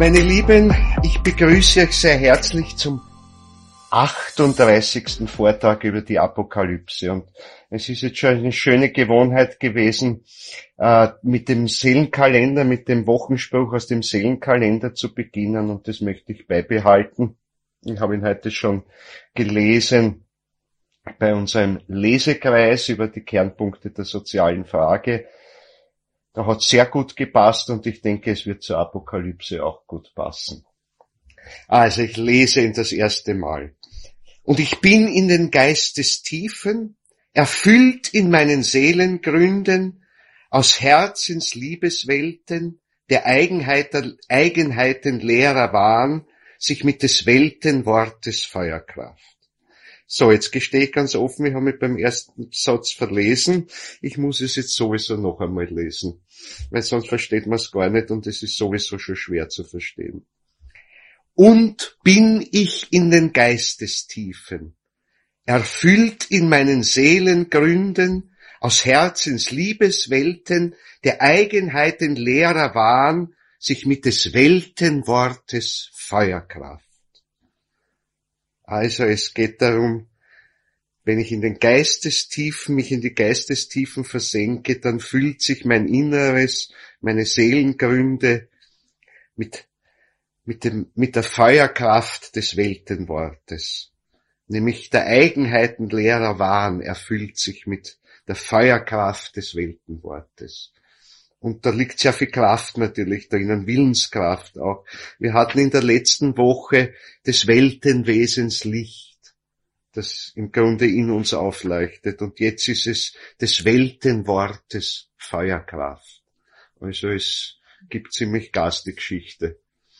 Meine Lieben, ich begrüße euch sehr herzlich zum 38. Vortrag über die Apokalypse. Und es ist jetzt schon eine schöne Gewohnheit gewesen, mit dem Seelenkalender, mit dem Wochenspruch aus dem Seelenkalender zu beginnen. Und das möchte ich beibehalten. Ich habe ihn heute schon gelesen bei unserem Lesekreis über die Kernpunkte der sozialen Frage. Da hat sehr gut gepasst und ich denke, es wird zur Apokalypse auch gut passen. Also ich lese ihn das erste Mal. Und ich bin in den Geistestiefen, erfüllt in meinen Seelengründen, aus Herzensliebeswelten, der Eigenheiten leerer Wahn, sich mit des Weltenwortes Feuerkraft. So, jetzt gestehe ich ganz offen, ich habe mich beim ersten Satz verlesen. Ich muss es jetzt sowieso noch einmal lesen, weil sonst versteht man es gar nicht und es ist sowieso schon schwer zu verstehen. Und bin ich in den Geistestiefen, erfüllt in meinen Seelengründen, aus Herzens Liebeswelten, der Eigenheiten leerer Wahn, sich mit des Weltenwortes Feuerkraft. Also es geht darum, wenn ich in den Geistestiefen, mich in die Geistestiefen versenke, dann füllt sich mein Inneres, meine Seelengründe mit der Feuerkraft des Weltenwortes. Nämlich der Eigenheiten leerer Wahn erfüllt sich mit der Feuerkraft des Weltenwortes. Und da liegt sehr viel Kraft natürlich drinnen, Willenskraft auch. Wir hatten in der letzten Woche des Weltenwesens Licht, das im Grunde in uns aufleuchtet. Und jetzt ist es des Weltenwortes Feuerkraft. Also es gibt ziemlich Gasgeschichte.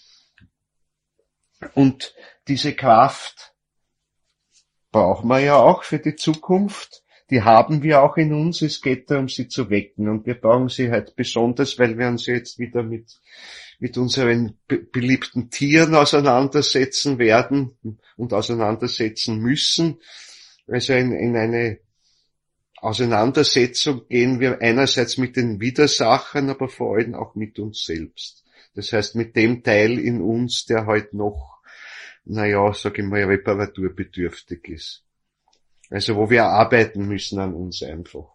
Und diese Kraft brauchen wir ja auch für die Zukunft. Die haben wir auch in uns, es geht darum, sie zu wecken. Und wir brauchen sie halt besonders, weil wir uns jetzt wieder mit unseren beliebten Tieren auseinandersetzen werden und auseinandersetzen müssen. Also in eine Auseinandersetzung gehen wir einerseits mit den Widersachern, aber vor allem auch mit uns selbst. Das heißt, mit dem Teil in uns, der halt noch, sag ich mal, reparaturbedürftig ist. Also wo wir arbeiten müssen an uns einfach.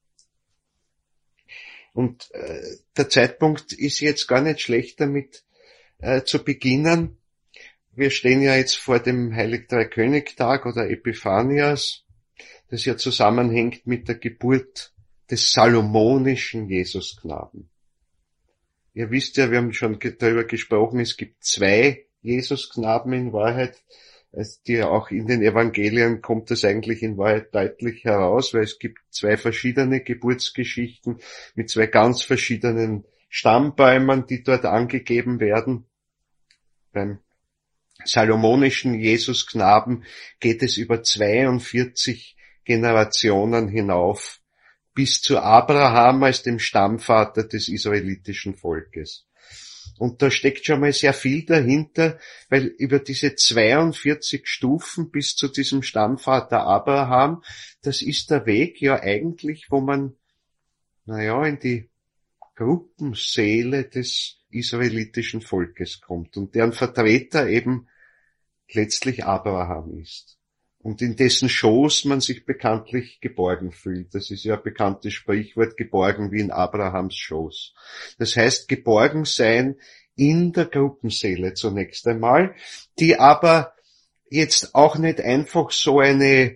Und der Zeitpunkt ist jetzt gar nicht schlecht damit zu beginnen. Wir stehen ja jetzt vor dem Heilig-Drei-König-Tag oder Epiphanias, das ja zusammenhängt mit der Geburt des salomonischen Jesusknaben. Ihr wisst ja, wir haben schon darüber gesprochen, es gibt 2 Jesusknaben in Wahrheit, die auch in den Evangelien kommt das eigentlich in Wahrheit deutlich heraus, weil es gibt 2 verschiedene Geburtsgeschichten mit 2 ganz verschiedenen Stammbäumen, die dort angegeben werden. Beim salomonischen Jesusknaben geht es über 42 Generationen hinauf bis zu Abraham als dem Stammvater des israelitischen Volkes. Und da steckt schon mal sehr viel dahinter, weil über diese 42 Stufen bis zu diesem Stammvater Abraham, das ist der Weg ja eigentlich, wo man, in die Gruppenseele des israelitischen Volkes kommt und deren Vertreter eben letztlich Abraham ist. Und in dessen Schoß man sich bekanntlich geborgen fühlt. Das ist ja ein bekanntes Sprichwort, geborgen wie in Abrahams Schoß. Das heißt, geborgen sein in der Gruppenseele zunächst einmal, die aber jetzt auch nicht einfach so eine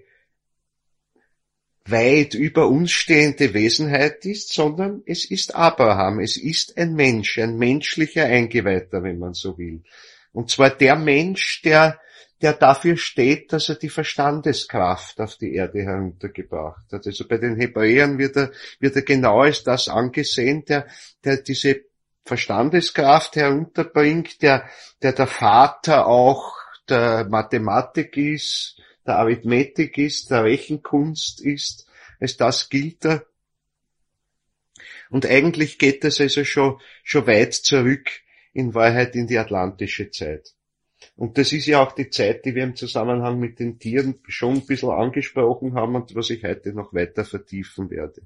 weit über uns stehende Wesenheit ist, sondern es ist Abraham, es ist ein Mensch, ein menschlicher Eingeweihter, wenn man so will. Und zwar der Mensch, der dafür steht, dass er die Verstandeskraft auf die Erde heruntergebracht hat. Also bei den Hebräern wird er genau als das angesehen, der diese Verstandeskraft herunterbringt, der Vater auch der Mathematik ist, der Arithmetik ist, der Rechenkunst ist, als das gilt er. Und eigentlich geht das also schon weit zurück, in Wahrheit in die atlantische Zeit. Und das ist ja auch die Zeit, die wir im Zusammenhang mit den Tieren schon ein bisschen angesprochen haben und was ich heute noch weiter vertiefen werde.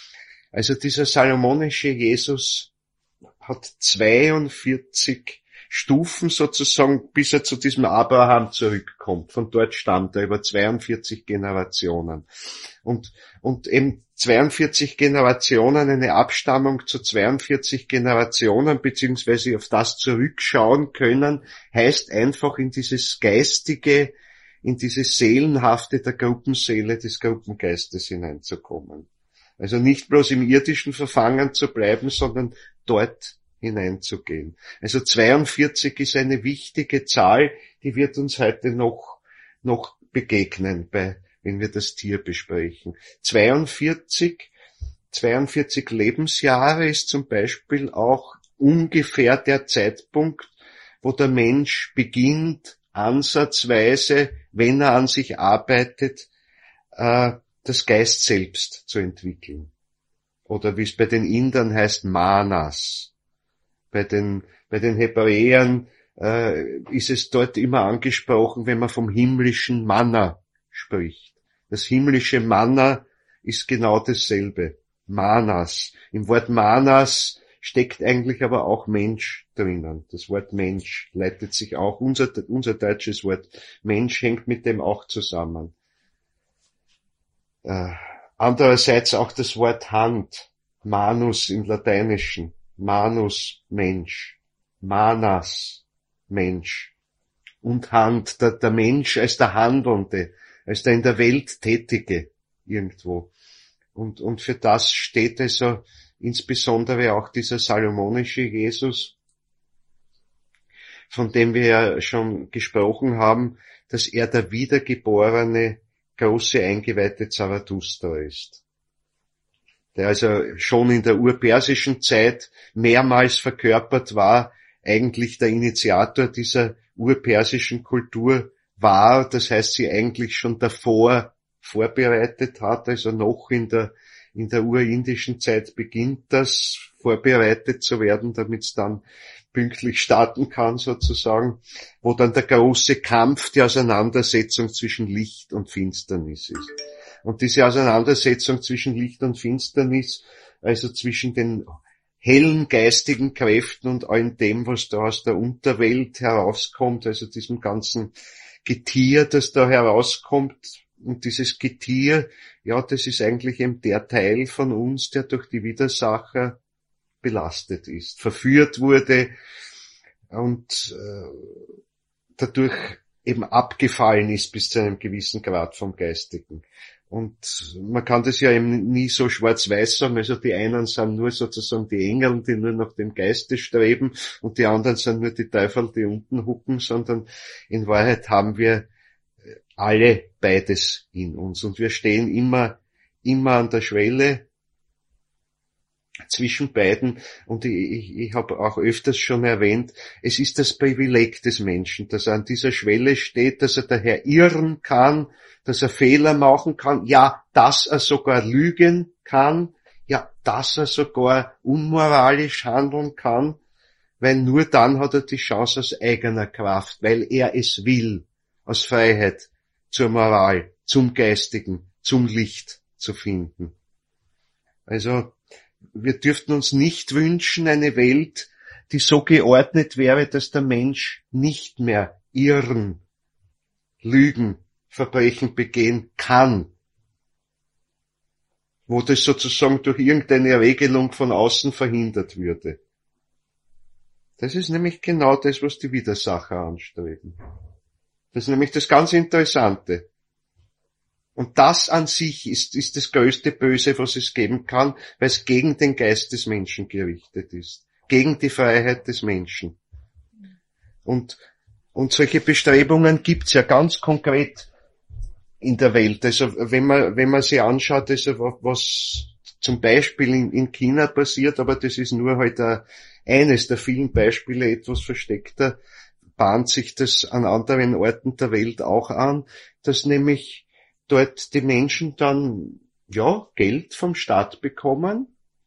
Also dieser salomonische Jesus hat 42 Stufen sozusagen, bis er zu diesem Abraham zurückkommt. Von dort stammt er über 42 Generationen. Und eben 42 Generationen, eine Abstammung zu 42 Generationen, beziehungsweise auf das zurückschauen können, heißt einfach in dieses Geistige, in dieses Seelenhafte der Gruppenseele des Gruppengeistes hineinzukommen. Also nicht bloß im Irdischen verfangen zu bleiben, sondern dort hineinzugehen. Also 42 ist eine wichtige Zahl, die wird uns heute noch begegnen, wenn wir das Tier besprechen. 42 Lebensjahre ist zum Beispiel auch ungefähr der Zeitpunkt, wo der Mensch beginnt, ansatzweise, wenn er an sich arbeitet, das Geist selbst zu entwickeln. Oder wie es bei den Indern heißt, Manas. Bei den Hebräern ist es dort immer angesprochen, wenn man vom himmlischen Manna spricht. Das himmlische Manna ist genau dasselbe. Manas. Im Wort Manas steckt eigentlich aber auch Mensch drinnen. Das Wort Mensch leitet sich auch, unser deutsches Wort Mensch hängt mit dem auch zusammen. Andererseits auch das Wort Hand, Manus im Lateinischen, Manus, Mensch, Manas, Mensch und Hand, der Mensch als der Handelnde, als der in der Welt Tätige irgendwo. Und für das steht also insbesondere auch dieser salomonische Jesus, von dem wir ja schon gesprochen haben, dass er der wiedergeborene, große eingeweihte Zarathustra ist. Der also schon in der urpersischen Zeit mehrmals verkörpert war, eigentlich der Initiator dieser urpersischen Kultur war, das heißt, sie eigentlich schon davor vorbereitet hat, also noch in der urindischen Zeit beginnt das vorbereitet zu werden, damit es dann pünktlich starten kann sozusagen, wo dann der große Kampf, die Auseinandersetzung zwischen Licht und Finsternis ist. Und diese Auseinandersetzung zwischen Licht und Finsternis, also zwischen den hellen geistigen Kräften und allem dem, was da aus der Unterwelt herauskommt, also diesem ganzen Getier, das da herauskommt. Und dieses Getier, ja, das ist eigentlich eben der Teil von uns, der durch die Widersacher belastet ist, verführt wurde und dadurch eben abgefallen ist bis zu einem gewissen Grad vom Geistigen. Und man kann das ja eben nie so schwarz-weiß sagen, also die einen sind nur sozusagen die Engel, die nur nach dem Geiste streben, und die anderen sind nur die Teufel, die unten hucken, sondern in Wahrheit haben wir alle beides in uns. Und wir stehen immer an der Schwelle zwischen beiden. Und ich habe auch öfters schon erwähnt, es ist das Privileg des Menschen, dass er an dieser Schwelle steht, dass er daher irren kann, dass er Fehler machen kann, ja, dass er sogar lügen kann, ja, dass er sogar unmoralisch handeln kann, weil nur dann hat er die Chance aus eigener Kraft, weil er es will, aus Freiheit zur Moral, zum Geistigen, zum Licht zu finden. Also, wir dürften uns nicht wünschen, eine Welt, die so geordnet wäre, dass der Mensch nicht mehr irren, lügen, Verbrechen begehen kann, wo das sozusagen durch irgendeine Regelung von außen verhindert würde. Das ist nämlich genau das, was die Widersacher anstreben. Das ist nämlich das ganz Interessante. Und das an sich ist das größte Böse, was es geben kann, weil es gegen den Geist des Menschen gerichtet ist, gegen die Freiheit des Menschen. Und solche Bestrebungen gibt's ja ganz konkret in der Welt. Also wenn man sich anschaut, also was zum Beispiel in China passiert, aber das ist nur halt eines der vielen Beispiele, etwas versteckter, bahnt sich das an anderen Orten der Welt auch an, dass nämlich dort die Menschen dann, ja, Geld vom Staat bekommen,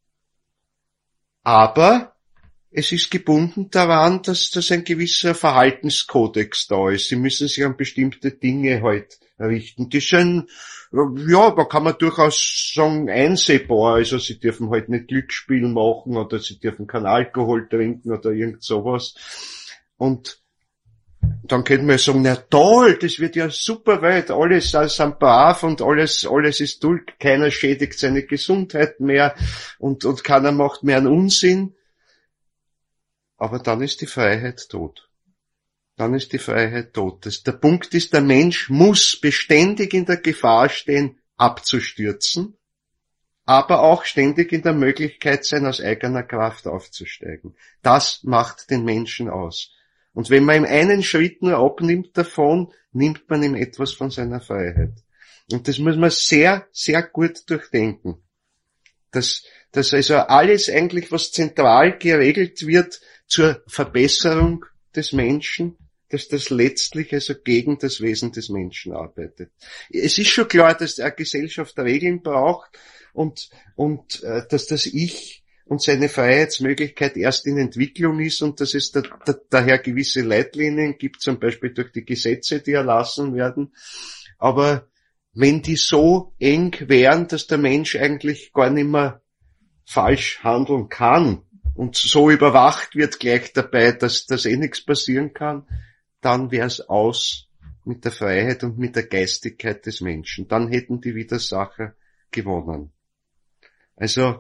aber es ist gebunden daran, dass ein gewisser Verhaltenskodex da ist. Sie müssen sich an bestimmte Dinge halt richten. Die sind, ja, da kann man durchaus sagen, einsehbar. Also sie dürfen halt nicht Glücksspiel machen oder sie dürfen keinen Alkohol trinken oder irgend sowas. Und dann könnte man sagen, na toll, das wird ja super Welt, alles sind brav und alles ist toll, keiner schädigt seine Gesundheit mehr und keiner macht mehr einen Unsinn. Aber dann ist die Freiheit tot. Dann ist die Freiheit tot. Der Punkt ist, der Mensch muss beständig in der Gefahr stehen, abzustürzen, aber auch ständig in der Möglichkeit sein, aus eigener Kraft aufzusteigen. Das macht den Menschen aus. Und wenn man ihm einen Schritt nur abnimmt davon, nimmt man ihm etwas von seiner Freiheit. Und das muss man sehr, sehr gut durchdenken. Dass also alles eigentlich, was zentral geregelt wird zur Verbesserung des Menschen, dass das letztlich also gegen das Wesen des Menschen arbeitet. Es ist schon klar, dass eine Gesellschaft Regeln braucht und dass das Ich und seine Freiheitsmöglichkeit erst in Entwicklung ist und dass es daher gewisse Leitlinien gibt, zum Beispiel durch die Gesetze, die erlassen werden. Aber wenn die so eng wären, dass der Mensch eigentlich gar nicht mehr falsch handeln kann und so überwacht wird gleich dabei, dass nichts passieren kann, dann wäre es aus mit der Freiheit und mit der Geistigkeit des Menschen. Dann hätten die Widersacher gewonnen. Also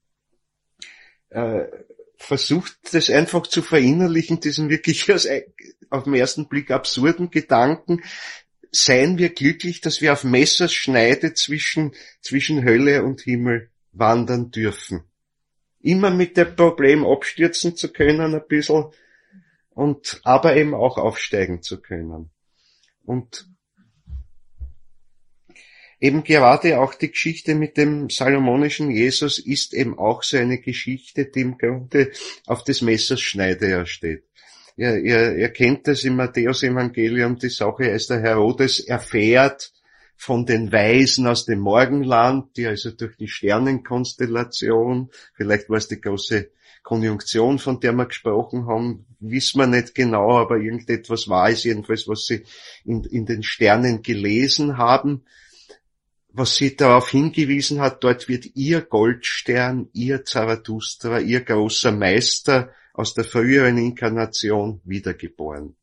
versucht das einfach zu verinnerlichen, diesen wirklich auf den ersten Blick absurden Gedanken. Seien wir glücklich, dass wir auf Messerschneide zwischen Hölle und Himmel wandern dürfen. Immer mit dem Problem abstürzen zu können ein bisschen aber eben auch aufsteigen zu können. Und eben gerade auch die Geschichte mit dem salomonischen Jesus ist eben auch so eine Geschichte, die im Grunde auf des Messers Schneide ja steht. Ihr kennt das im Matthäus-Evangelium, die Sache, als der Herodes erfährt von den Weisen aus dem Morgenland, die also durch die Sternenkonstellation, vielleicht war es die große Konjunktion, von der wir gesprochen haben, wissen wir nicht genau, aber irgendetwas war es jedenfalls, was sie in den Sternen gelesen haben, was sie darauf hingewiesen hat, dort wird ihr Goldstern, ihr Zarathustra, ihr großer Meister aus der früheren Inkarnation wiedergeboren.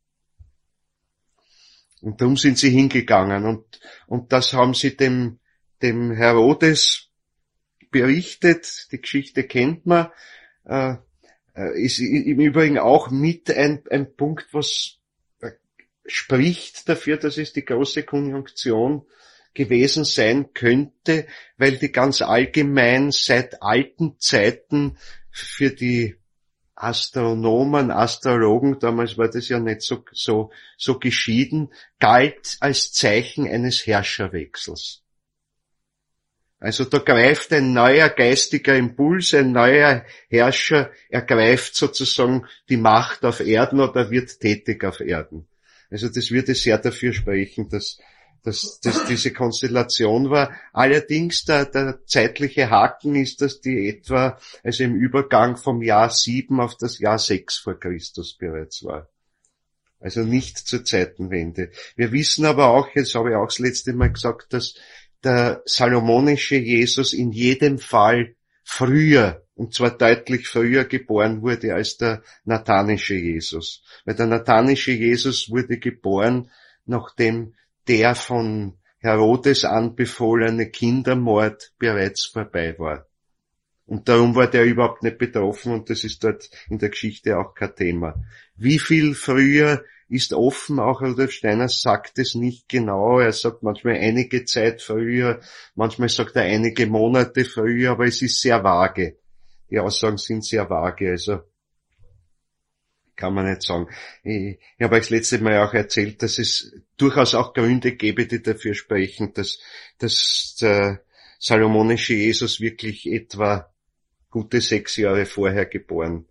Und darum sind sie hingegangen und das haben sie dem Herodes berichtet, die Geschichte kennt man, ist im Übrigen auch mit ein Punkt, was spricht dafür, dass es die große Konjunktion gewesen sein könnte, weil die ganz allgemein seit alten Zeiten für die Astronomen, Astrologen, damals war das ja nicht so geschieden, galt als Zeichen eines Herrscherwechsels. Also da greift ein neuer geistiger Impuls, ein neuer Herrscher ergreift sozusagen die Macht auf Erden oder wird tätig auf Erden. Also das würde sehr dafür sprechen, dass diese Konstellation war. Allerdings der zeitliche Haken ist, dass die etwa, also im Übergang vom Jahr 7 auf das Jahr 6 vor Christus bereits war. Also nicht zur Zeitenwende. Wir wissen aber auch, jetzt habe ich auch das letzte Mal gesagt, dass der salomonische Jesus in jedem Fall früher, und zwar deutlich früher geboren wurde als der nathanische Jesus. Weil der nathanische Jesus wurde geboren, nachdem der von Herodes anbefohlene Kindermord bereits vorbei war. Und darum war der überhaupt nicht betroffen und das ist dort in der Geschichte auch kein Thema. Wie viel früher ist offen, auch Rudolf Steiner sagt es nicht genau, er sagt manchmal einige Zeit früher, manchmal sagt er einige Monate früher, aber es ist sehr vage. Die Aussagen sind sehr vage, also kann man nicht sagen. Ich habe euch das letzte Mal auch erzählt, dass es durchaus auch Gründe gäbe, die dafür sprechen, dass der salomonische Jesus wirklich etwa gute 6 Jahre vorher geboren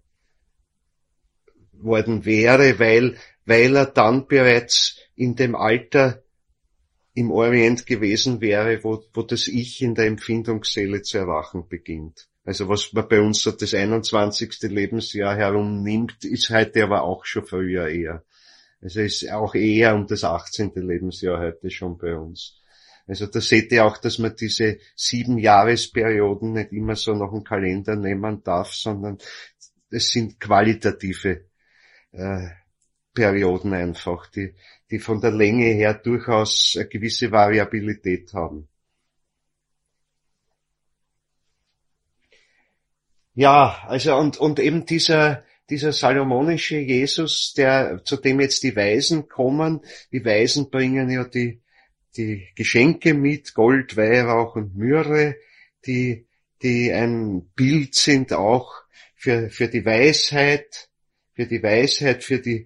worden wäre, weil er dann bereits in dem Alter im Orient gewesen wäre, wo das Ich in der Empfindungsseele zu erwachen beginnt. Also was man bei uns so das 21. Lebensjahr herumnimmt, ist heute aber auch schon früher eher. Also ist auch eher um das 18. Lebensjahr heute schon bei uns. Also da seht ihr auch, dass man diese 7 Jahresperioden nicht immer so nach dem Kalender nehmen darf, sondern es sind qualitative Perioden einfach, die von der Länge her durchaus eine gewisse Variabilität haben. Ja, also und eben dieser salomonische Jesus, zu dem jetzt die Weisen kommen, die Weisen bringen ja die Geschenke mit, Gold, Weihrauch und Myrrhe, die ein Bild sind auch für die Weisheit, für die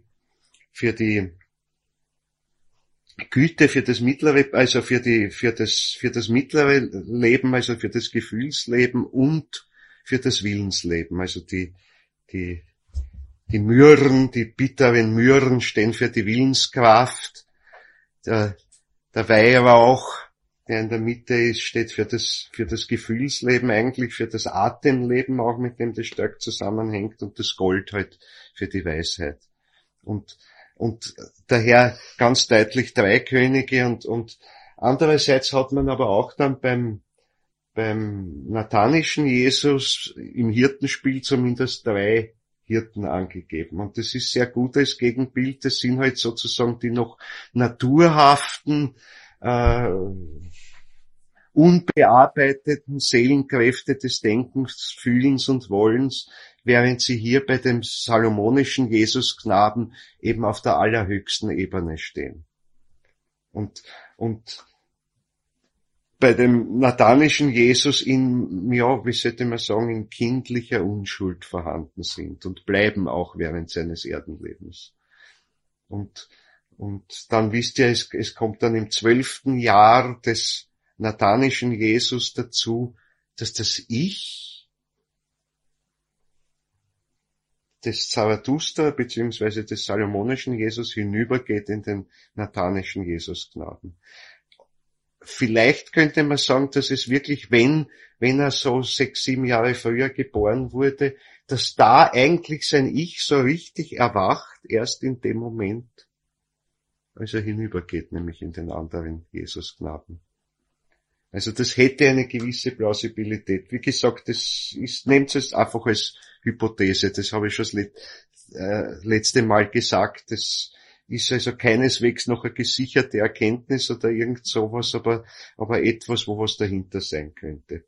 Güte, für das mittlere, also für das mittlere Leben, also für das Gefühlsleben und für das Willensleben. Also die Myrrhen, die bitteren Myrrhen stehen für die Willenskraft. Der Weihrauch, der in der Mitte ist, steht für das Gefühlsleben, eigentlich für das Atemleben auch, mit dem das stark zusammenhängt, und das Gold halt für die Weisheit. Und daher ganz deutlich drei Könige, und andererseits hat man aber auch dann beim nathanischen Jesus im Hirtenspiel zumindest drei Hirten angegeben. Und das ist sehr gut als Gegenbild. Das sind halt sozusagen die noch naturhaften, unbearbeiteten Seelenkräfte des Denkens, Fühlens und Wollens, während sie hier bei dem salomonischen Jesusknaben eben auf der allerhöchsten Ebene stehen. Und bei dem nathanischen Jesus wie sollte man sagen, in kindlicher Unschuld vorhanden sind und bleiben auch während seines Erdenlebens. Und dann wisst ihr, es kommt dann im 12. Jahr des nathanischen Jesus dazu, dass das Ich des Zarathustra bzw. des salomonischen Jesus hinübergeht in den nathanischen Jesusknaben. Vielleicht könnte man sagen, dass es wirklich, wenn er so 6, 7 Jahre früher geboren wurde, dass da eigentlich sein Ich so richtig erwacht, erst in dem Moment, als er hinübergeht, nämlich in den anderen Jesusknaben. Also das hätte eine gewisse Plausibilität. Wie gesagt, nehmt es einfach als Hypothese, das habe ich schon das letzte Mal gesagt, das ist also keineswegs noch eine gesicherte Erkenntnis oder irgend sowas, aber etwas, wo was dahinter sein könnte.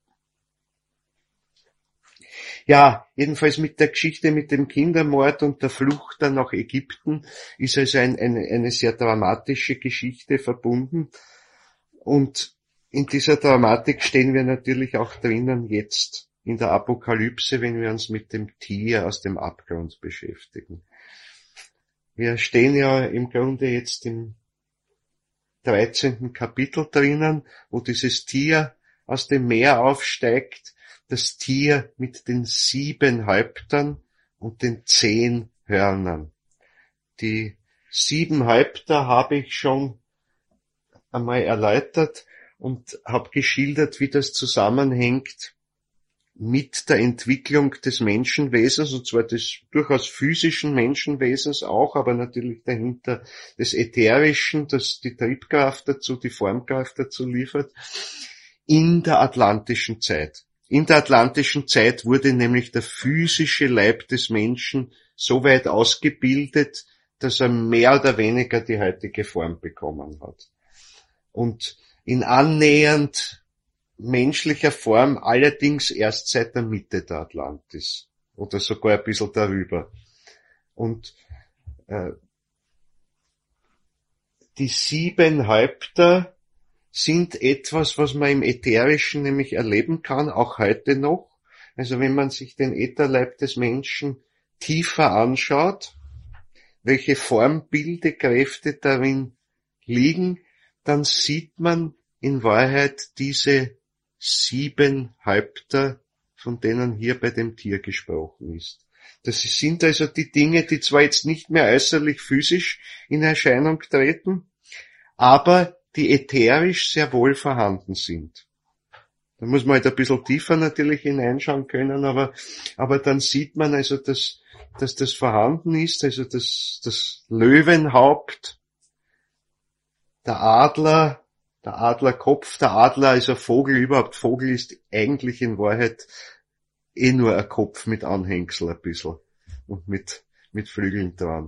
Ja, jedenfalls mit der Geschichte mit dem Kindermord und der Flucht dann nach Ägypten ist also eine sehr dramatische Geschichte verbunden. Und in dieser Dramatik stehen wir natürlich auch drinnen jetzt in der Apokalypse, wenn wir uns mit dem Tier aus dem Abgrund beschäftigen. Wir stehen ja im Grunde jetzt im 13. Kapitel drinnen, wo dieses Tier aus dem Meer aufsteigt, das Tier mit den 7 Häuptern und den 10 Hörnern. Die 7 Häupter habe ich schon einmal erläutert und habe geschildert, wie das zusammenhängt mit der Entwicklung des Menschenwesens, und zwar des durchaus physischen Menschenwesens auch, aber natürlich dahinter des Ätherischen, das die Triebkraft dazu, die Formkraft dazu liefert, in der atlantischen Zeit. In der atlantischen Zeit wurde nämlich der physische Leib des Menschen so weit ausgebildet, dass er mehr oder weniger die heutige Form bekommen hat. Und in annähernd menschlicher Form allerdings erst seit der Mitte der Atlantis oder sogar ein bisschen darüber. Und die 7 Häupter sind etwas, was man im Ätherischen nämlich erleben kann, auch heute noch. Also wenn man sich den Ätherleib des Menschen tiefer anschaut, welche Formbildekräfte darin liegen, dann sieht man in Wahrheit diese 7 Häupter, von denen hier bei dem Tier gesprochen ist. Das sind also die Dinge, die zwar jetzt nicht mehr äußerlich physisch in Erscheinung treten, aber die ätherisch sehr wohl vorhanden sind. Da muss man halt ein bisschen tiefer natürlich hineinschauen können, aber dann sieht man also, dass das vorhanden ist, also das Löwenhaupt, der Adlerkopf, der Adler ist ein Vogel, überhaupt Vogel ist eigentlich in Wahrheit nur ein Kopf mit Anhängsel ein bisschen und mit Flügeln dran.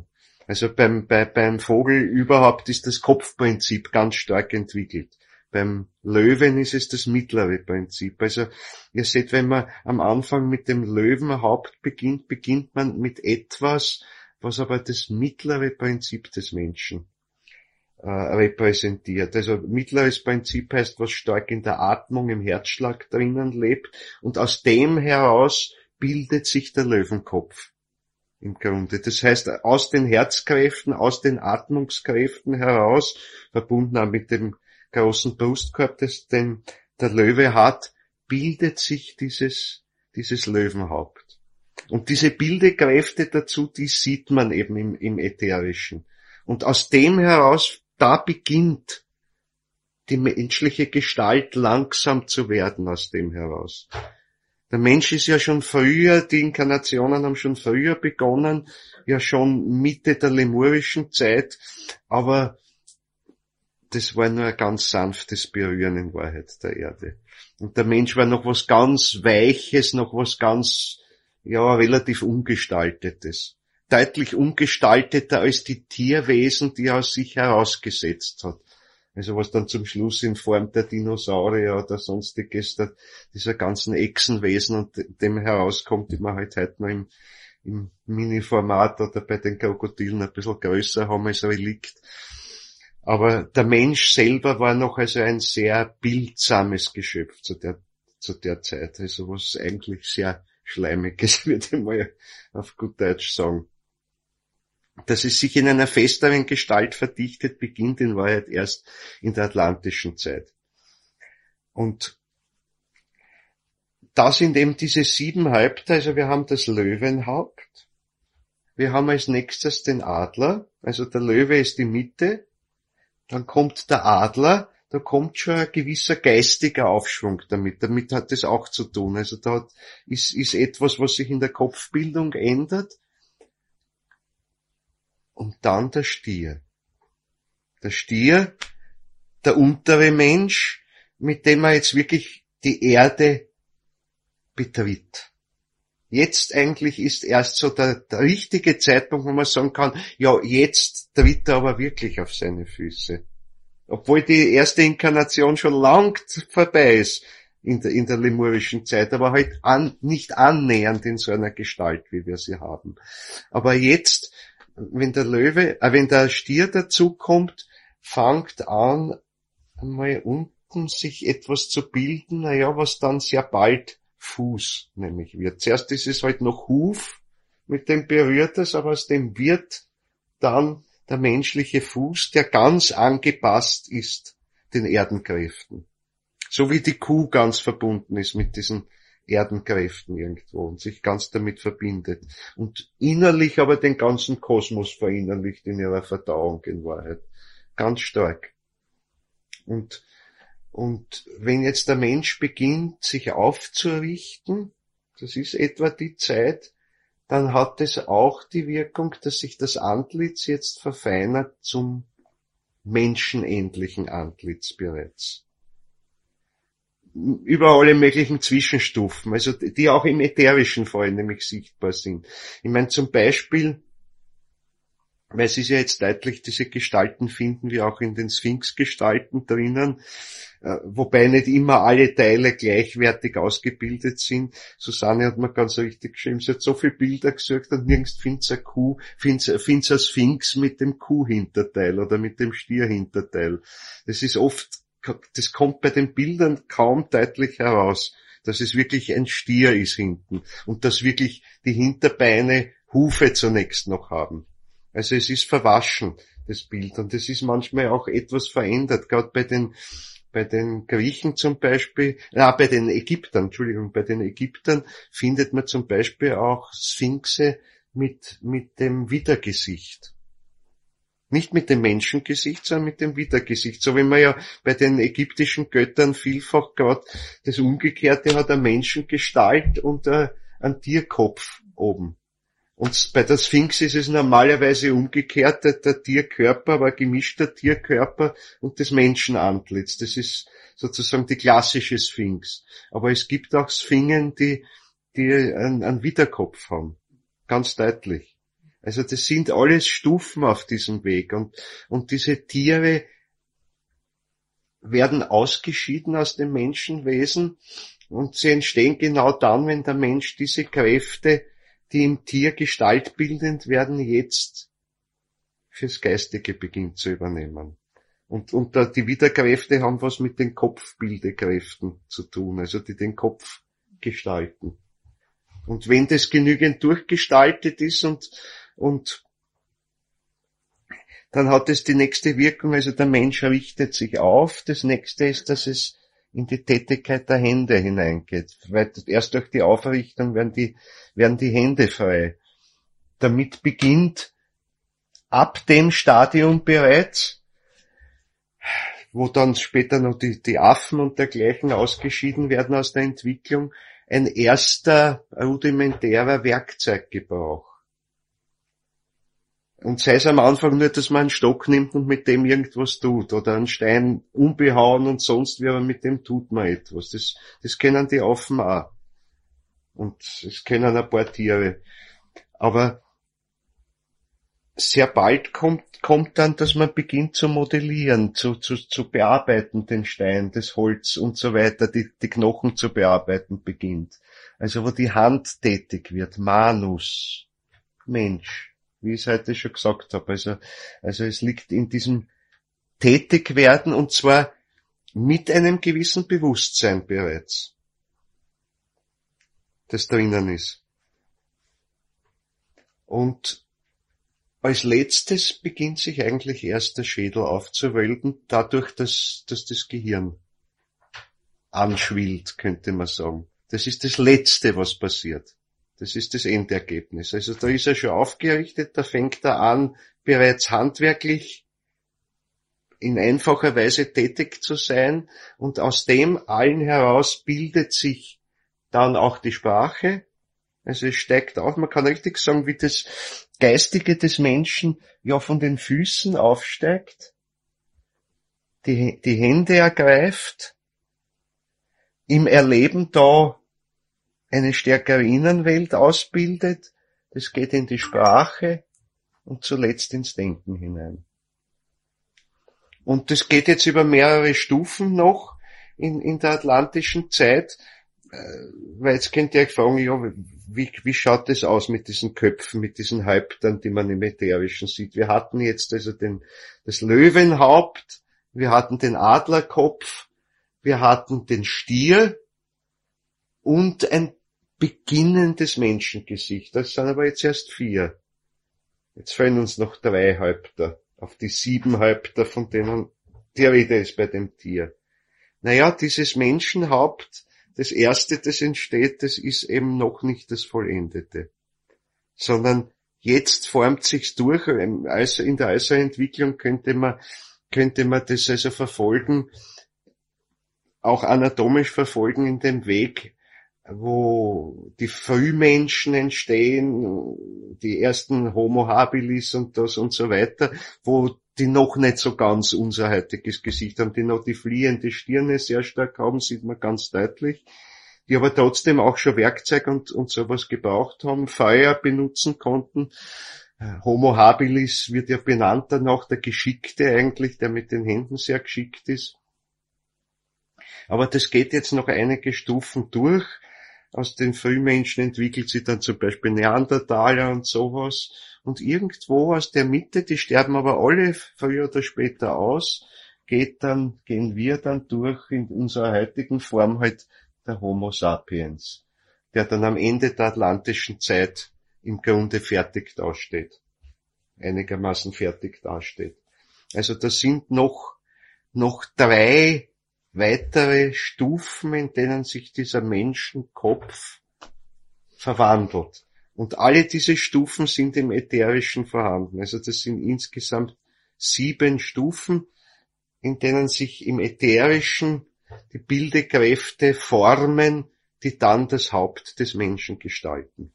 Also beim Vogel überhaupt ist das Kopfprinzip ganz stark entwickelt. Beim Löwen ist es das mittlere Prinzip. Also ihr seht, wenn man am Anfang mit dem Löwenhaupt beginnt man mit etwas, was aber das mittlere Prinzip des Menschen repräsentiert. Also mittleres Prinzip heißt, was stark in der Atmung, im Herzschlag drinnen lebt, und aus dem heraus bildet sich der Löwenkopf im Grunde. Das heißt, aus den Herzkräften, aus den Atmungskräften heraus, verbunden auch mit dem großen Brustkorb, das den der Löwe hat, bildet sich dieses Löwenhaupt. Und diese Bildekräfte dazu, die sieht man eben im Ätherischen. Und aus dem heraus, da beginnt die menschliche Gestalt langsam zu werden, aus dem heraus. Der Mensch ist ja schon früher, die Inkarnationen haben schon früher begonnen, ja schon Mitte der lemurischen Zeit, aber das war nur ein ganz sanftes Berühren in Wahrheit der Erde. Und der Mensch war noch was ganz Weiches, noch was ganz, ja, relativ Ungestaltetes. Deutlich ungestalteter als die Tierwesen, die er aus sich herausgesetzt hat. Also was dann zum Schluss in Form der Dinosaurier oder sonstiges, dieser ganzen Echsenwesen und dem herauskommt, die man halt heute noch im Mini-Format oder bei den Krokodilen ein bisschen größer haben als Relikt. Aber der Mensch selber war noch also ein sehr bildsames Geschöpf zu der Zeit. Also was eigentlich sehr Schleimiges, würde ich mal auf gut Deutsch sagen. Dass es sich in einer festeren Gestalt verdichtet, beginnt in Wahrheit erst in der atlantischen Zeit. Und da sind eben diese 7 Häupter, also wir haben das Löwenhaupt, wir haben als nächstes den Adler, also der Löwe ist die Mitte, dann kommt der Adler, da kommt schon ein gewisser geistiger Aufschwung damit hat das auch zu tun, also da ist etwas, was sich in der Kopfbildung ändert. Und dann der Stier. Der Stier, der untere Mensch, mit dem er jetzt wirklich die Erde betritt. Jetzt eigentlich ist erst so der richtige Zeitpunkt, wo man sagen kann, ja, jetzt tritt er aber wirklich auf seine Füße. Obwohl die erste Inkarnation schon lang vorbei ist in der lemurischen Zeit, aber halt nicht annähernd in so einer Gestalt, wie wir sie haben. Aber jetzt, wenn der Stier dazukommt, fängt an, einmal unten sich etwas zu bilden, was dann sehr bald Fuß nämlich wird. Zuerst ist es halt noch Huf, mit dem berührt es, aber aus dem wird dann der menschliche Fuß, der ganz angepasst ist den Erdenkräften. So wie die Kuh ganz verbunden ist mit diesen Erdenkräften irgendwo und sich ganz damit verbindet. Und innerlich aber den ganzen Kosmos verinnerlicht in ihrer Verdauung in Wahrheit. Ganz stark. Und wenn jetzt der Mensch beginnt, sich aufzurichten, das ist etwa die Zeit, dann hat es auch die Wirkung, dass sich das Antlitz jetzt verfeinert zum menschenähnlichen Antlitz bereits. Über alle möglichen Zwischenstufen, also die auch im ätherischen Fall nämlich sichtbar sind. Ich meine zum Beispiel, weil es ist ja jetzt deutlich, diese Gestalten finden wir auch in den Sphinx-Gestalten drinnen, wobei nicht immer alle Teile gleichwertig ausgebildet sind. Susanne hat mir ganz richtig geschrieben, sie hat so viele Bilder gesucht und nirgends find's eine Sphinx mit dem Kuhhinterteil oder mit dem Stierhinterteil. Das kommt bei den Bildern kaum deutlich heraus, dass es wirklich ein Stier ist hinten und dass wirklich die Hinterbeine Hufe zunächst noch haben. Also es ist verwaschen, das Bild, und es ist manchmal auch etwas verändert, gerade bei den Griechen zum Beispiel, bei den Ägyptern findet man zum Beispiel auch Sphinxe mit dem Widdergesicht. Nicht mit dem Menschengesicht, sondern mit dem Widdergesicht. So wie man ja bei den ägyptischen Göttern vielfach gerade das Umgekehrte hat, eine Menschengestalt und einen Tierkopf oben. Und bei der Sphinx ist es normalerweise umgekehrt, der Tierkörper, aber ein gemischter Tierkörper und das Menschenantlitz. Das ist sozusagen die klassische Sphinx. Aber es gibt auch Sphinxen, die einen Widderkopf haben. Ganz deutlich. Also das sind alles Stufen auf diesem Weg und diese Tiere werden ausgeschieden aus dem Menschenwesen und sie entstehen genau dann, wenn der Mensch diese Kräfte, die im Tier gestaltbildend werden, jetzt fürs Geistige beginnt zu übernehmen. Und die Widerkräfte haben was mit den Kopfbildekräften zu tun, also die den Kopf gestalten. Und wenn das genügend durchgestaltet ist und dann hat es die nächste Wirkung, also der Mensch richtet sich auf. Das nächste ist, dass es in die Tätigkeit der Hände hineingeht. Weil erst durch die Aufrichtung werden die Hände frei. Damit beginnt ab dem Stadium bereits, wo dann später noch die Affen und dergleichen ausgeschieden werden aus der Entwicklung, ein erster rudimentärer Werkzeuggebrauch. Und sei es am Anfang nur, dass man einen Stock nimmt und mit dem irgendwas tut, oder einen Stein umbehauen und sonst wie, aber mit dem tut man etwas. Das können die Affen auch. Und es können ein paar Tiere. Aber sehr bald kommt dann, dass man beginnt zu modellieren, zu bearbeiten, den Stein, das Holz und so weiter, die Knochen zu bearbeiten beginnt. Also wo die Hand tätig wird, Manus, Mensch. Wie ich es heute schon gesagt habe. Also es liegt in diesem Tätigwerden und zwar mit einem gewissen Bewusstsein bereits, das drinnen ist. Und als letztes beginnt sich eigentlich erst der Schädel aufzuwölben, dadurch, dass das Gehirn anschwillt, könnte man sagen. Das ist das Letzte, was passiert. Das ist das Endergebnis. Also da ist er schon aufgerichtet, da fängt er an, bereits handwerklich in einfacher Weise tätig zu sein und aus dem allen heraus bildet sich dann auch die Sprache. Also es steigt auf, man kann richtig sagen, wie das Geistige des Menschen ja von den Füßen aufsteigt, die Hände ergreift, im Erleben da eine stärkere Innenwelt ausbildet, das geht in die Sprache und zuletzt ins Denken hinein. Und das geht jetzt über mehrere Stufen noch in der atlantischen Zeit, weil jetzt könnt ihr euch fragen, ja, wie schaut das aus mit diesen Köpfen, mit diesen Häuptern, die man im Ätherischen sieht? Wir hatten jetzt also das Löwenhaupt, wir hatten den Adlerkopf, wir hatten den Stier und ein beginnendes Menschengesicht. Das sind aber jetzt erst 4. Jetzt fehlen uns noch 3 Häupter auf die 7 Häupter, von denen die Rede ist bei dem Tier. Naja, dieses Menschenhaupt, das erste, das entsteht, das ist eben noch nicht das Vollendete. Sondern jetzt formt sich's durch, also in der äußeren Entwicklung könnte man das also verfolgen, auch anatomisch verfolgen in dem Weg, wo die Frühmenschen entstehen, die ersten Homo habilis und das und so weiter, wo die noch nicht so ganz unser heutiges Gesicht haben, die noch die fliehende Stirne sehr stark haben, sieht man ganz deutlich, die aber trotzdem auch schon Werkzeug und sowas gebraucht haben, Feuer benutzen konnten. Homo habilis wird ja benannt danach, der Geschickte eigentlich, der mit den Händen sehr geschickt ist. Aber das geht jetzt noch einige Stufen durch. Aus den Frühmenschen entwickelt sich dann zum Beispiel Neandertaler und sowas. Und irgendwo aus der Mitte, die sterben aber alle früher oder später aus, gehen wir dann durch in unserer heutigen Form halt der Homo sapiens, der dann am Ende der atlantischen Zeit im Grunde fertig dasteht. Einigermaßen fertig dasteht. Also das sind noch 3 weitere Stufen, in denen sich dieser Menschenkopf verwandelt. Und alle diese Stufen sind im Ätherischen vorhanden. Also das sind insgesamt 7 Stufen, in denen sich im Ätherischen die Bildekräfte formen, die dann das Haupt des Menschen gestalten.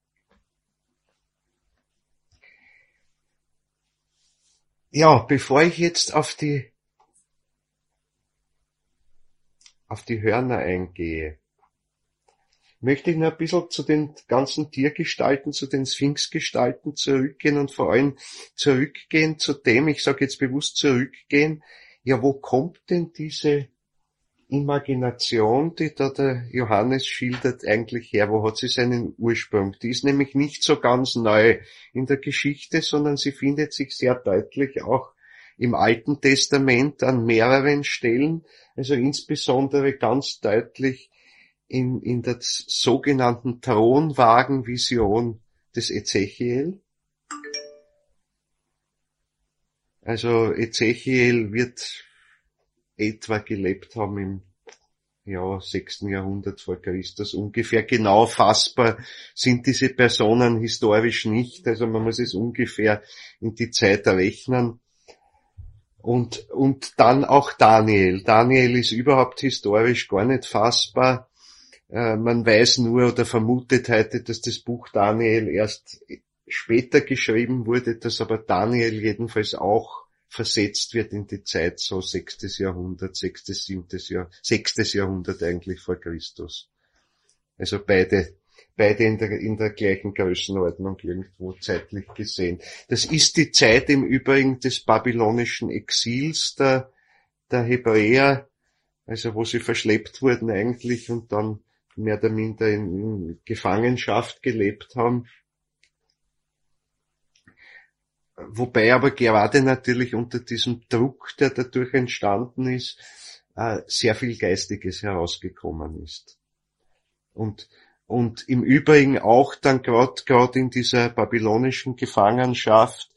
Ja, bevor ich jetzt auf die Hörner eingehe, möchte ich noch ein bisschen zu den ganzen Tiergestalten, zu den Sphinxgestalten zurückgehen und vor allem zurückgehen zu dem, ich sage jetzt bewusst zurückgehen, ja, wo kommt denn diese Imagination, die da der Johannes schildert, eigentlich her? Wo hat sie seinen Ursprung? Die ist nämlich nicht so ganz neu in der Geschichte, sondern sie findet sich sehr deutlich auch im Alten Testament an mehreren Stellen, also insbesondere ganz deutlich in der sogenannten Thronwagenvision des Ezechiel. Also Ezechiel wird etwa gelebt haben im 6. Jahrhundert vor Christus ungefähr. Genau fassbar sind diese Personen historisch nicht, also man muss es ungefähr in die Zeit rechnen. Und dann auch Daniel. Daniel ist überhaupt historisch gar nicht fassbar. Man weiß nur oder vermutet heute, dass das Buch Daniel erst später geschrieben wurde, dass aber Daniel jedenfalls auch versetzt wird in die Zeit so 6. Jahrhundert, 6., 7. Jahr, 6. Jahrhundert eigentlich vor Christus. Also beide in der gleichen Größenordnung irgendwo zeitlich gesehen. Das ist die Zeit im Übrigen des babylonischen Exils der Hebräer, also wo sie verschleppt wurden eigentlich und dann mehr oder minder in Gefangenschaft gelebt haben. Wobei aber gerade natürlich unter diesem Druck, der dadurch entstanden ist, sehr viel Geistiges herausgekommen ist. Und im Übrigen auch dann gerade in dieser babylonischen Gefangenschaft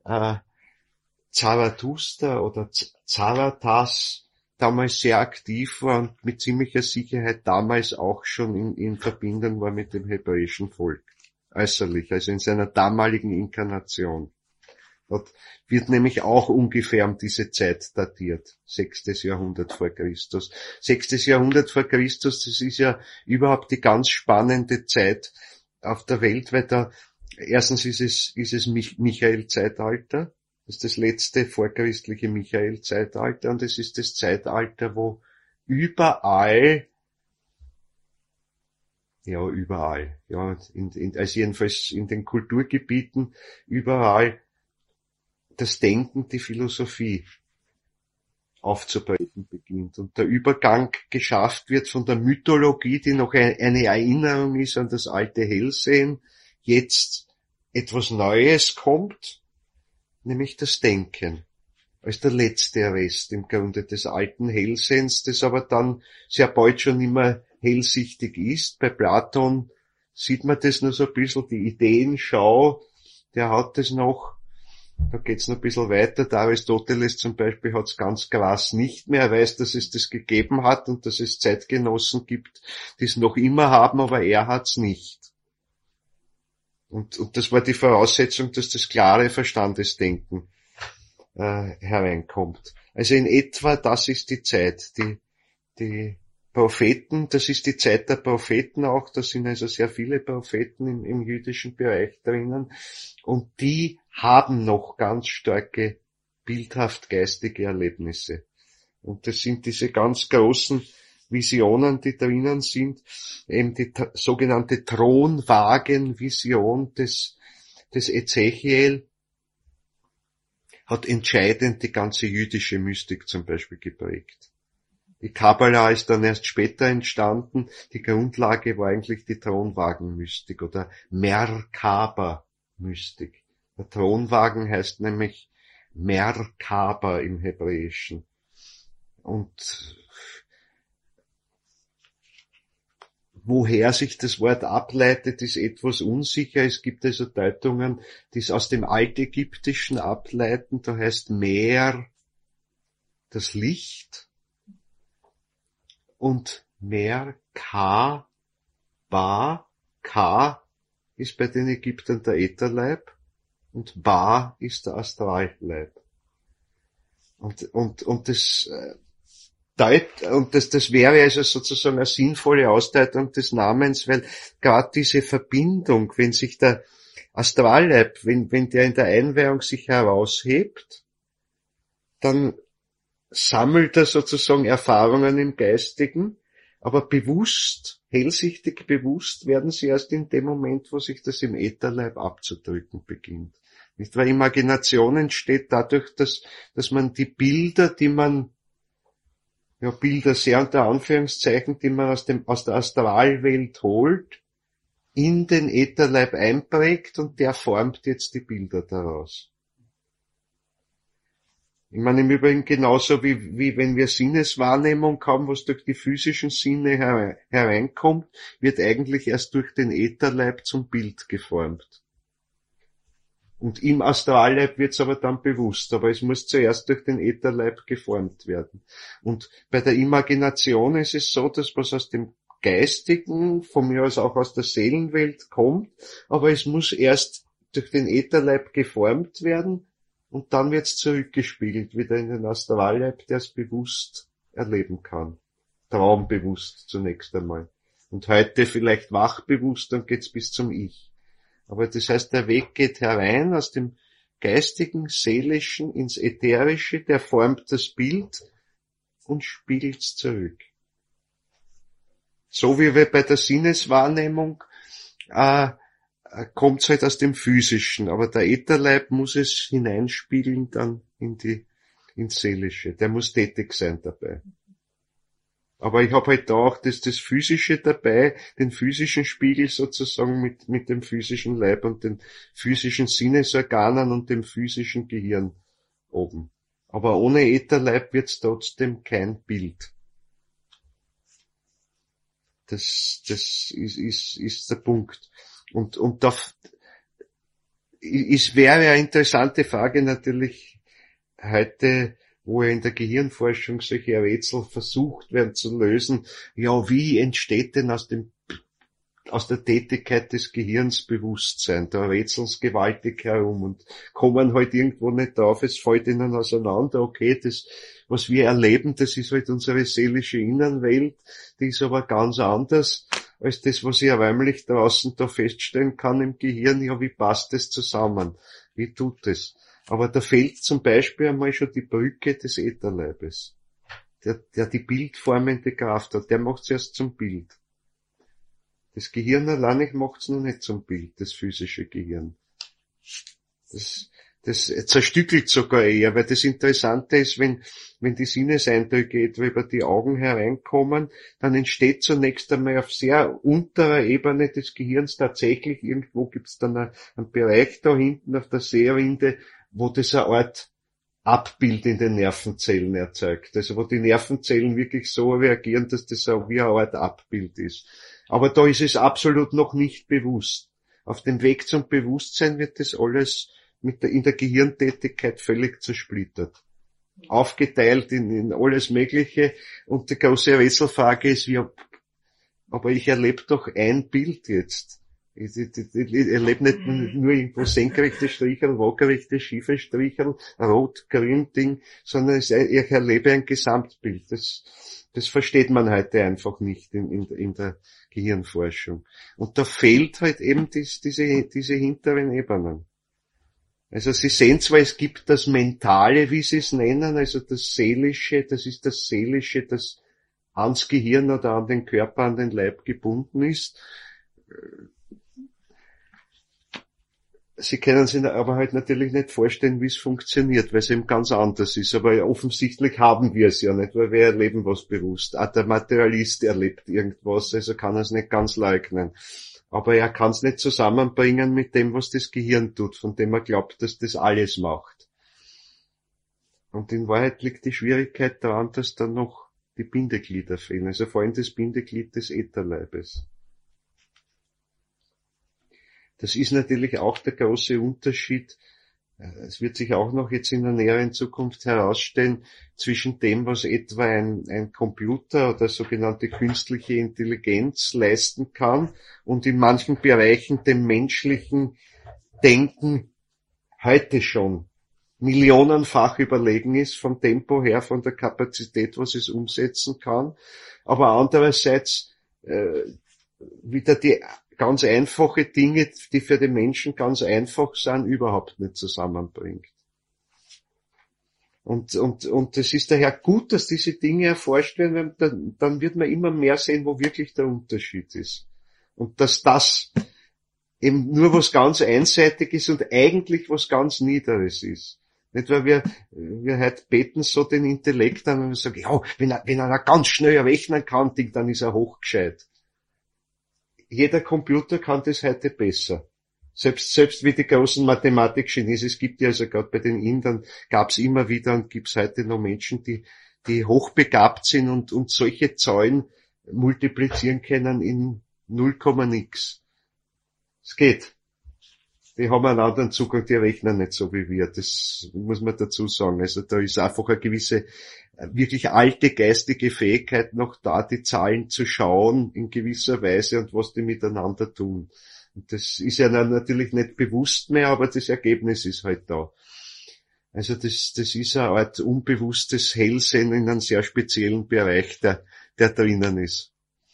Zarathustra oder Zarathas damals sehr aktiv war und mit ziemlicher Sicherheit damals auch schon in Verbindung war mit dem hebräischen Volk. Äußerlich, also in seiner damaligen Inkarnation. Dort wird nämlich auch ungefähr um diese Zeit datiert. 6. Jahrhundert vor Christus. 6. Jahrhundert vor Christus, das ist ja überhaupt die ganz spannende Zeit auf der Welt, weil da, erstens ist es Michael-Zeitalter. Das ist das letzte vorchristliche Michael-Zeitalter und es ist das Zeitalter, wo überall, also jedenfalls in den Kulturgebieten, überall das Denken, die Philosophie aufzubrechen beginnt und der Übergang geschafft wird von der Mythologie, die noch eine Erinnerung ist an das alte Hellsehen, jetzt etwas Neues kommt, nämlich das Denken, als der letzte Rest im Grunde des alten Hellsehens, das aber dann sehr bald schon immer hellsichtig ist. Bei Platon sieht man das nur so ein bisschen, die Ideenschau, der hat das noch. Da geht's noch ein bisschen weiter. Der Aristoteles zum Beispiel hat's ganz krass nicht mehr. Er weiß, dass es das gegeben hat und dass es Zeitgenossen gibt, die es noch immer haben, aber er hat's nicht. Und das war die Voraussetzung, dass das klare Verstandesdenken hereinkommt. Also in etwa, das ist die Zeit. Die Propheten, das ist die Zeit der Propheten auch, da sind also sehr viele Propheten im jüdischen Bereich drinnen und die haben noch ganz starke bildhaft geistige Erlebnisse. Und das sind diese ganz großen Visionen, die drinnen sind, eben die sogenannte Thronwagen-Vision des Ezechiel hat entscheidend die ganze jüdische Mystik zum Beispiel geprägt. Die Kabbala ist dann erst später entstanden. Die Grundlage war eigentlich die Thronwagenmystik oder Merkaba-Mystik. Der Thronwagen heißt nämlich Merkaba im Hebräischen. Und woher sich das Wort ableitet, ist etwas unsicher. Es gibt also Deutungen, die es aus dem Altägyptischen ableiten. Da heißt Mer das Licht. Und Merkaba, Ka ist bei den Ägyptern der Ätherleib und Ba ist der Astralleib. Und das wäre also sozusagen eine sinnvolle Ausdeutung des Namens, weil gerade diese Verbindung, wenn sich der Astralleib, wenn der in der Einweihung sich heraushebt, dann sammelt er sozusagen Erfahrungen im Geistigen Aber bewusst, hellsichtig bewusst werden sie erst in dem Moment, wo sich das im Ätherleib abzudrücken beginnt. Nicht? Weil Imagination entsteht dadurch, dass man die Bilder, die man, ja, Bilder sehr unter Anführungszeichen, die man aus der Astralwelt holt, in den Ätherleib einprägt und der formt jetzt die Bilder daraus. Ich meine im Übrigen genauso wie wenn wir Sinneswahrnehmung haben, was durch die physischen Sinne hereinkommt, wird eigentlich erst durch den Ätherleib zum Bild geformt. Und im Astralleib wird's aber dann bewusst, aber es muss zuerst durch den Ätherleib geformt werden. Und bei der Imagination ist es so, dass was aus dem Geistigen, von mir aus auch aus der Seelenwelt kommt, aber es muss erst durch den Ätherleib geformt werden und dann wird's zurückgespiegelt, wieder in den Astralleib, der es bewusst erleben kann. Traumbewusst zunächst einmal. Und heute vielleicht wachbewusst, dann geht's bis zum Ich. Aber das heißt, der Weg geht herein aus dem Geistigen, Seelischen ins Ätherische, der formt das Bild und spiegelt's zurück. So wie wir bei der Sinneswahrnehmung kommt's halt aus dem Physischen, aber der Ätherleib muss es hineinspiegeln dann ins Seelische. Der muss tätig sein dabei. Aber ich habe halt da auch das Physische dabei, den physischen Spiegel sozusagen mit dem physischen Leib und den physischen Sinnesorganen und dem physischen Gehirn oben. Aber ohne Ätherleib wird's trotzdem kein Bild. Das ist der Punkt. Und da wäre eine interessante Frage natürlich heute, wo ja in der Gehirnforschung solche Rätsel versucht werden zu lösen. Ja, wie entsteht denn aus der Tätigkeit des Gehirns Bewusstsein? Da rätseln's gewaltig herum und kommen halt irgendwo nicht drauf, es fällt ihnen auseinander. Okay, das, was wir erleben, das ist halt unsere seelische Innenwelt, die ist aber ganz anders als das, was ich räumlich draußen da feststellen kann im Gehirn. Ja, wie passt das zusammen? Wie tut es? Aber da fehlt zum Beispiel einmal schon die Brücke des Ätherleibes, der die bildformende Kraft hat. Der macht's erst zum Bild. Das Gehirn allein macht's noch nicht zum Bild, das physische Gehirn. Das zerstückelt sogar eher, weil das Interessante ist, wenn die Sinneseindrücke etwa über die Augen hereinkommen, dann entsteht zunächst einmal auf sehr unterer Ebene des Gehirns tatsächlich, irgendwo gibt's dann einen Bereich da hinten auf der Sehrinde, wo das eine Art Abbild in den Nervenzellen erzeugt. Also wo die Nervenzellen wirklich so reagieren, dass das auch wie eine Art Abbild ist. Aber da ist es absolut noch nicht bewusst. Auf dem Weg zum Bewusstsein wird das alles in der Gehirntätigkeit völlig zersplittert. Aufgeteilt in alles Mögliche. Und die große Rätselfrage ist, aber ich erlebe doch ein Bild jetzt. Ich erlebe nicht nur irgendwo senkrechte Strichel, waagerechte, schiefe Strichel, rot, grün Ding, sondern ich erlebe ein Gesamtbild. Das versteht man heute einfach nicht in der Gehirnforschung. Und da fehlt halt eben diese hinteren Ebenen. Also Sie sehen zwar, es gibt das Mentale, wie Sie es nennen, also das Seelische, das ist das Seelische, das ans Gehirn oder an den Körper, an den Leib gebunden ist. Sie können sich aber halt natürlich nicht vorstellen, wie es funktioniert, weil es eben ganz anders ist. Aber offensichtlich haben wir es ja nicht, weil wir erleben was bewusst. Auch der Materialist erlebt irgendwas, also kann er es nicht ganz leugnen. Aber er kann es nicht zusammenbringen mit dem, was das Gehirn tut, von dem er glaubt, dass das alles macht. Und in Wahrheit liegt die Schwierigkeit daran, dass dann noch die Bindeglieder fehlen, also vor allem das Bindeglied des Ätherleibes. Das ist natürlich auch der große Unterschied, es wird sich auch noch jetzt in der näheren Zukunft herausstellen, zwischen dem, was etwa ein Computer oder sogenannte künstliche Intelligenz leisten kann und in manchen Bereichen dem menschlichen Denken heute schon millionenfach überlegen ist, vom Tempo her, von der Kapazität, was es umsetzen kann, aber andererseits wieder die ganz einfache Dinge, die für den Menschen ganz einfach sind, überhaupt nicht zusammenbringt. Und es ist daher gut, dass diese Dinge erforscht werden, weil dann wird man immer mehr sehen, wo wirklich der Unterschied ist. Und dass das eben nur was ganz einseitig ist und eigentlich was ganz Niederes ist. Nicht, weil wir heute beten so den Intellekt an, wenn wir sagen, ja, wenn einer ganz schnell rechnen kann, dann ist er hochgescheit. Jeder Computer kann das heute besser. Selbst wie die großen Mathematik-Genies, es gibt ja also gerade bei den Indern, gab's immer wieder und gibt's heute noch Menschen, die hochbegabt sind und solche Zahlen multiplizieren können in 0, nix. Es geht. Die haben einen anderen Zugang, die rechnen nicht so wie wir. Das muss man dazu sagen. Also da ist einfach eine gewisse, wirklich alte geistige Fähigkeit noch da, die Zahlen zu schauen in gewisser Weise und was die miteinander tun. Und das ist ja dann natürlich nicht bewusst mehr, aber das Ergebnis ist halt da. Also das ist eine Art unbewusstes Hellsehen in einem sehr speziellen Bereich, der drinnen ist.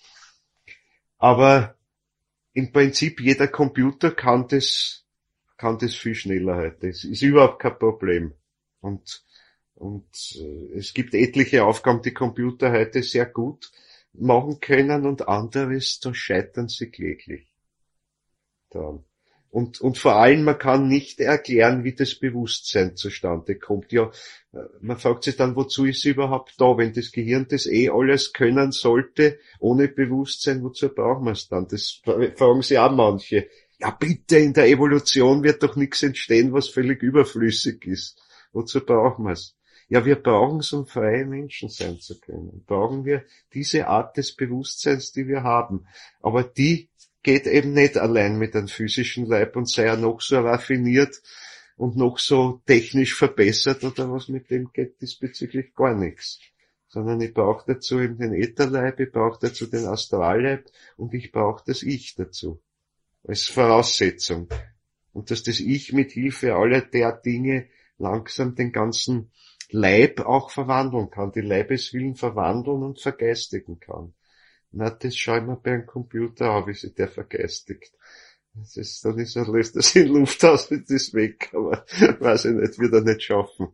Aber im Prinzip jeder Computer kann das viel schneller heute. Es ist überhaupt kein Problem. Und es gibt etliche Aufgaben, die Computer heute sehr gut machen können und anderes, da scheitern sie kläglich dran. Und vor allem, man kann nicht erklären, wie das Bewusstsein zustande kommt. Ja, man fragt sich dann, wozu ist es überhaupt da? Wenn das Gehirn das alles können sollte, ohne Bewusstsein, wozu brauchen wir es dann? Das fragen sich auch manche. Ja bitte, in der Evolution wird doch nichts entstehen, was völlig überflüssig ist. Wozu brauchen wir es? Ja, wir brauchen es, um freie Menschen sein zu können. Brauchen wir diese Art des Bewusstseins, die wir haben. Aber die geht eben nicht allein mit einem physischen Leib und sei er noch so raffiniert und noch so technisch verbessert oder was, mit dem geht diesbezüglich gar nichts. Sondern ich brauche dazu eben den Ätherleib, ich brauche dazu den Astralleib und ich brauche das Ich dazu. Als Voraussetzung. Und dass das Ich mit Hilfe aller der Dinge langsam den ganzen Leib auch verwandeln kann, die Leibeswillen verwandeln und vergeistigen kann. Na, das schaue ich mir beim Computer an, wie sich der vergeistigt. Dann löst das in Luft aus und ist weg, aber weiß ich nicht, wird er nicht schaffen.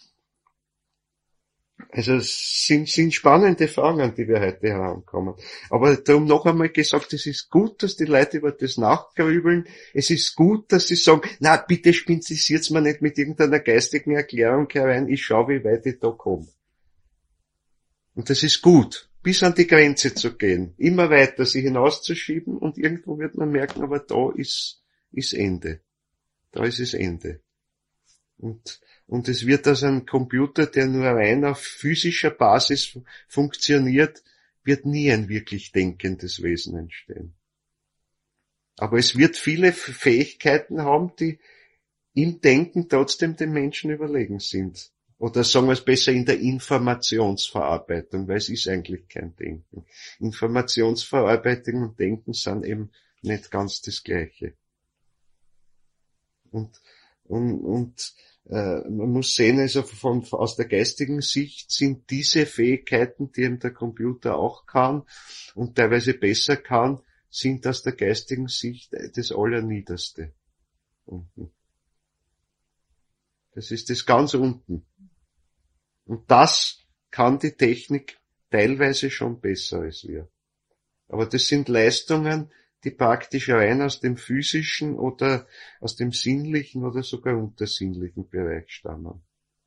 Also es sind spannende Fragen, an die wir heute herankommen. Aber darum noch einmal gesagt, es ist gut, dass die Leute über das nachgrübeln. Es ist gut, dass sie sagen, na bitte spinzisiert's mir nicht mit irgendeiner geistigen Erklärung herein, ich schaue, wie weit ich da komme. Und das ist gut, bis an die Grenze zu gehen, immer weiter sie hinauszuschieben und irgendwo wird man merken, aber da ist Ende. Da ist es Ende. Und es wird aus einem Computer, der nur rein auf physischer Basis funktioniert, wird nie ein wirklich denkendes Wesen entstehen. Aber es wird viele Fähigkeiten haben, die im Denken trotzdem den Menschen überlegen sind. Oder sagen wir es besser, in der Informationsverarbeitung, weil es ist eigentlich kein Denken. Informationsverarbeitung und Denken sind eben nicht ganz das Gleiche. Und man muss sehen, also aus der geistigen Sicht sind diese Fähigkeiten, die eben der Computer auch kann und teilweise besser kann, sind aus der geistigen Sicht das Allerniederste. Unten. Das ist das ganz unten. Und das kann die Technik teilweise schon besser als wir. Aber das sind Leistungen, die praktisch rein aus dem physischen oder aus dem sinnlichen oder sogar untersinnlichen Bereich stammen.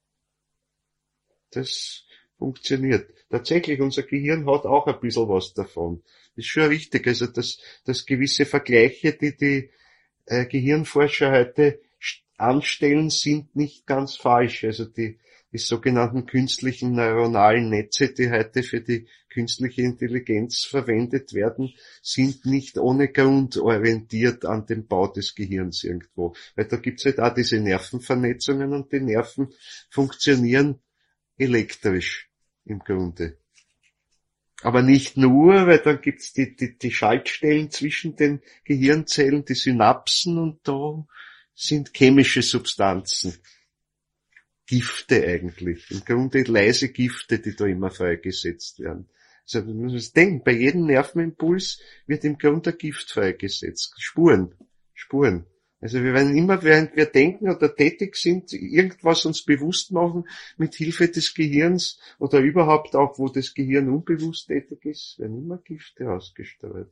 Das funktioniert. Tatsächlich, unser Gehirn hat auch ein bisschen was davon. Das ist schon richtig. Also, dass gewisse Vergleiche, die Gehirnforscher heute anstellen, sind nicht ganz falsch. Also die sogenannten künstlichen neuronalen Netze, die heute für die künstliche Intelligenz verwendet werden, sind nicht ohne Grund orientiert an dem Bau des Gehirns irgendwo. Weil da gibt's halt auch diese Nervenvernetzungen und die Nerven funktionieren elektrisch im Grunde. Aber nicht nur, weil dann gibt's die Schaltstellen zwischen den Gehirnzellen, die Synapsen, und da sind chemische Substanzen. Gifte eigentlich. Im Grunde leise Gifte, die da immer freigesetzt werden. Also man muss denken, bei jedem Nervenimpuls wird im Grunde Gift freigesetzt. Spuren. Also wir werden immer, während wir denken oder tätig sind, irgendwas uns bewusst machen mit Hilfe des Gehirns oder überhaupt auch, wo das Gehirn unbewusst tätig ist, werden immer Gifte ausgestreut.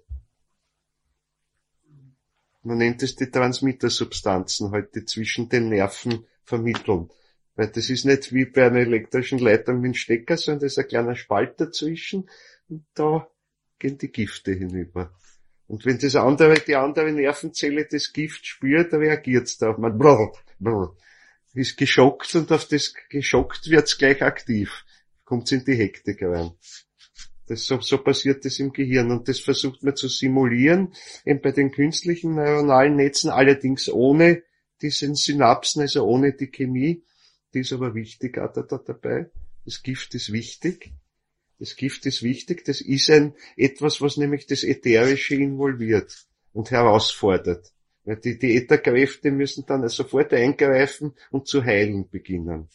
Man nennt es die Transmittersubstanzen heute zwischen den Nerven vermitteln. Weil das ist nicht wie bei einer elektrischen Leitung mit einem Stecker, sondern das ist ein kleiner Spalt dazwischen und da gehen die Gifte hinüber. Und wenn die andere Nervenzelle das Gift spürt, dann reagiert's da. Man ist geschockt und auf das geschockt wird's gleich aktiv. Kommt's in die Hektik rein. So passiert das im Gehirn und das versucht man zu simulieren, eben bei den künstlichen neuronalen Netzen, allerdings ohne diesen Synapsen, also ohne die Chemie. Die ist aber wichtig dabei. Das Gift ist wichtig. Das Gift ist wichtig, das ist etwas, was nämlich das Ätherische involviert und herausfordert. Weil die Ätherkräfte müssen dann sofort eingreifen und zu heilen beginnen.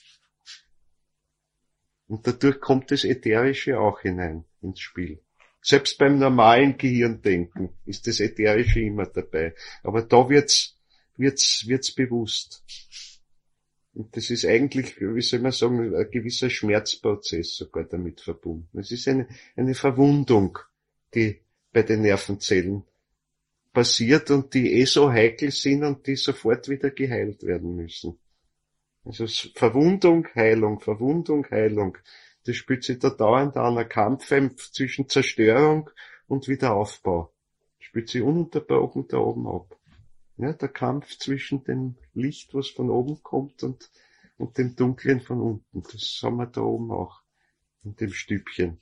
Und dadurch kommt das Ätherische auch hinein ins Spiel. Selbst beim normalen Gehirndenken ist das Ätherische immer dabei. Aber da wird's bewusst. Und das ist eigentlich, wie soll man sagen, ein gewisser Schmerzprozess sogar damit verbunden. Es ist eine Verwundung, die bei den Nervenzellen passiert und die so heikel sind und die sofort wieder geheilt werden müssen. Also Verwundung, Heilung. Das spielt sich da dauernd an, ein Kampf zwischen Zerstörung und Wiederaufbau. Das spielt sich ununterbrochen da oben ab. Ja, der Kampf zwischen dem Licht, was von oben kommt, und dem Dunklen von unten. Das haben wir da oben auch, in dem Stübchen.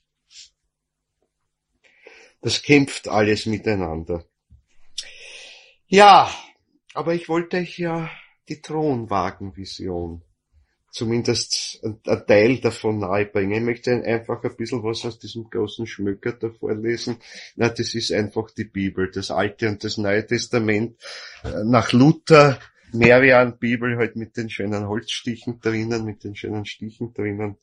Das kämpft alles miteinander. Ja, aber ich wollte euch ja die Thronwagenvision, zumindest ein Teil davon nahebringen. Ich möchte einfach ein bisschen was aus diesem großen Schmöker da vorlesen. Na, das ist einfach die Bibel, das Alte und das Neue Testament. Nach Luther, Marian-Bibel, halt mit den schönen Holzstichen drinnen, mit den schönen Stichen drinnen.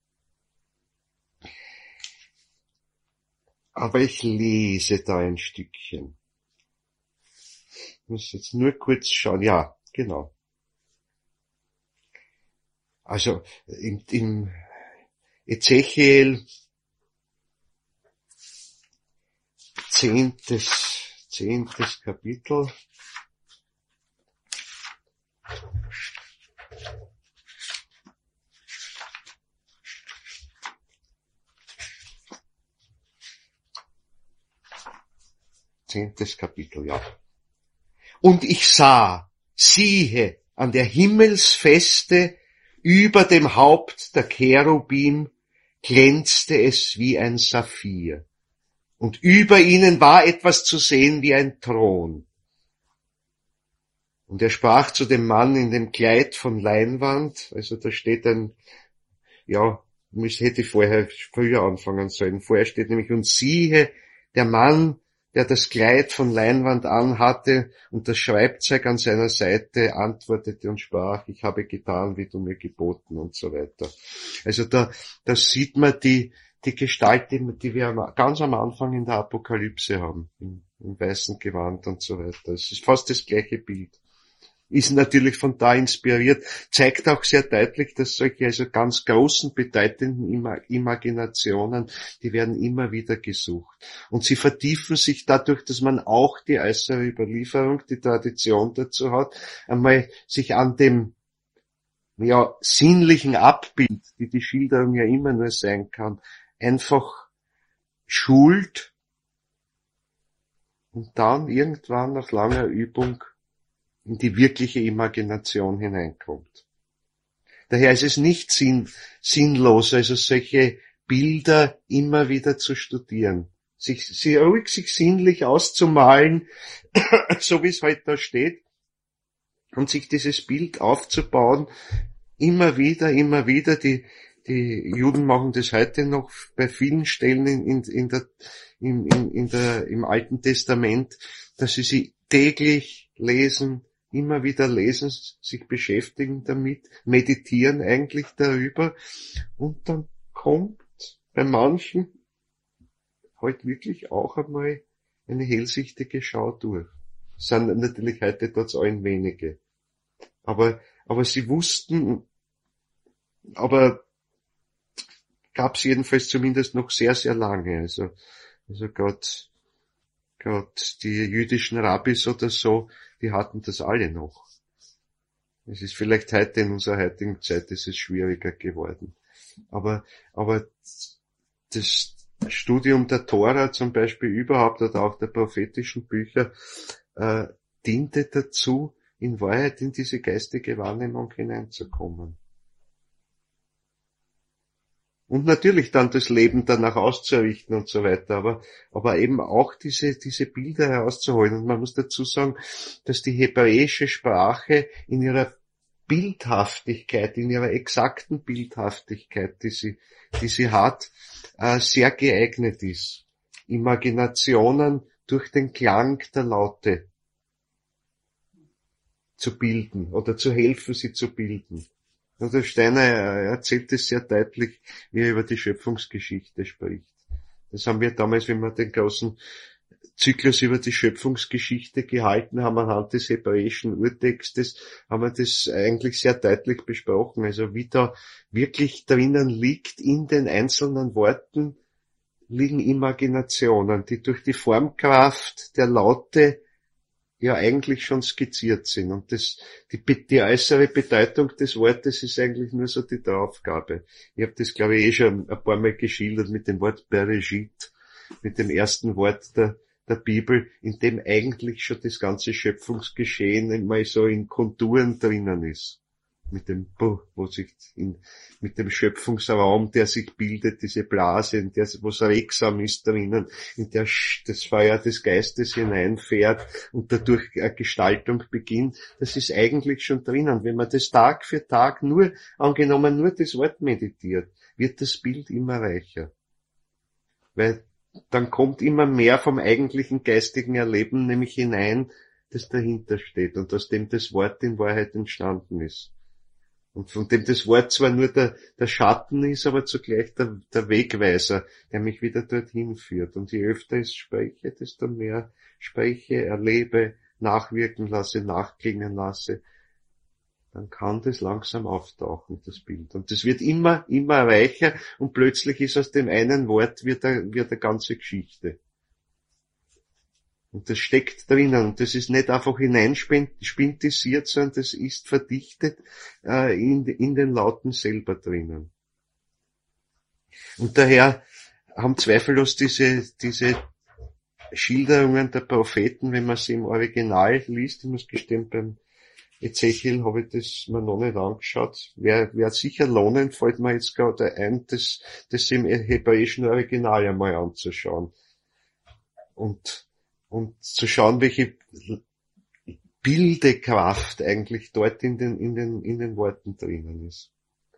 Aber ich lese da ein Stückchen. Ich muss jetzt nur kurz schauen. Ja, genau. Also im Ezechiel 10. Kapitel. Zehntes Kapitel, ja. Und ich sah, siehe, an der Himmelsfeste über dem Haupt der Cherubim glänzte es wie ein Saphir. Und über ihnen war etwas zu sehen wie ein Thron. Und er sprach zu dem Mann in dem Kleid von Leinwand, also da steht hätte ich früher anfangen sollen. Vorher steht nämlich, und siehe, der Mann, der das Kleid von Leinwand anhatte und das Schreibzeug an seiner Seite, antwortete und sprach, ich habe getan, wie du mir geboten und so weiter. Also da sieht man die Gestalt, die wir ganz am Anfang in der Apokalypse haben, im weißen Gewand und so weiter. Es ist fast das gleiche Bild. Ist natürlich von da inspiriert, zeigt auch sehr deutlich, dass solche also ganz großen, bedeutenden Imaginationen, die werden immer wieder gesucht. Und sie vertiefen sich dadurch, dass man auch die äußere Überlieferung, die Tradition dazu hat, einmal sich an dem sinnlichen Abbild, die Schilderung ja immer nur sein kann, einfach schult und dann irgendwann nach langer Übung in die wirkliche Imagination hineinkommt. Daher ist es nicht sinnlos, also solche Bilder immer wieder zu studieren. Sich sinnlich auszumalen, so wie es heute da steht, und sich dieses Bild aufzubauen, immer wieder, die Juden machen das heute noch bei vielen Stellen im Alten Testament, dass sie täglich lesen, immer wieder lesen, sich beschäftigen damit, meditieren eigentlich darüber, und dann kommt bei manchen halt wirklich auch einmal eine hellsichtige Schau durch. sind natürlich heute dort allen wenige. Aber sie wussten, aber gab's jedenfalls zumindest noch sehr, sehr lange. Also gerade die jüdischen Rabbis oder so, die hatten das alle noch. Es ist vielleicht heute in unserer heutigen Zeit ist es schwieriger geworden. Aber das Studium der Tora zum Beispiel überhaupt oder auch der prophetischen Bücher diente dazu, in Wahrheit in diese geistige Wahrnehmung hineinzukommen. Und natürlich dann das Leben danach auszurichten und so weiter, aber eben auch diese Bilder herauszuholen. Und man muss dazu sagen, dass die hebräische Sprache in ihrer Bildhaftigkeit, in ihrer exakten Bildhaftigkeit, die sie hat, sehr geeignet ist, Imaginationen durch den Klang der Laute zu bilden oder zu helfen, sie zu bilden. Und der Steiner erzählt es sehr deutlich, wie er über die Schöpfungsgeschichte spricht. Das haben wir damals, wenn wir den großen Zyklus über die Schöpfungsgeschichte gehalten haben, anhand des hebräischen Urtextes, haben wir das eigentlich sehr deutlich besprochen. Also wie da wirklich drinnen liegt, in den einzelnen Worten liegen Imaginationen, die durch die Formkraft der Laute ja eigentlich schon skizziert sind. Und die äußere Bedeutung des Wortes ist eigentlich nur so die Draufgabe. Ich habe das, glaube ich, schon ein paar Mal geschildert mit dem Wort Bereshit, mit dem ersten Wort der Bibel, in dem eigentlich schon das ganze Schöpfungsgeschehen einmal so in Konturen drinnen ist. Mit dem mit dem Schöpfungsraum, der sich bildet, diese Blase, in der, wo es regsam ist drinnen, in der das Feuer des Geistes hineinfährt und dadurch eine Gestaltung beginnt, das ist eigentlich schon drinnen. Wenn man das Tag für Tag nur das Wort meditiert, wird das Bild immer reicher. Weil dann kommt immer mehr vom eigentlichen geistigen Erleben nämlich hinein, das dahinter steht und aus dem das Wort in Wahrheit entstanden ist. Und von dem das Wort zwar nur der Schatten ist, aber zugleich der Wegweiser, der mich wieder dorthin führt. Und je öfter ich spreche, desto mehr spreche, erlebe, nachwirken lasse, nachklingen lasse, dann kann das langsam auftauchen, das Bild. Und das wird immer reicher und plötzlich ist aus dem einen Wort wird eine ganze Geschichte. Und das steckt drinnen. Und das ist nicht einfach hineinspintisiert, sondern das ist verdichtet in den Lauten selber drinnen. Und daher haben zweifellos diese Schilderungen der Propheten, wenn man sie im Original liest, ich muss gestehen, beim Ezechiel habe ich das mir noch nicht angeschaut, wäre sicher lohnend, fällt mir jetzt gerade ein, das im hebräischen Original einmal anzuschauen. Und zu schauen, welche Bildekraft eigentlich dort in den Worten drinnen ist.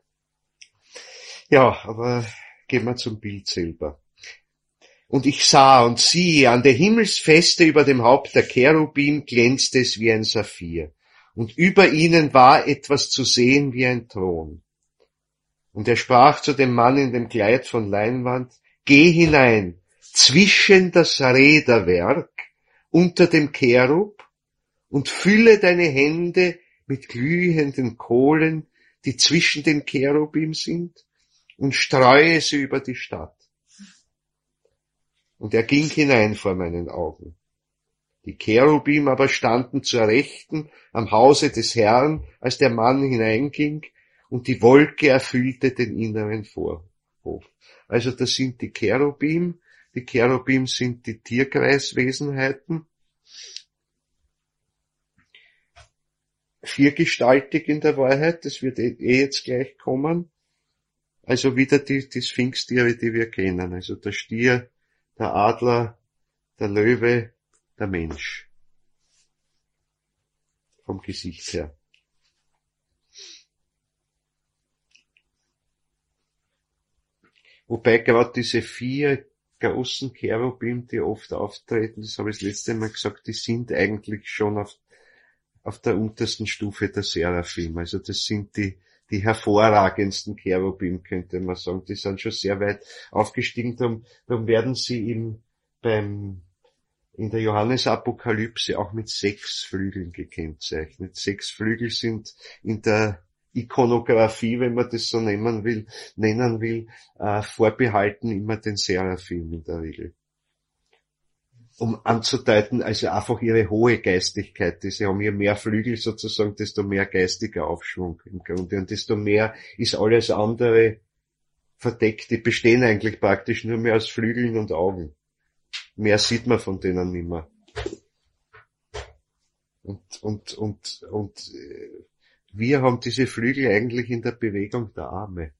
Ja, aber gehen wir zum Bild selber. Und ich sah und siehe, an der Himmelsfeste über dem Haupt der Cherubim glänzte es wie ein Saphir. Und über ihnen war etwas zu sehen wie ein Thron. Und er sprach zu dem Mann in dem Kleid von Leinwand, geh hinein, zwischen das Räderwerk, unter dem Cherub, und fülle deine Hände mit glühenden Kohlen, die zwischen den Cherubim sind, und streue sie über die Stadt. Und er ging hinein vor meinen Augen. Die Cherubim aber standen zur Rechten am Hause des Herrn, als der Mann hineinging, und die Wolke erfüllte den inneren Vorhof. Also das sind die Cherubim. Die Cherubim sind die Tierkreiswesenheiten. Viergestaltig in der Wahrheit, das wird jetzt gleich kommen. Also wieder die Sphinxtiere, die wir kennen. Also der Stier, der Adler, der Löwe, der Mensch. Vom Gesicht her. Wobei gerade diese 4 großen Cherubim, die oft auftreten, das habe ich das letzte Mal gesagt, die sind eigentlich schon auf der untersten Stufe der Seraphim. Also das sind die hervorragendsten Cherubim, könnte man sagen. Die sind schon sehr weit aufgestiegen, darum werden sie im in der Johannesapokalypse auch mit 6 Flügeln gekennzeichnet. 6 Flügel sind in der Ikonographie, wenn man das so nennen will, vorbehalten immer den Seraphim in der Regel. Um anzudeuten, also einfach ihre hohe Geistigkeit. Sie haben je mehr Flügel sozusagen, desto mehr geistiger Aufschwung im Grunde. Und desto mehr ist alles andere verdeckt. Die bestehen eigentlich praktisch nur mehr aus Flügeln und Augen. Mehr sieht man von denen nicht mehr. Und wir haben diese Flügel eigentlich in der Bewegung der Arme.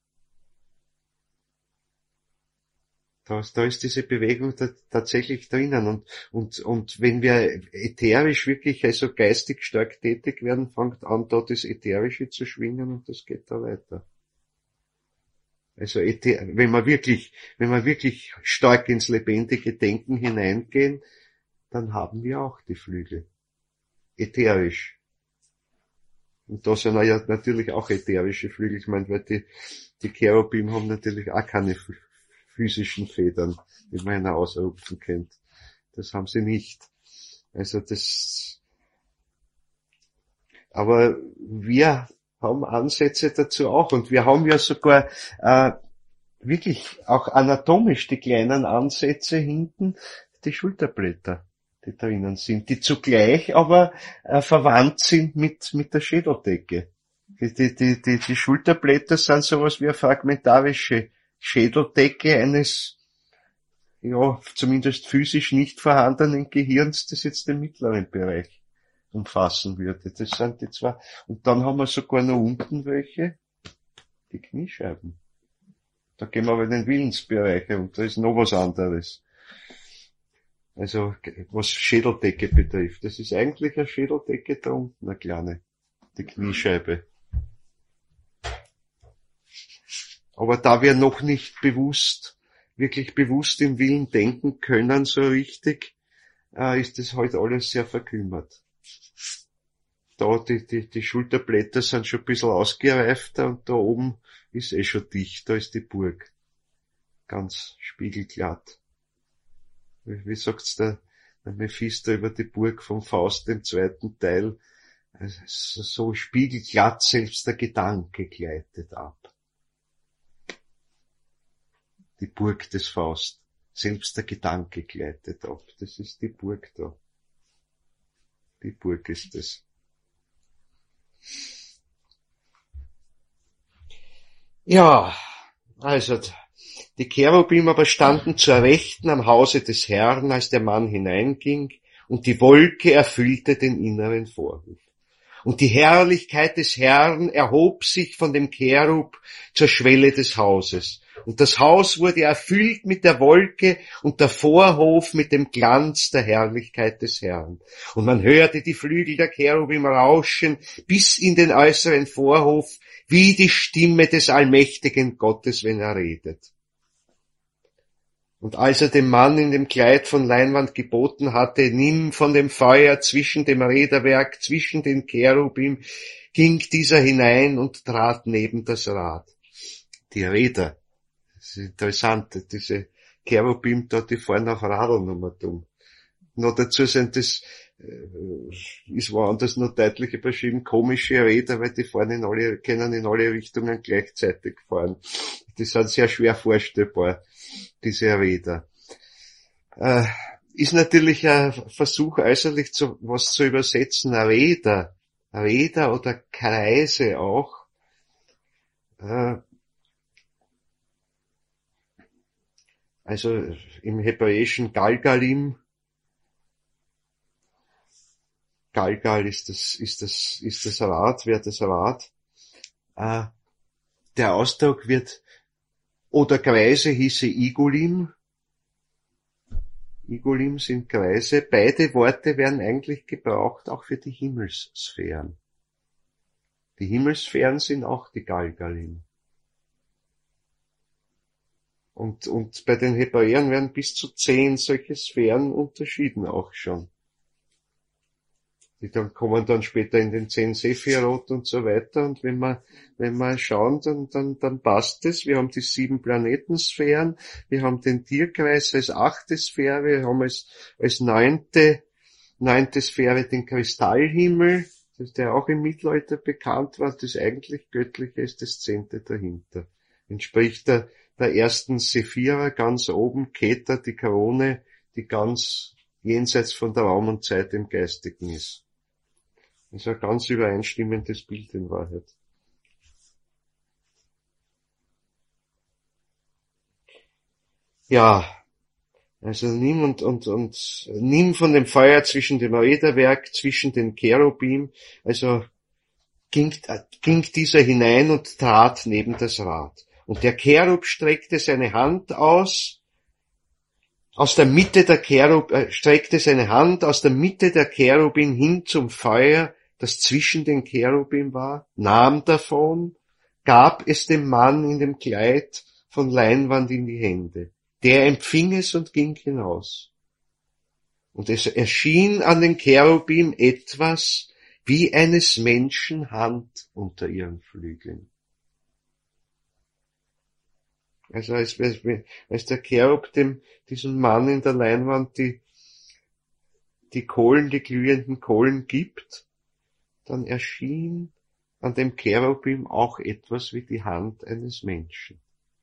Da ist diese Bewegung tatsächlich drinnen. Und wenn wir ätherisch wirklich, also geistig stark tätig werden, fängt an, da das Ätherische zu schwingen und das geht da weiter. Also wenn wir wirklich stark ins lebendige Denken hineingehen, dann haben wir auch die Flügel. Ätherisch. Und da sind ja natürlich auch ätherische Flügel. Ich meine, weil die Cherubim haben natürlich auch keine physischen Federn, die man einer ausrupfen kennt. Das haben sie nicht. Also aber wir haben Ansätze dazu auch, und wir haben ja sogar wirklich auch anatomisch die kleinen Ansätze hinten, die Schulterblätter, die drinnen sind, die zugleich aber verwandt sind mit der Schädeldecke. Die Schulterblätter sind sowas wie eine fragmentarische Schädeldecke eines, ja, zumindest physisch nicht vorhandenen Gehirns, das jetzt den mittleren Bereich umfassen würde. Das sind die zwei. Und dann haben wir sogar noch unten welche, die Kniescheiben. Da gehen wir aber in den Willensbereich und da ist noch was anderes. Also, was Schädeldecke betrifft. Das ist eigentlich eine Schädeldecke da unten, eine kleine. Die Kniescheibe. Aber da wir noch nicht wirklich bewusst im Willen denken können, so richtig, ist das halt alles sehr verkümmert. Da, die Schulterblätter sind schon ein bisschen ausgereifter und da oben ist schon dicht, da ist die Burg. Ganz spiegelglatt. Wie sagt's der Mephisto über die Burg vom Faust, im 2. Teil? Also so spiegelglatt, selbst der Gedanke gleitet ab. Die Burg des Faust. Selbst der Gedanke gleitet ab. Das ist die Burg da. Die Burg ist es. Ja, also die Cherubim aber standen zur Rechten am Hause des Herrn, als der Mann hineinging, und die Wolke erfüllte den inneren Vorhof. Und die Herrlichkeit des Herrn erhob sich von dem Cherub zur Schwelle des Hauses. Und das Haus wurde erfüllt mit der Wolke und der Vorhof mit dem Glanz der Herrlichkeit des Herrn. Und man hörte die Flügel der Cherubim rauschen bis in den äußeren Vorhof, wie die Stimme des allmächtigen Gottes, wenn er redet. Und als er dem Mann in dem Kleid von Leinwand geboten hatte, nimm von dem Feuer zwischen dem Räderwerk, zwischen den Cherubim, ging dieser hinein und trat neben das Rad. Die Räder, das ist interessant, diese Cherubim dort, die fahren auf Radeln nochmal dumm. Noch dazu sind das, ist woanders noch deutlicher beschrieben, komische Räder, weil die können in alle Richtungen gleichzeitig fahren. Die sind sehr schwer vorstellbar, diese Räder. Ist natürlich ein Versuch, äußerlich was zu übersetzen. Räder oder Kreise auch. Also im Hebräischen Galgalim. Galgal ist das Rad, wäre das Rad. Der Ausdruck wird, oder Kreise hieße Igulim. Igulim sind Kreise. Beide Worte werden eigentlich gebraucht, auch für die Himmelssphären. Die Himmelssphären sind auch die Galgalim. Und bei den Hebräern werden bis zu 10 solche Sphären unterschieden auch schon. Die dann kommen dann später in den 10 Sephirot und so weiter. Und wenn wir schauen, dann passt es. Wir haben die 7 Planetensphären, wir haben den Tierkreis als 8. Sphäre, wir haben als 9. Sphäre den Kristallhimmel, der auch im Mittelalter bekannt war. Das eigentlich Göttliche ist das 10. dahinter. Entspricht der ersten Sephira ganz oben, Keter, die Krone, die ganz jenseits von der Raum und Zeit im Geistigen ist. Das ist ein ganz übereinstimmendes Bild in Wahrheit. Ja, also nimm nimm von dem Feuer zwischen dem Räderwerk, zwischen den Cherubim, also ging dieser hinein und trat neben das Rad. Und der Cherub streckte seine Hand aus, aus der Mitte der Cherubim hin zum Feuer, das zwischen den Cherubim war, nahm davon, gab es dem Mann in dem Kleid von Leinwand in die Hände. Der empfing es und ging hinaus. Und es erschien an den Cherubim etwas wie eines Menschen Hand unter ihren Flügeln. Also als der Cherub diesem Mann in der Leinwand die glühenden Kohlen gibt, dann erschien an dem Cherubim auch etwas wie die Hand eines Menschen.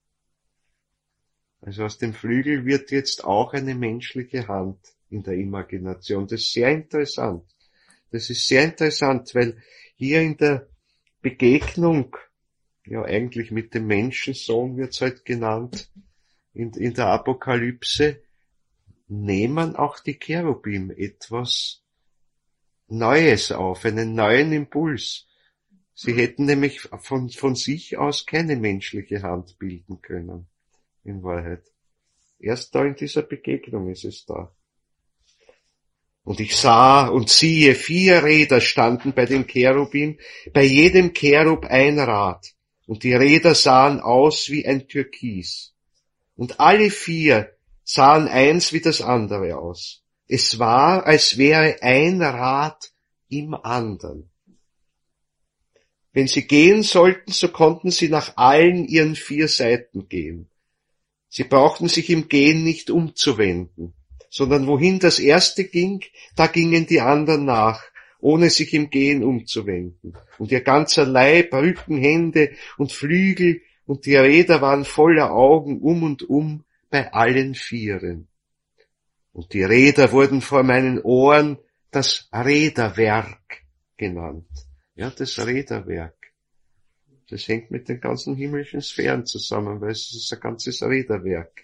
Also aus dem Flügel wird jetzt auch eine menschliche Hand in der Imagination. Das ist sehr interessant. Das ist sehr interessant, weil hier in der Begegnung, ja eigentlich mit dem Menschensohn wird's halt genannt, in der Apokalypse, nehmen auch die Cherubim etwas Neues auf, einen neuen Impuls. Sie hätten nämlich von sich aus keine menschliche Hand bilden können, in Wahrheit. Erst da in dieser Begegnung ist es da. Und ich sah und siehe, 4 Räder standen bei den Cherubim, bei jedem Cherub ein Rad. Und die Räder sahen aus wie ein Türkis. Und alle 4 sahen eins wie das andere aus. Es war, als wäre ein Rad im anderen. Wenn sie gehen sollten, so konnten sie nach allen ihren 4 Seiten gehen. Sie brauchten sich im Gehen nicht umzuwenden, sondern wohin das erste ging, da gingen die anderen nach, ohne sich im Gehen umzuwenden. Und ihr ganzer Leib, Rücken, Hände und Flügel und die Räder waren voller Augen und um bei allen 4. Und die Räder wurden vor meinen Ohren das Räderwerk genannt. Ja, das Räderwerk. Das hängt mit den ganzen himmlischen Sphären zusammen, weil es ist ein ganzes Räderwerk.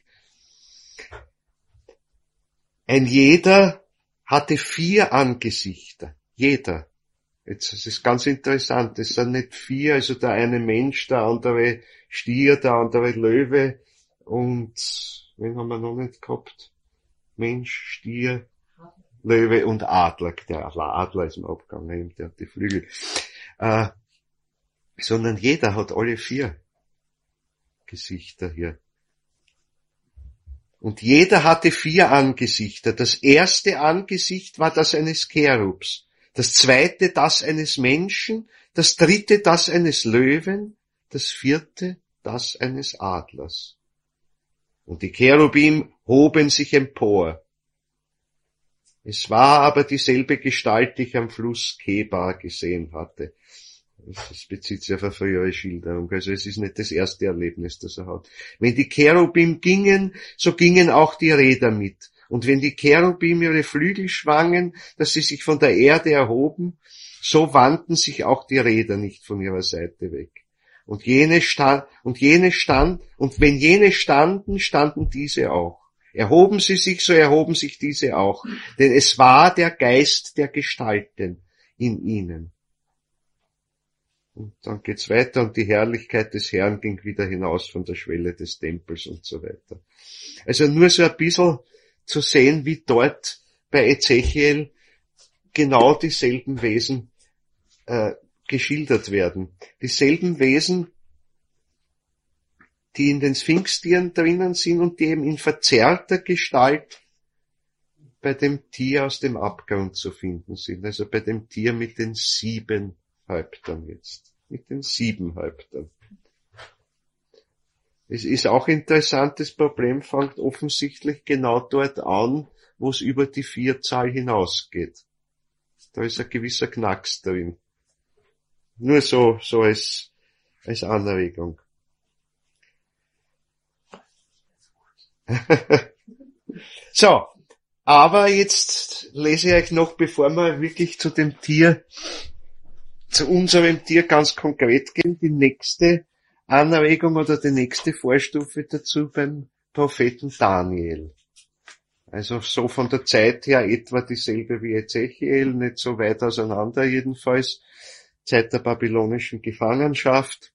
Ein jeder hatte 4 Angesichter. Jeder. Jetzt, das ist ganz interessant. Es sind nicht 4, also der eine Mensch, der andere Stier, der andere Löwe und, wen haben wir noch nicht gehabt? Mensch, Stier, Löwe und Adler. Der Adler ist im Abgang, der hat die Flügel. Sondern jeder hat alle 4 Gesichter hier. Und jeder hatte 4 Angesichter. Das erste Angesicht war das eines Cherubs, das zweite das eines Menschen, das dritte das eines Löwen, das 4. das eines Adlers. Und die Cherubim hoben sich empor. Es war aber dieselbe Gestalt, die ich am Fluss Kebar gesehen hatte. Das bezieht sich auf eine frühere Schilderung, also es ist nicht das erste Erlebnis, das er hat. Wenn die Cherubim gingen, so gingen auch die Räder mit. Und wenn die Cherubim ihre Flügel schwangen, dass sie sich von der Erde erhoben, so wandten sich auch die Räder nicht von ihrer Seite weg. Und wenn jene standen, standen diese auch. Erhoben sie sich, so erhoben sich diese auch. Denn es war der Geist der Gestalten in ihnen. Und dann geht's weiter und die Herrlichkeit des Herrn ging wieder hinaus von der Schwelle des Tempels und so weiter. Also nur so ein bisschen zu sehen, wie dort bei Ezechiel genau dieselben Wesen geschildert werden. Dieselben Wesen, die in den Sphinxtieren drinnen sind und die eben in verzerrter Gestalt bei dem Tier aus dem Abgrund zu finden sind. Also bei dem Tier mit den 7 Häuptern jetzt. Mit den 7 Häuptern. Es ist auch interessant, das Problem fängt offensichtlich genau dort an, wo es über die 4-Zahl hinausgeht. Da ist ein gewisser Knacks drin. Nur so als Anregung. So, aber jetzt lese ich euch noch, bevor wir wirklich zu unserem Tier ganz konkret gehen, die nächste Anregung oder die nächste Vorstufe dazu beim Propheten Daniel. Also so von der Zeit her etwa dieselbe wie Ezechiel, nicht so weit auseinander jedenfalls. Zeit der babylonischen Gefangenschaft.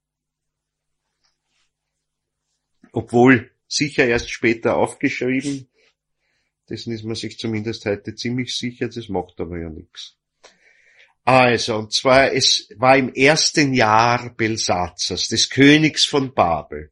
Obwohl sicher erst später aufgeschrieben. Dessen ist man sich zumindest heute ziemlich sicher, das macht aber ja nichts. Also, und zwar, es war im 1. Jahr Belsazars, des Königs von Babel.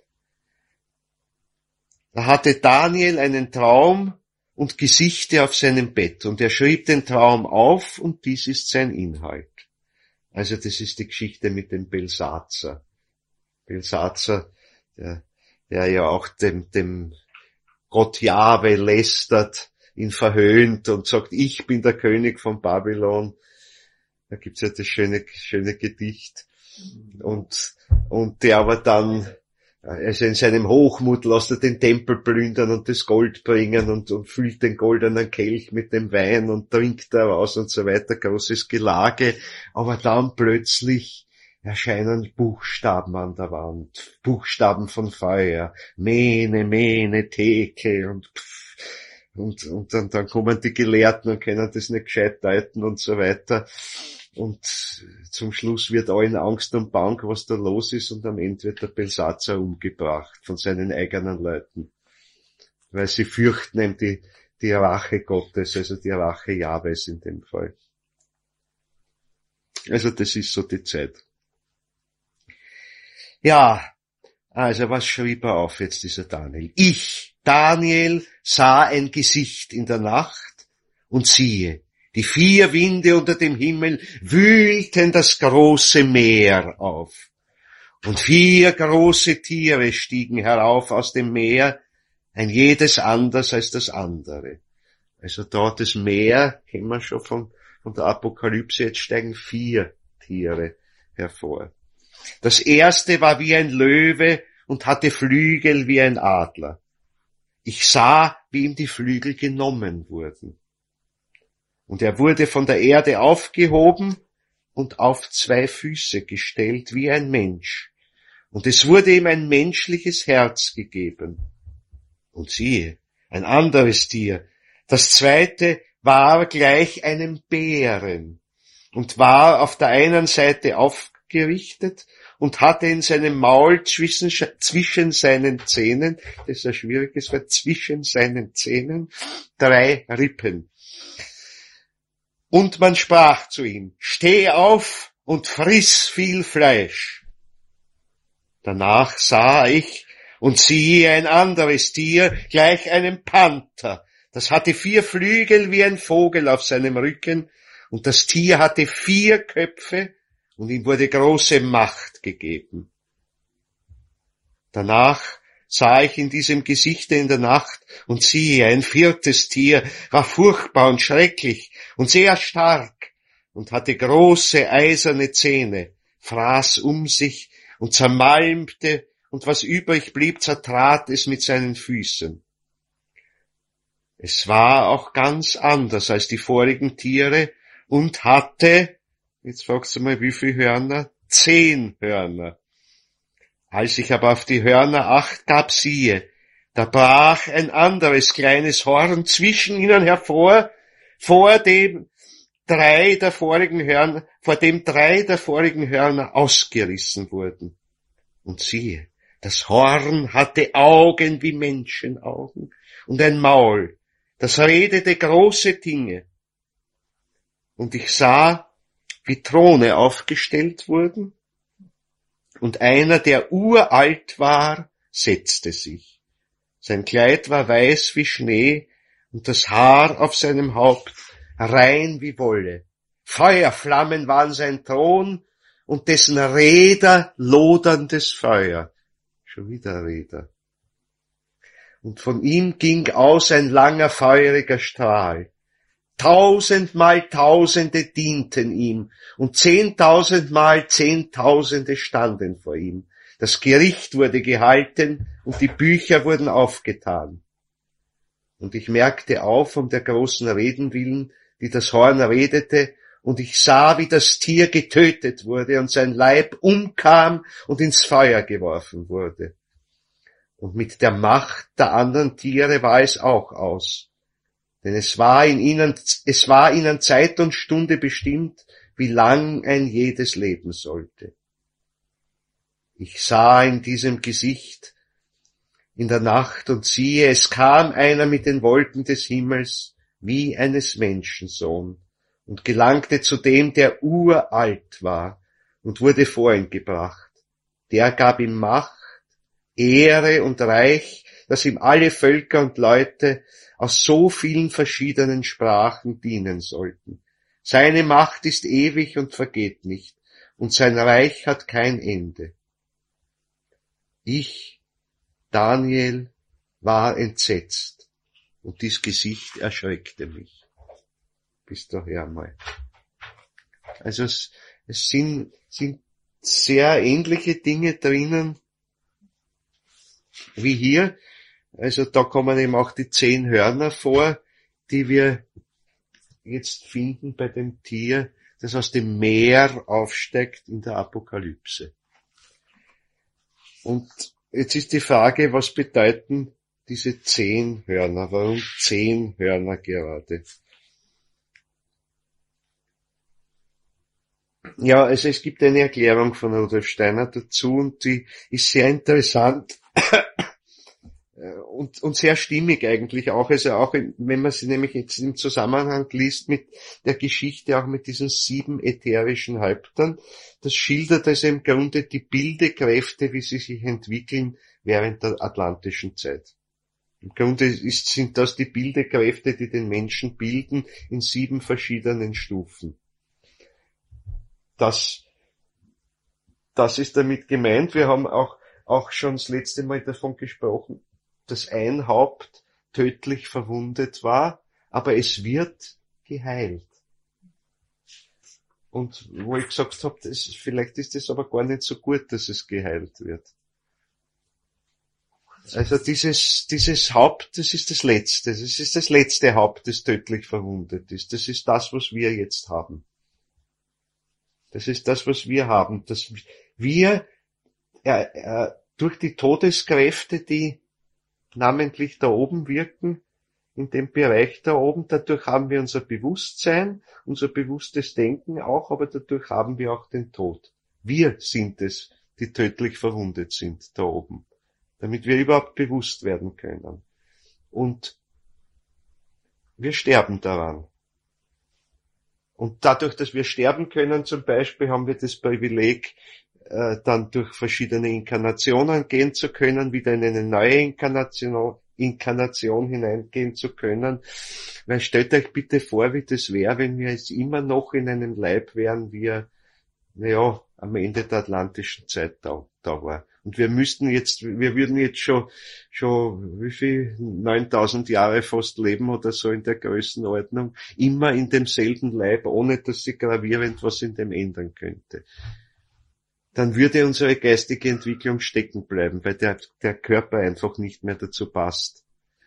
Da hatte Daniel einen Traum und Gesichte auf seinem Bett, und er schrieb den Traum auf, und dies ist sein Inhalt. Also das ist die Geschichte mit dem Belsazar. Belsazar, der ja auch dem Gott Jahwe lästert, ihn verhöhnt und sagt, ich bin der König von Babylon. Da gibt's ja das schöne Gedicht. Und der aber dann, also in seinem Hochmut lässt er den Tempel plündern und das Gold bringen und füllt den goldenen Kelch mit dem Wein und trinkt daraus und so weiter. Großes Gelage. Aber dann plötzlich erscheinen Buchstaben an der Wand. Buchstaben von Feuer. Mene, Mene, Tekel und dann kommen die Gelehrten und können das nicht gescheit deuten und so weiter. Und zum Schluss wird allen Angst und Bang, was da los ist, und am Ende wird der Belsazar umgebracht von seinen eigenen Leuten. Weil sie fürchten eben die Rache Gottes, also die Rache Jahwes in dem Fall. Also das ist so die Zeit. Ja, also was schrieb er auf jetzt, dieser Daniel? Ich, Daniel, sah ein Gesicht in der Nacht, und siehe, die 4 Winde unter dem Himmel wühlten das große Meer auf. Und 4 große Tiere stiegen herauf aus dem Meer, ein jedes anders als das andere. Also da das Meer, kennen wir schon von der Apokalypse, jetzt steigen 4 Tiere hervor. Das erste war wie ein Löwe und hatte Flügel wie ein Adler. Ich sah, wie ihm die Flügel genommen wurden. Und er wurde von der Erde aufgehoben und auf 2 Füße gestellt wie ein Mensch. Und es wurde ihm ein menschliches Herz gegeben. Und siehe, ein anderes Tier, das zweite war gleich einem Bären und war auf der einen Seite aufgerichtet und hatte in seinem Maul zwischen seinen Zähnen, das ist ein schwieriges Wort, zwischen seinen Zähnen 3 Rippen. Und man sprach zu ihm, steh auf und friss viel Fleisch. Danach sah ich und siehe ein anderes Tier, gleich einem Panther. Das hatte 4 Flügel wie ein Vogel auf seinem Rücken, und das Tier hatte 4 Köpfe, und ihm wurde große Macht gegeben. Danach sah ich in diesem Gesichte in der Nacht, und siehe, ein 4. Tier, war furchtbar und schrecklich und sehr stark und hatte große eiserne Zähne, fraß um sich und zermalmte, und was übrig blieb, zertrat es mit seinen Füßen. Es war auch ganz anders als die vorigen Tiere und hatte, jetzt fragst du mal, wie viele Hörner? 10 Hörner. Als ich aber auf die Hörner Acht gab, siehe, da brach ein anderes kleines Horn zwischen ihnen hervor, vor dem 3 der vorigen Hörner ausgerissen wurden. Und siehe, das Horn hatte Augen wie Menschenaugen und ein Maul, das redete große Dinge. Und ich sah, wie Throne aufgestellt wurden, und einer, der uralt war, setzte sich. Sein Kleid war weiß wie Schnee, und das Haar auf seinem Haupt rein wie Wolle. Feuerflammen waren sein Thron und dessen Räder loderndes Feuer. Schon wieder Räder. Und von ihm ging aus ein langer feuriger Strahl. 1000-mal Tausende dienten ihm und 10.000-mal Zehntausende standen vor ihm. Das Gericht wurde gehalten und die Bücher wurden aufgetan. Und ich merkte auf um der großen Reden willen, die das Horn redete, und ich sah, wie das Tier getötet wurde und sein Leib umkam und ins Feuer geworfen wurde. Und mit der Macht der anderen Tiere war es auch aus. Denn es war ihnen Zeit und Stunde bestimmt, wie lang ein jedes leben sollte. Ich sah in diesem Gesicht in der Nacht und siehe, es kam einer mit den Wolken des Himmels wie eines Menschensohn und gelangte zu dem, der uralt war und wurde vor ihn gebracht. Der gab ihm Macht, Ehre und Reich, dass ihm alle Völker und Leute aus so vielen verschiedenen Sprachen dienen sollten. Seine Macht ist ewig und vergeht nicht, und sein Reich hat kein Ende. Ich, Daniel, war entsetzt, und dies Gesicht erschreckte mich. Bis daher mal. Also es sind sehr ähnliche Dinge drinnen, wie hier. Also da kommen eben auch die 10 Hörner vor, die wir jetzt finden bei dem Tier, das aus dem Meer aufsteigt in der Apokalypse. Und jetzt ist die Frage, was bedeuten diese 10 Hörner? Warum 10 Hörner gerade? Ja, also es gibt eine Erklärung von Rudolf Steiner dazu und die ist sehr interessant und sehr stimmig eigentlich auch. Also auch wenn man sie nämlich jetzt im Zusammenhang liest mit der Geschichte, auch mit diesen 7 ätherischen Häuptern, das schildert also im Grunde die Bildekräfte, wie sie sich entwickeln während der atlantischen Zeit. Im Grunde sind das die Bildekräfte, die den Menschen bilden in 7 verschiedenen Stufen. Das ist damit gemeint. Wir haben auch schon das letzte Mal davon gesprochen, dass ein Haupt tödlich verwundet war, aber es wird geheilt. Und wo ich gesagt habe, vielleicht ist es aber gar nicht so gut, dass es geheilt wird. Also dieses Haupt, das ist das Letzte. Das ist das letzte Haupt, das tödlich verwundet ist. Das ist das, was wir jetzt haben. Das ist das, was wir haben. Dass wir durch die Todeskräfte, die namentlich da oben wirken, in dem Bereich da oben, dadurch haben wir unser Bewusstsein, unser bewusstes Denken auch, aber dadurch haben wir auch den Tod. Wir sind es, die tödlich verwundet sind da oben, damit wir überhaupt bewusst werden können. Und wir sterben daran. Und dadurch, dass wir sterben können zum Beispiel, haben wir das Privileg, dann durch verschiedene Inkarnationen gehen zu können, wieder in eine neue Inkarnation hineingehen zu können. Weil stellt euch bitte vor, wie das wäre, wenn wir jetzt immer noch in einem Leib wären, wie er, am Ende der atlantischen Zeit da war. Und wir würden jetzt schon, wie viel, 9000 Jahre fast leben oder so in der Größenordnung, immer in demselben Leib, ohne dass sich gravierend was in dem ändern könnte. Dann würde unsere geistige Entwicklung stecken bleiben, weil der Körper einfach nicht mehr dazu passt.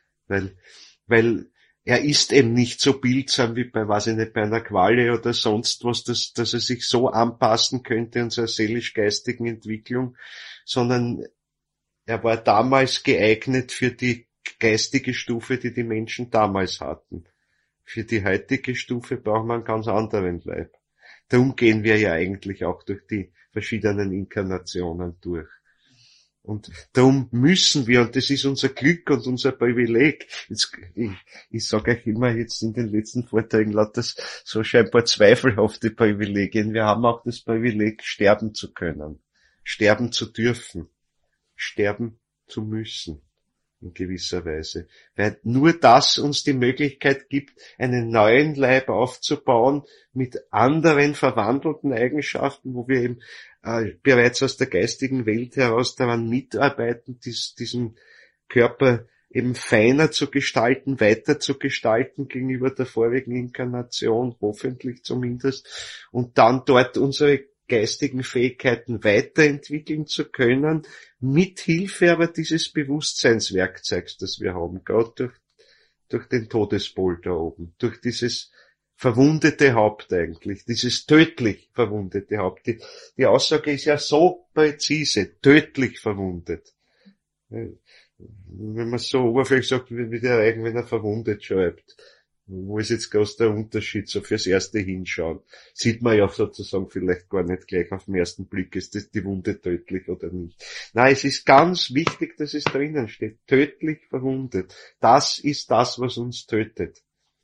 Weil er ist eben nicht so bildsam wie bei einer Qualle oder sonst was, dass er sich so anpassen könnte unserer seelisch-geistigen Entwicklung, sondern er war damals geeignet für die geistige Stufe, die die Menschen damals hatten. Für die heutige Stufe braucht man einen ganz anderen Leib. Darum gehen wir ja eigentlich auch durch die verschiedenen Inkarnationen durch. Und darum müssen wir, und das ist unser Glück und unser Privileg, ich sage euch immer jetzt in den letzten Vorträgen lauter so scheinbar zweifelhafte Privilegien, wir haben auch das Privileg, sterben zu können, sterben zu dürfen, sterben zu müssen. in gewisser Weise. Weil nur das uns die Möglichkeit gibt, einen neuen Leib aufzubauen mit anderen verwandelten Eigenschaften, wo wir eben bereits aus der geistigen Welt heraus daran mitarbeiten, diesen Körper eben feiner zu gestalten, weiter zu gestalten gegenüber der vorigen Inkarnation, hoffentlich zumindest, und dann dort unsere geistigen Fähigkeiten weiterentwickeln zu können, mit Hilfe aber dieses Bewusstseinswerkzeugs, das wir haben, gerade durch den Todespol da oben, durch dieses verwundete Haupt eigentlich, dieses tödlich verwundete Haupt. Die Aussage ist ja so präzise, tödlich verwundet. Wenn man so oberflächlich sagt, wie der Reichen, wenn er verwundet schreibt. Wo ist jetzt groß der Unterschied, so fürs erste Hinschauen? Sieht man ja sozusagen vielleicht gar nicht gleich auf den ersten Blick, ist das die Wunde tödlich oder nicht. Nein, es ist ganz wichtig, dass es drinnen steht, tödlich verwundet. Das ist das, was uns tötet.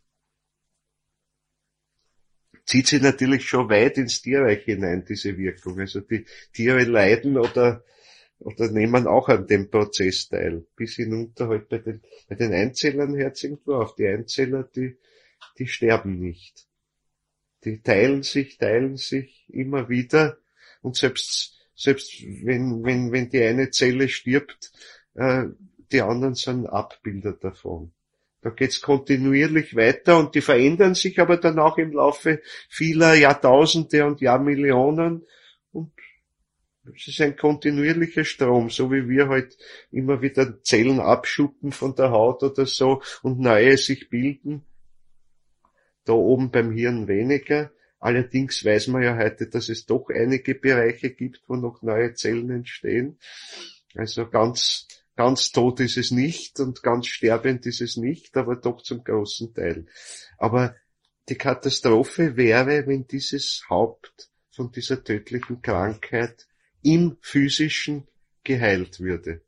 Zieht sich natürlich schon weit ins Tierreich hinein, diese Wirkung. Also die Tiere leiden oder nehmen auch an dem Prozess teil. Bis hinunter halt bei den Einzellern hört es irgendwo auf. Die Einzeller, die sterben nicht. Die teilen sich immer wieder. Und selbst wenn die eine Zelle stirbt, die anderen sind Abbilder davon. Da geht's kontinuierlich weiter und die verändern sich aber dann auch im Laufe vieler Jahrtausende und Jahrmillionen. Und es ist ein kontinuierlicher Strom, so wie wir halt immer wieder Zellen abschuppen von der Haut oder so und neue sich bilden. Da oben beim Hirn weniger. Allerdings weiß man ja heute, dass es doch einige Bereiche gibt, wo noch neue Zellen entstehen. Also ganz tot ist es nicht und ganz sterbend ist es nicht, aber doch zum großen Teil. Aber die Katastrophe wäre, wenn dieses Haupt von dieser tödlichen Krankheit im Physischen geheilt würde.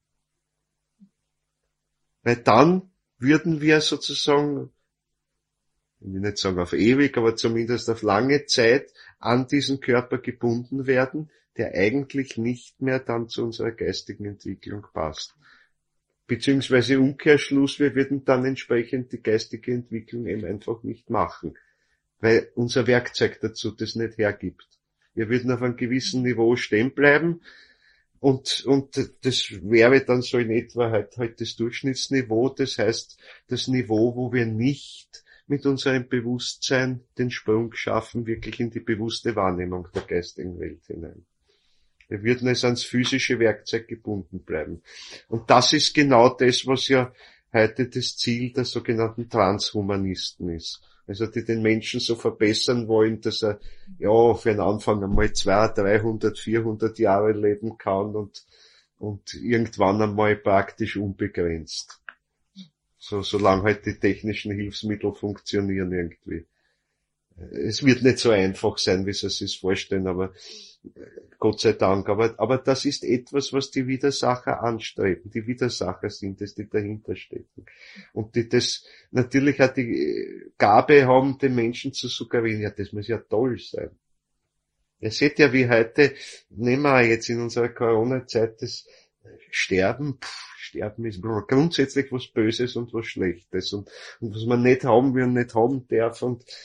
Weil dann würden wir sozusagen, ich will nicht sagen auf ewig, aber zumindest auf lange Zeit an diesen Körper gebunden werden, der eigentlich nicht mehr dann zu unserer geistigen Entwicklung passt. Beziehungsweise Umkehrschluss, wir würden dann entsprechend die geistige Entwicklung eben einfach nicht machen, weil unser Werkzeug dazu das nicht hergibt. Wir würden auf einem gewissen Niveau stehen bleiben und das wäre dann so in etwa halt das Durchschnittsniveau, das heißt das Niveau, wo wir nicht mit unserem Bewusstsein den Sprung schaffen, wirklich in die bewusste Wahrnehmung der geistigen Welt hinein. Wir würden es ans physische Werkzeug gebunden bleiben. Und das ist genau das, was ja heute das Ziel der sogenannten Transhumanisten ist. Also die den Menschen so verbessern wollen, dass er ja für den Anfang einmal 200, 300, 400 Jahre leben kann und irgendwann einmal praktisch unbegrenzt. So, solange halt die technischen Hilfsmittel funktionieren irgendwie. Es wird nicht so einfach sein, wie Sie sich vorstellen, aber Gott sei Dank. Aber das ist etwas, was die Widersacher anstreben. Die Widersacher sind es, die dahinter stecken. Und die das natürlich auch die Gabe haben, den Menschen zu suggerieren, ja, das muss ja toll sein. Ihr seht ja, wie heute, nehmen wir jetzt in unserer Corona-Zeit, das Sterben ist grundsätzlich was Böses und was Schlechtes und was man nicht haben will und nicht haben darf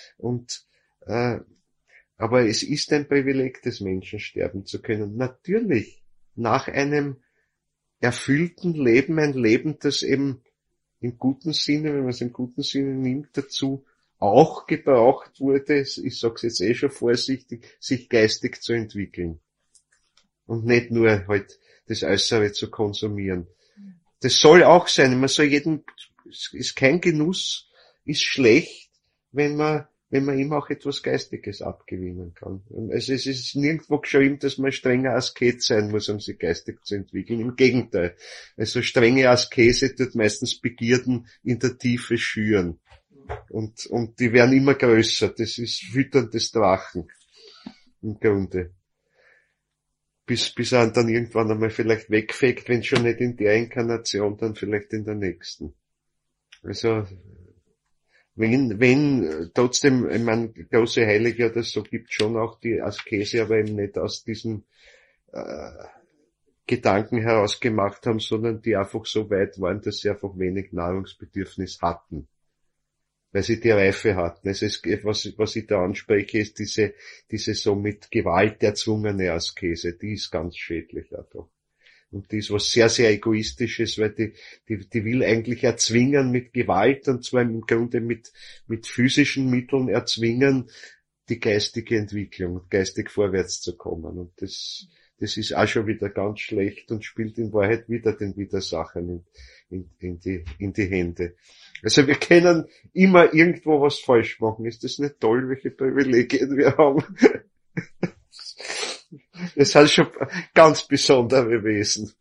aber es ist ein Privileg des Menschen, sterben zu können. Natürlich nach einem erfüllten Leben, ein Leben, das eben im guten Sinne, wenn man es im guten Sinne nimmt, dazu auch gebraucht wurde, ich sage es jetzt schon vorsichtig, sich geistig zu entwickeln und nicht nur halt das Äußere zu konsumieren. Das soll auch sein. Man soll ist kein Genuss, ist schlecht, wenn man ihm auch etwas Geistiges abgewinnen kann. Also es ist nirgendwo geschrieben, dass man strenger Asket sein muss, um sich geistig zu entwickeln. Im Gegenteil. Also strenge Askese tut meistens Begierden in der Tiefe schüren. Und die werden immer größer. Das ist Füttern des Drachen. Im Grunde. Bis er dann irgendwann einmal vielleicht wegfegt, wenn schon nicht in der Inkarnation, dann vielleicht in der nächsten. Also, wenn trotzdem, ich meine, große Heilige oder so gibt schon auch die Askese, aber eben nicht aus diesem Gedanken herausgemacht haben, sondern die einfach so weit waren, dass sie einfach wenig Nahrungsbedürfnis hatten. Weil sie die Reife hatten. Also was ich da anspreche, ist diese so mit Gewalt erzwungene Askese. Die ist ganz schädlich einfach. Und die ist was sehr, sehr Egoistisches, weil die will eigentlich erzwingen mit Gewalt, und zwar im Grunde mit physischen Mitteln erzwingen, die geistige Entwicklung, geistig vorwärts zu kommen. Und das ist auch schon wieder ganz schlecht und spielt in Wahrheit wieder den Widersachern in die Hände. Also wir können immer irgendwo was falsch machen. Ist das nicht toll, welche Privilegien wir haben? Das sind schon ganz besondere Wesen.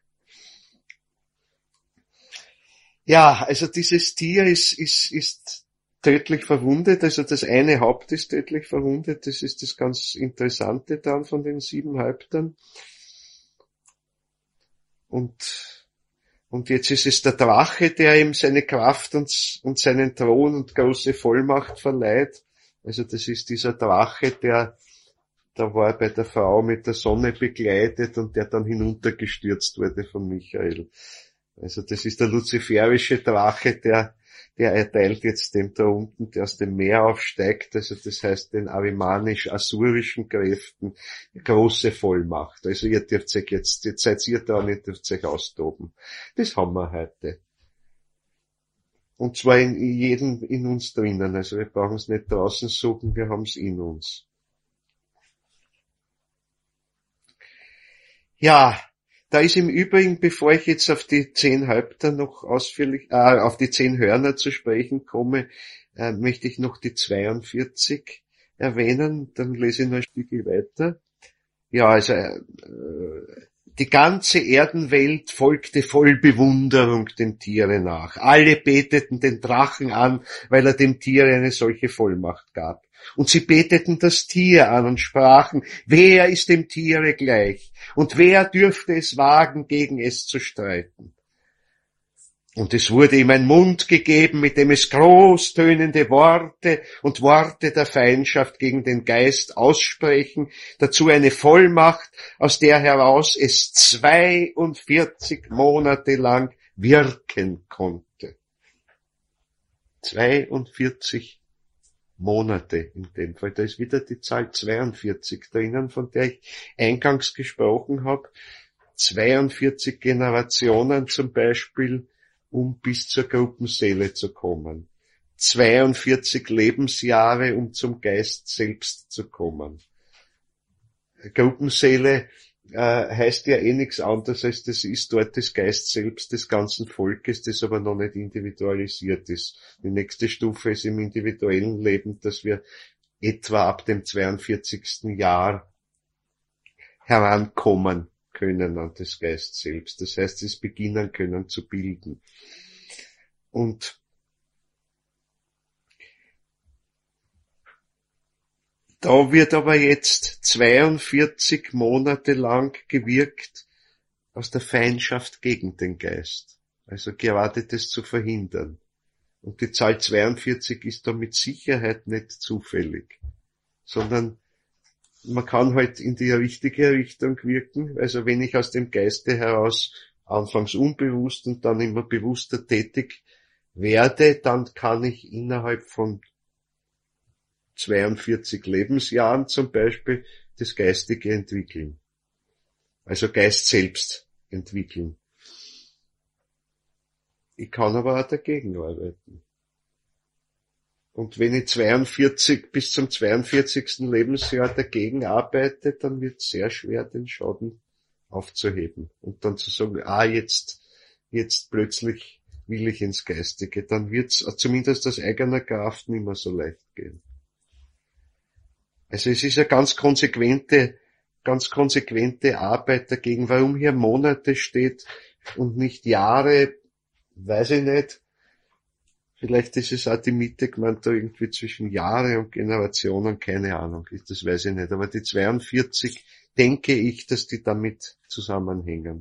Ja, also dieses Tier ist tödlich verwundet, also das eine Haupt ist tödlich verwundet, das ist das ganz Interessante dann von den 7 Häuptern. Und jetzt ist es der Drache, der ihm seine Kraft und seinen Thron und große Vollmacht verleiht. Also das ist dieser Drache, da war er bei der Frau mit der Sonne begleitet und der dann hinuntergestürzt wurde von Michael. Also das ist der luziferische Drache, der erteilt jetzt dem da unten, der aus dem Meer aufsteigt, also das heißt den arimanisch-assurischen Kräften große Vollmacht. Also ihr dürft euch jetzt seid ihr da und ihr dürft euch austoben. Das haben wir heute. Und zwar in jedem in uns drinnen. Also wir brauchen es nicht draußen suchen, wir haben es in uns. Ja, da ist im Übrigen, bevor ich jetzt auf die 10 Häupter noch ausführlich, auf die 10 Hörner zu sprechen komme, möchte ich noch die 42 erwähnen, dann lese ich noch ein Stückchen weiter. Ja, also die ganze Erdenwelt folgte voll Bewunderung dem Tiere nach. Alle beteten den Drachen an, weil er dem Tiere eine solche Vollmacht gab. Und sie beteten das Tier an und sprachen, wer ist dem Tiere gleich? Und wer dürfte es wagen, gegen es zu streiten? Und es wurde ihm ein Mund gegeben, mit dem es großtönende Worte und Worte der Feindschaft gegen den Geist aussprechen, dazu eine Vollmacht, aus der heraus es 42 Monate lang wirken konnte. 42 Monate in dem Fall. Da ist wieder die Zahl 42 drinnen, von der ich eingangs gesprochen habe. 42 Generationen zum Beispiel, um bis zur Gruppenseele zu kommen. 42 Lebensjahre, um zum Geist selbst zu kommen. Gruppenseele heißt ja nichts anderes, als das ist dort das Geist selbst des ganzen Volkes, das aber noch nicht individualisiert ist. Die nächste Stufe ist im individuellen Leben, dass wir etwa ab dem 42. Jahr herankommen können an das Geist selbst. Das heißt, es beginnen können zu bilden. Und da wird aber jetzt 42 Monate lang gewirkt aus der Feindschaft gegen den Geist. Also gerade das zu verhindern. Und die Zahl 42 ist da mit Sicherheit nicht zufällig, sondern man kann halt in die richtige Richtung wirken. Also wenn ich aus dem Geiste heraus anfangs unbewusst und dann immer bewusster tätig werde, dann kann ich innerhalb von 42 Lebensjahren zum Beispiel das Geistige entwickeln. Also Geist selbst entwickeln. Ich kann aber auch dagegen arbeiten. Und wenn ich 42 bis zum 42. Lebensjahr dagegen arbeite, dann wird es sehr schwer, den Schaden aufzuheben. Und dann zu sagen, jetzt plötzlich will ich ins Geistige. Dann wird es zumindest aus eigener Kraft nicht mehr so leicht gehen. Also es ist eine ganz konsequente Arbeit dagegen. Warum hier Monate steht und nicht Jahre, weiß ich nicht. Vielleicht ist es auch die Mitte gemeint, da irgendwie zwischen Jahre und Generationen, keine Ahnung, das weiß ich nicht. Aber die 42 denke ich, dass die damit zusammenhängen.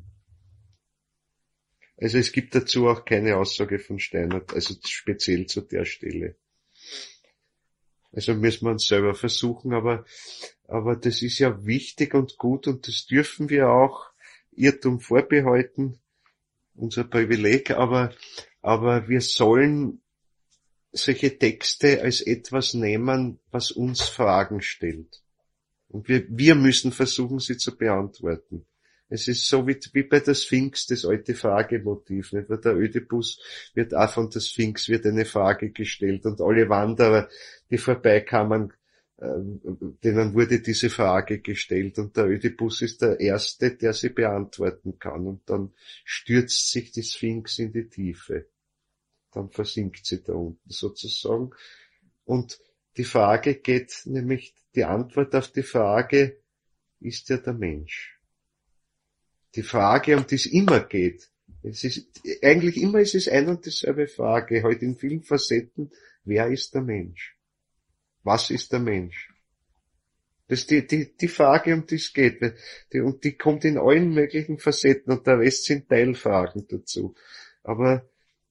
Also es gibt dazu auch keine Aussage von Steinert, also speziell zu der Stelle. Also müssen wir uns selber versuchen, aber das ist ja wichtig und gut und das dürfen wir auch Irrtum vorbehalten, unser Privileg, aber wir sollen solche Texte als etwas nehmen, was uns Fragen stellt. Und wir müssen versuchen, sie zu beantworten. Es ist so wie bei der Sphinx, das alte Fragemotiv. Nicht? Weil der Ödipus wird auch von der Sphinx wird eine Frage gestellt und alle Wanderer, die vorbeikamen, denen wurde diese Frage gestellt und der Ödipus ist der Erste, der sie beantworten kann und dann stürzt sich die Sphinx in die Tiefe. Dann versinkt sie da unten sozusagen und die Frage geht nämlich, die Antwort auf die Frage ist ja der Mensch. Die Frage, um die es immer geht, eigentlich immer ist es ein und dieselbe Frage, heute in vielen Facetten, wer ist der Mensch? Was ist der Mensch? Das ist die Frage, um die es geht. Und die kommt in allen möglichen Facetten und der Rest sind Teilfragen dazu. Aber,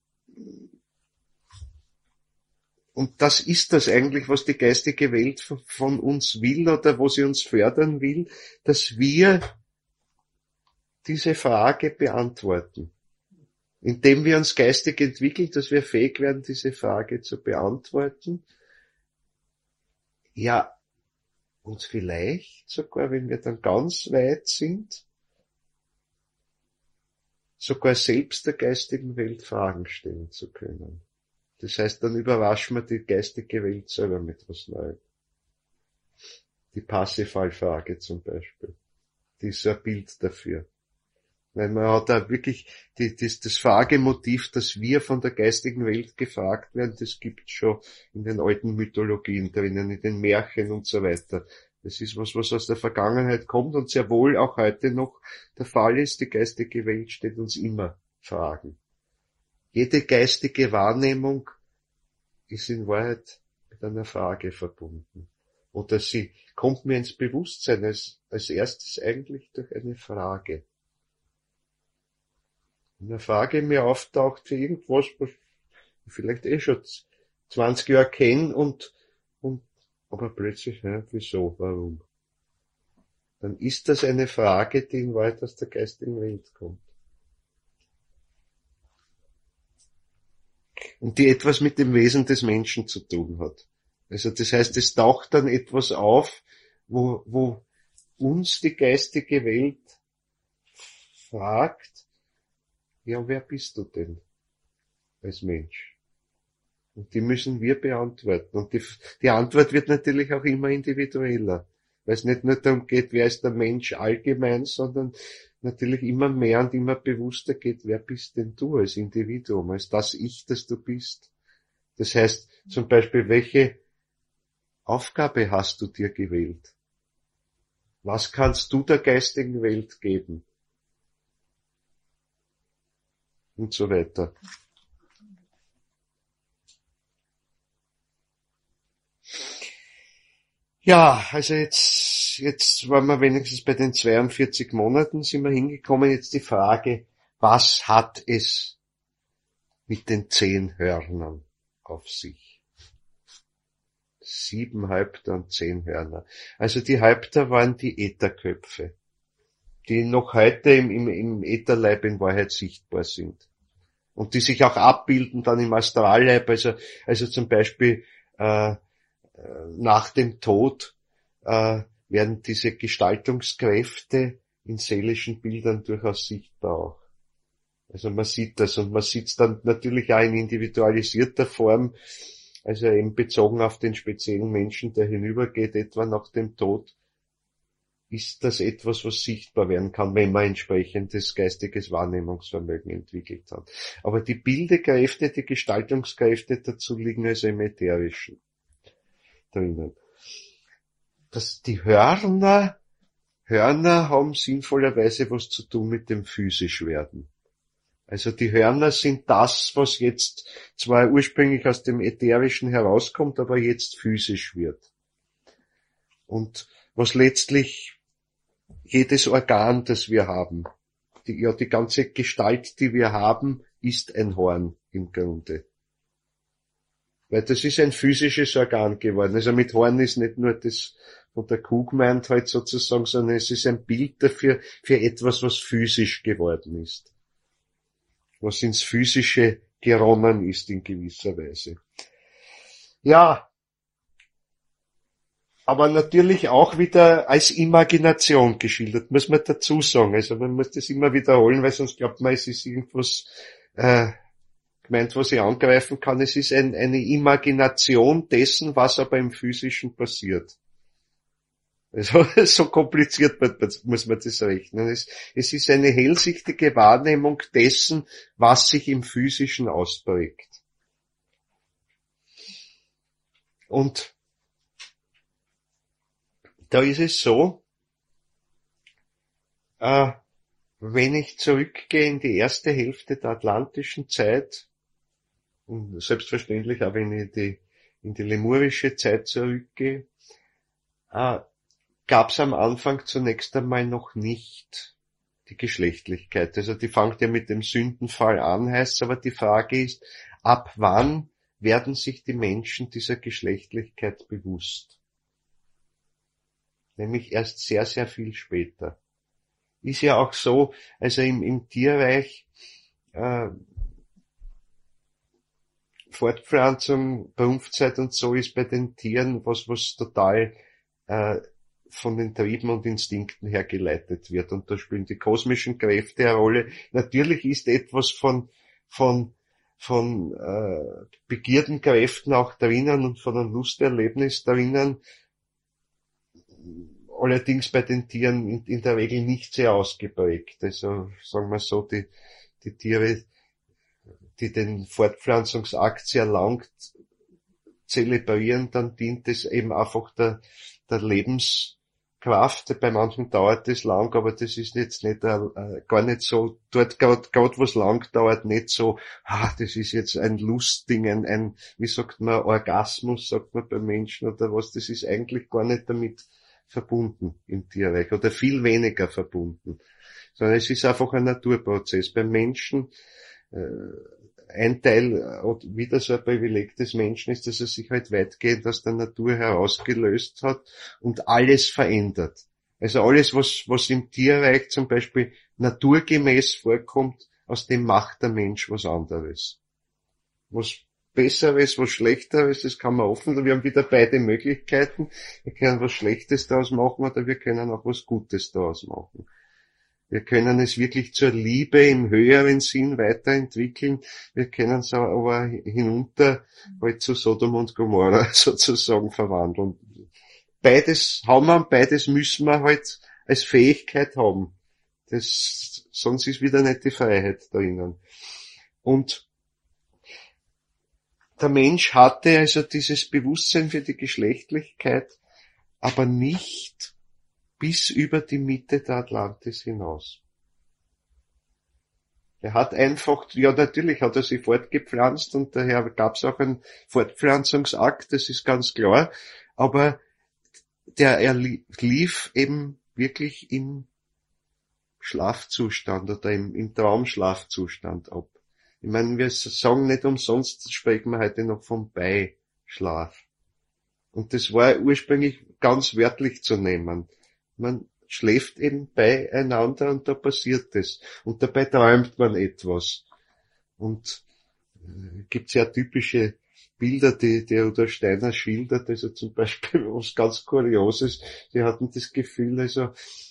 und das ist das eigentlich, was die geistige Welt von uns will oder wo sie uns fördern will, dass wir diese Frage beantworten. Indem wir uns geistig entwickeln, dass wir fähig werden, diese Frage zu beantworten. Ja, und vielleicht sogar, wenn wir dann ganz weit sind, sogar selbst der geistigen Welt Fragen stellen zu können. Das heißt, dann überraschen wir die geistige Welt selber mit was Neuem. Die Parsifal-Frage zum Beispiel. Die ist so ein Bild dafür. Weil man hat da wirklich das Fragemotiv, dass wir von der geistigen Welt gefragt werden, das gibt's schon in den alten Mythologien drinnen, in den Märchen und so weiter. Das ist was aus der Vergangenheit kommt und sehr wohl auch heute noch der Fall ist. Die geistige Welt stellt uns immer Fragen. Jede geistige Wahrnehmung ist in Wahrheit mit einer Frage verbunden. Oder sie kommt mir ins Bewusstsein als erstes eigentlich durch eine Frage. Eine Frage mir auftaucht für irgendwas, was ich vielleicht schon 20 Jahre kenne aber plötzlich, wieso, warum? Dann ist das eine Frage, die in Wahrheit aus der geistigen Welt kommt. Und die etwas mit dem Wesen des Menschen zu tun hat. Also das heißt, es taucht dann etwas auf, wo uns die geistige Welt fragt, ja, wer bist du denn als Mensch? Und die müssen wir beantworten. Und die Antwort wird natürlich auch immer individueller. Weil es nicht nur darum geht, wer ist der Mensch allgemein, sondern natürlich immer mehr und immer bewusster geht, wer bist denn du als Individuum, als das Ich, das du bist. Das heißt zum Beispiel, welche Aufgabe hast du dir gewählt? Was kannst du der geistigen Welt geben? Und so weiter. Ja, also jetzt waren wir wenigstens bei den 42 Monaten sind wir hingekommen. Jetzt die Frage, was hat es mit den 10 Hörnern auf sich? 7 Häupter und 10 Hörner. Also die Häupter waren die Ätherköpfe, die noch heute im Ätherleib in Wahrheit sichtbar sind. Und die sich auch abbilden dann im Astralleib, also zum Beispiel nach dem Tod werden diese Gestaltungskräfte in seelischen Bildern durchaus sichtbar auch. Also man sieht das und man sieht es dann natürlich auch in individualisierter Form, also eben bezogen auf den speziellen Menschen, der hinübergeht, etwa nach dem Tod, ist das etwas, was sichtbar werden kann, wenn man entsprechendes geistiges Wahrnehmungsvermögen entwickelt hat. Aber die Bildekräfte, die Gestaltungskräfte dazu liegen also im Ätherischen drinnen. Die Hörner haben sinnvollerweise was zu tun mit dem Physischwerden. Also die Hörner sind das, was jetzt zwar ursprünglich aus dem Ätherischen herauskommt, aber jetzt physisch wird. Und was letztlich jedes Organ, das wir haben, die ganze Gestalt, die wir haben, ist ein Horn im Grunde. Weil das ist ein physisches Organ geworden. Also mit Horn ist nicht nur das, der Kuh gemeint halt sozusagen, sondern es ist ein Bild dafür, für etwas, was physisch geworden ist. Was ins Physische geronnen ist in gewisser Weise. Ja, aber natürlich auch wieder als Imagination geschildert, muss man dazu sagen. Also man muss das immer wiederholen, weil sonst glaubt man, es ist irgendwas gemeint, was ich angreifen kann. Es ist eine Imagination dessen, was aber im Physischen passiert. Also so kompliziert muss man das rechnen. Es ist eine hellsichtige Wahrnehmung dessen, was sich im Physischen ausprägt. Und da ist es so, wenn ich zurückgehe in die erste Hälfte der atlantischen Zeit, und selbstverständlich auch wenn ich in die lemurische Zeit zurückgehe, gab es am Anfang zunächst einmal noch nicht die Geschlechtlichkeit. Also die fängt ja mit dem Sündenfall an, heißt aber die Frage ist, ab wann werden sich die Menschen dieser Geschlechtlichkeit bewusst? Nämlich erst sehr, sehr viel später. Ist ja auch so, also im Tierreich, Fortpflanzung, Brunftzeit und so ist bei den Tieren was total von den Trieben und Instinkten her geleitet wird. Und da spielen die kosmischen Kräfte eine Rolle. Natürlich ist etwas von Begierdenkräften auch drinnen und von einem Lusterlebnis drinnen, allerdings bei den Tieren in der Regel nicht sehr ausgeprägt. Also sagen wir so, die Tiere, die den Fortpflanzungsakt sehr lang zelebrieren, dann dient es eben einfach der Lebenskraft. Bei manchen dauert das lang, aber das ist jetzt nicht gar nicht so, dort gerade was lang dauert, nicht so, das ist jetzt ein Lustding, ein wie sagt man, Orgasmus, sagt man bei Menschen oder was, das ist eigentlich gar nicht damit verbunden im Tierreich oder viel weniger verbunden, sondern es ist einfach ein Naturprozess. Beim Menschen, ein Teil, wieder so ein Privileg des Menschen ist, dass er sich halt weitgehend aus der Natur herausgelöst hat und alles verändert. Also alles, was im Tierreich zum Beispiel naturgemäß vorkommt, aus dem macht der Mensch was anderes. Was Besseres, was Schlechteres, das kann man offen, wir haben wieder beide Möglichkeiten. Wir können was Schlechtes daraus machen oder wir können auch was Gutes daraus machen. Wir können es wirklich zur Liebe im höheren Sinn weiterentwickeln. Wir können es aber hinunter halt zu Sodom und Gomorra sozusagen verwandeln. Beides haben wir und beides müssen wir halt als Fähigkeit haben. Sonst ist wieder nicht die Freiheit drinnen. Und der Mensch hatte also dieses Bewusstsein für die Geschlechtlichkeit, aber nicht bis über die Mitte der Atlantis hinaus. Er hat einfach, ja natürlich hat er sich fortgepflanzt und daher gab es auch einen Fortpflanzungsakt, das ist ganz klar, aber er lief eben wirklich im Schlafzustand oder im Traumschlafzustand ab. Ich meine, wir sagen nicht umsonst, sprechen wir heute noch vom Beischlaf. Und das war ursprünglich ganz wörtlich zu nehmen. Man schläft eben beieinander und da passiert es. Und dabei träumt man etwas. Und gibt sehr typische Bilder, die Rudolf Steiner schildert, also zum Beispiel was ganz Kurioses. Sie hatten das Gefühl, also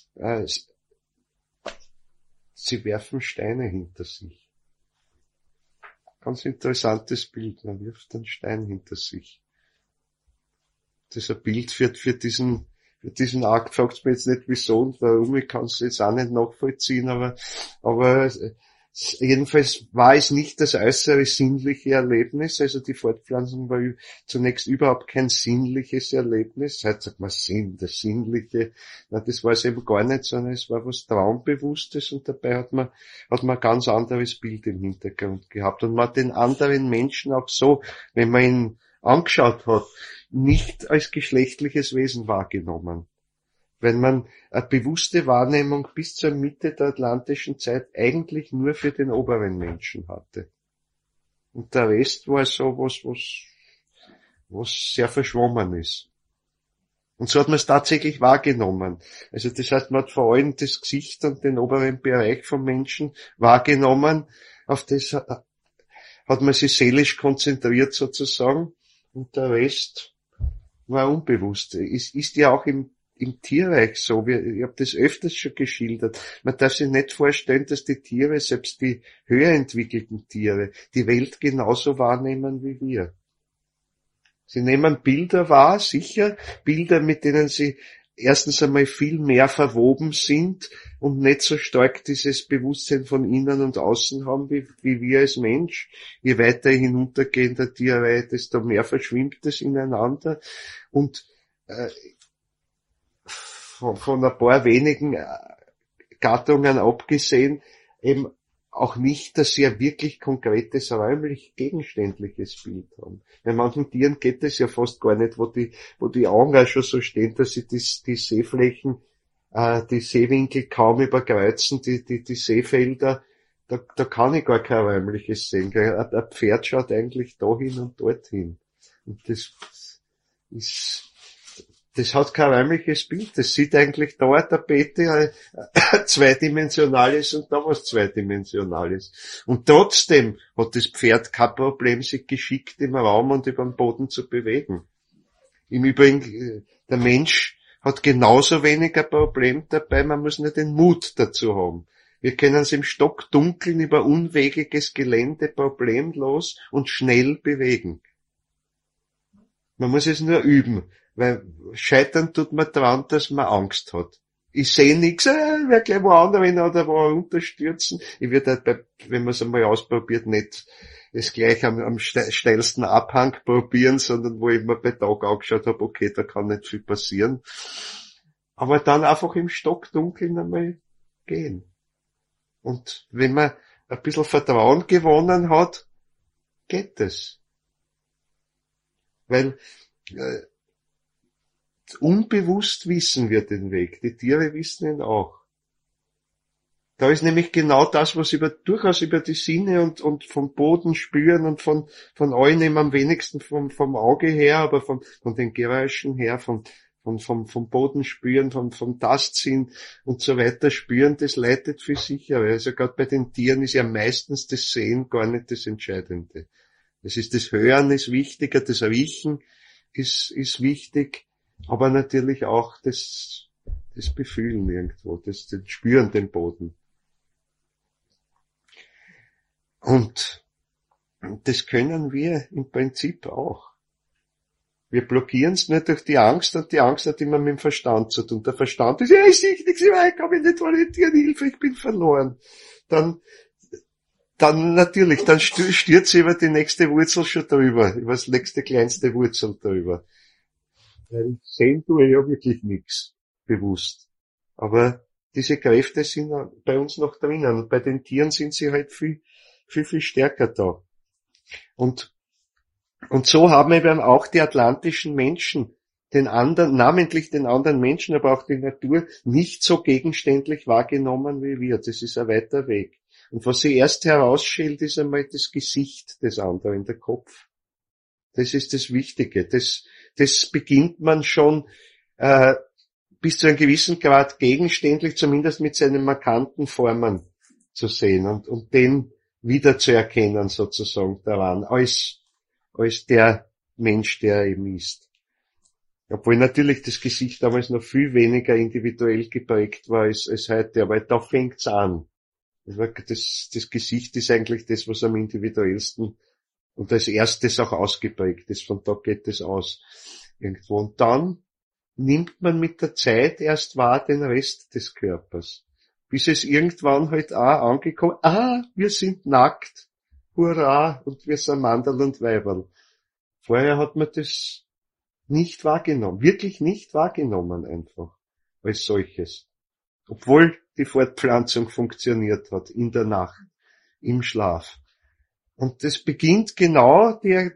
sie werfen Steine hinter sich. Ganz interessantes Bild. Man wirft einen Stein hinter sich. Das ist ein Bild für diesen Akt. Fragt mir jetzt nicht wieso und warum. Ich kann es jetzt auch nicht nachvollziehen, aber jedenfalls war es nicht das äußere sinnliche Erlebnis. Also die Fortpflanzung war zunächst überhaupt kein sinnliches Erlebnis. Heute sagt man Sinn, das Sinnliche. Na, das war es eben gar nicht, sondern es war was Traumbewusstes und dabei hat man ein ganz anderes Bild im Hintergrund gehabt. Und man hat den anderen Menschen auch so, wenn man ihn angeschaut hat, nicht als geschlechtliches Wesen wahrgenommen. Wenn man eine bewusste Wahrnehmung bis zur Mitte der atlantischen Zeit eigentlich nur für den oberen Menschen hatte. Und der Rest war so was sehr verschwommen ist. Und so hat man es tatsächlich wahrgenommen. Also das heißt, man hat vor allem das Gesicht und den oberen Bereich vom Menschen wahrgenommen. Auf das hat man sich seelisch konzentriert sozusagen. Und der Rest war unbewusst. Ist ja auch im Tierreich so. Ich habe das öfters schon geschildert. Man darf sich nicht vorstellen, dass die Tiere, selbst die höher entwickelten Tiere, die Welt genauso wahrnehmen wie wir. Sie nehmen Bilder wahr, sicher, Bilder, mit denen sie erstens einmal viel mehr verwoben sind und nicht so stark dieses Bewusstsein von innen und außen haben, wie wir als Mensch. Je weiter hinuntergehen der Tierreihe, desto mehr verschwimmt es ineinander. Und von ein paar wenigen Gattungen abgesehen, eben auch nicht, dass sie ein wirklich konkretes, räumlich gegenständliches Bild haben. Bei manchen Tieren geht es ja fast gar nicht, wo die Augen auch schon so stehen, dass sie die Seeflächen, die Seewinkel kaum überkreuzen, die Seefelder, da kann ich gar kein räumliches sehen. Ein Pferd schaut eigentlich dahin und dorthin. Und das hat kein räumliches Bild. Das sieht eigentlich da eine Tapete zweidimensionales und da was zweidimensionales. Und trotzdem hat das Pferd kein Problem, sich geschickt im Raum und über den Boden zu bewegen. Im Übrigen, der Mensch hat genauso wenig ein Problem dabei, man muss nur den Mut dazu haben. Wir können uns im Stockdunkeln über unwegiges Gelände problemlos und schnell bewegen. Man muss es nur üben. Weil scheitern tut man dran, dass man Angst hat. Ich sehe nichts, wer gleich wo anderen oder wo unterstürzen. Ich würde halt, wenn man es einmal ausprobiert, nicht es gleich am steilsten Abhang probieren, sondern wo ich mir bei Tag angeschaut habe, okay, da kann nicht viel passieren. Aber dann einfach im Stockdunkeln einmal gehen. Und wenn man ein bisschen Vertrauen gewonnen hat, geht es. Weil unbewusst wissen wir den Weg. Die Tiere wissen ihn auch. Da ist nämlich genau das, was durchaus über die Sinne und vom Boden spüren und von allen eben am wenigsten vom Auge her, aber von den Geräuschen her, vom Boden spüren, vom Tastsinn und so weiter spüren, das leitet für sich. Also gerade bei den Tieren ist ja meistens das Sehen gar nicht das Entscheidende. Es ist das Hören ist wichtiger, das Riechen ist wichtig, aber natürlich auch das Befühlen irgendwo, das Spüren den Boden. Und das können wir im Prinzip auch. Wir blockieren es nur durch die Angst und die Angst hat immer mit dem Verstand zu tun. Der Verstand ist, ja, ich sehe nichts, ich kann mich nicht orientieren, Hilfe, ich bin verloren. Dann natürlich, dann stürzt sie über die nächste Wurzel schon drüber, über das nächste kleinste Wurzel drüber. Weil sehen tue ich ja wirklich nichts bewusst. Aber diese Kräfte sind bei uns noch drinnen. Und bei den Tieren sind sie halt viel stärker da. Und so haben eben auch die atlantischen Menschen namentlich den anderen Menschen, aber auch die Natur, nicht so gegenständlich wahrgenommen wie wir. Das ist ein weiter Weg. Und was sie erst herausschält, ist einmal das Gesicht des anderen, der Kopf. Das ist das Wichtige. Das beginnt man schon bis zu einem gewissen Grad gegenständlich, zumindest mit seinen markanten Formen zu sehen und den wiederzuerkennen sozusagen daran, als der Mensch, der er eben ist. Obwohl natürlich das Gesicht damals noch viel weniger individuell geprägt war als heute, aber da fängt's an. Das Gesicht ist eigentlich das, was am individuellsten und als erstes auch ausgeprägt ist. Von da geht es aus irgendwo. Und dann nimmt man mit der Zeit erst wahr den Rest des Körpers. Bis es irgendwann halt auch angekommen, wir sind nackt, hurra, und wir sind Manderl und Weiberl. Vorher hat man das nicht wahrgenommen, wirklich nicht wahrgenommen einfach, als solches. Obwohl die Fortpflanzung funktioniert hat, in der Nacht, im Schlaf. Und das beginnt genau,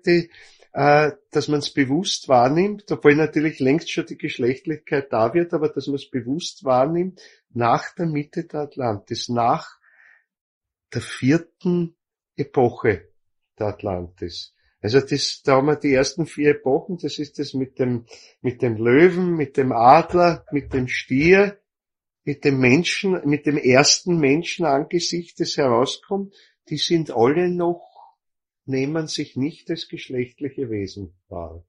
dass man es bewusst wahrnimmt, obwohl natürlich längst schon die Geschlechtlichkeit da wird, aber dass man es bewusst wahrnimmt, nach der Mitte der Atlantis, nach der 4. Epoche der Atlantis. Also da haben wir die ersten 4 Epochen, das ist das mit dem Löwen, mit dem Adler, mit dem Stier, mit dem Menschen, mit dem ersten Menschenangesicht, das herauskommt, die sind alle noch, nehmen sich nicht als geschlechtliche Wesen wahr.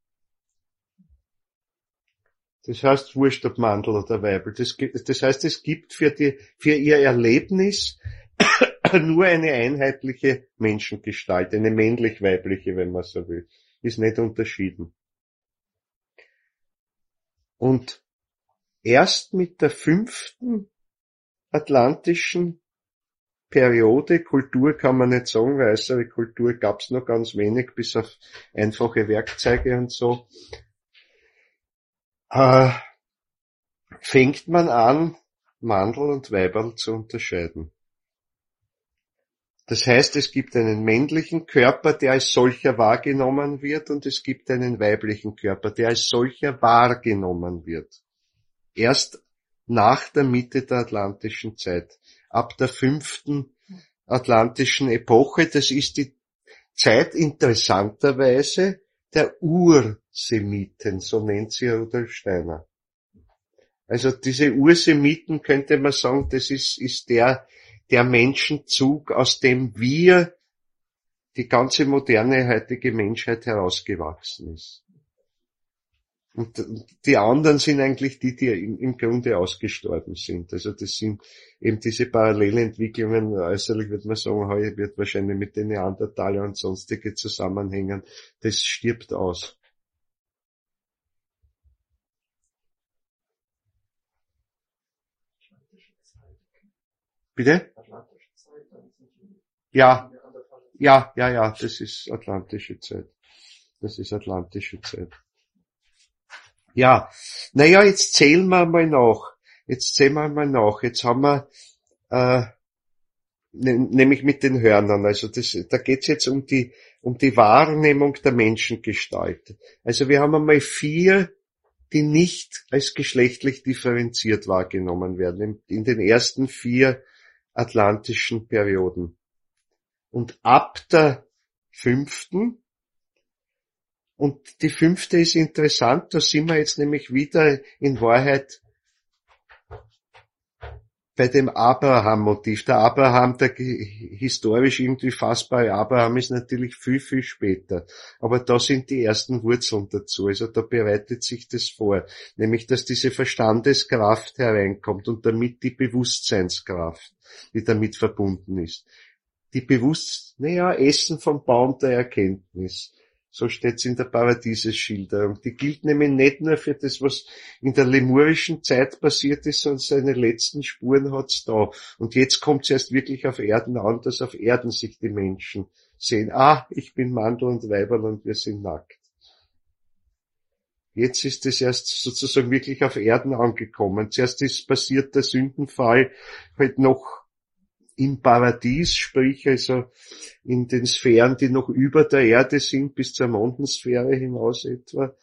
Das heißt, wurscht ob Mandel oder Weibel. Das heißt, es gibt für ihr Erlebnis nur eine einheitliche Menschengestalt, eine männlich-weibliche, wenn man so will. Ist nicht unterschieden. Und erst mit der 5. atlantischen Periode, Kultur kann man nicht sagen, weil äußere Kultur gab's noch ganz wenig, bis auf einfache Werkzeuge und so, fängt man an, Mandel und Weiberl zu unterscheiden. Das heißt, es gibt einen männlichen Körper, der als solcher wahrgenommen wird, und es gibt einen weiblichen Körper, der als solcher wahrgenommen wird. Erst nach der Mitte der atlantischen Zeit, ab der 5. atlantischen Epoche, das ist die Zeit interessanterweise der Ursemiten, so nennt sie Rudolf Steiner. Also diese Ursemiten könnte man sagen, das ist der Menschenzug, aus dem die ganze moderne heutige Menschheit herausgewachsen ist. Und die anderen sind eigentlich die im Grunde ausgestorben sind. Also das sind eben diese Parallelentwicklungen, äußerlich würde man sagen, heute wird wahrscheinlich mit den Neandertalern und sonstige zusammenhängen. Das stirbt aus. Bitte? Ja, das ist atlantische Zeit. Ja, naja, jetzt zählen wir mal nach. Jetzt haben wir, nämlich mit den Hörnern. Also da geht's jetzt um die Wahrnehmung der Menschengestalt. Also wir haben einmal 4, die nicht als geschlechtlich differenziert wahrgenommen werden, in den ersten 4 atlantischen Perioden. Und ab der 5. Und die 5. ist interessant, da sind wir jetzt nämlich wieder in Wahrheit bei dem Abraham-Motiv. Der Abraham, der historisch irgendwie fassbare Abraham, ist natürlich viel, viel später. Aber da sind die ersten Wurzeln dazu. Also da bereitet sich das vor. Nämlich, dass diese Verstandeskraft hereinkommt und damit die Bewusstseinskraft, die damit verbunden ist. Essen vom Baum der Erkenntnis. So steht's in der Paradieses-Schilderung. Die gilt nämlich nicht nur für das, was in der lemurischen Zeit passiert ist, sondern seine letzten Spuren hat's da. Und jetzt kommt's erst wirklich auf Erden an, dass auf Erden sich die Menschen sehen. Ich bin Mandel und Weiberl und wir sind nackt. Jetzt ist es erst sozusagen wirklich auf Erden angekommen. Zuerst ist passiert der Sündenfall halt noch im Paradies, sprich also in den Sphären, die noch über der Erde sind, bis zur Mondensphäre hinaus etwa,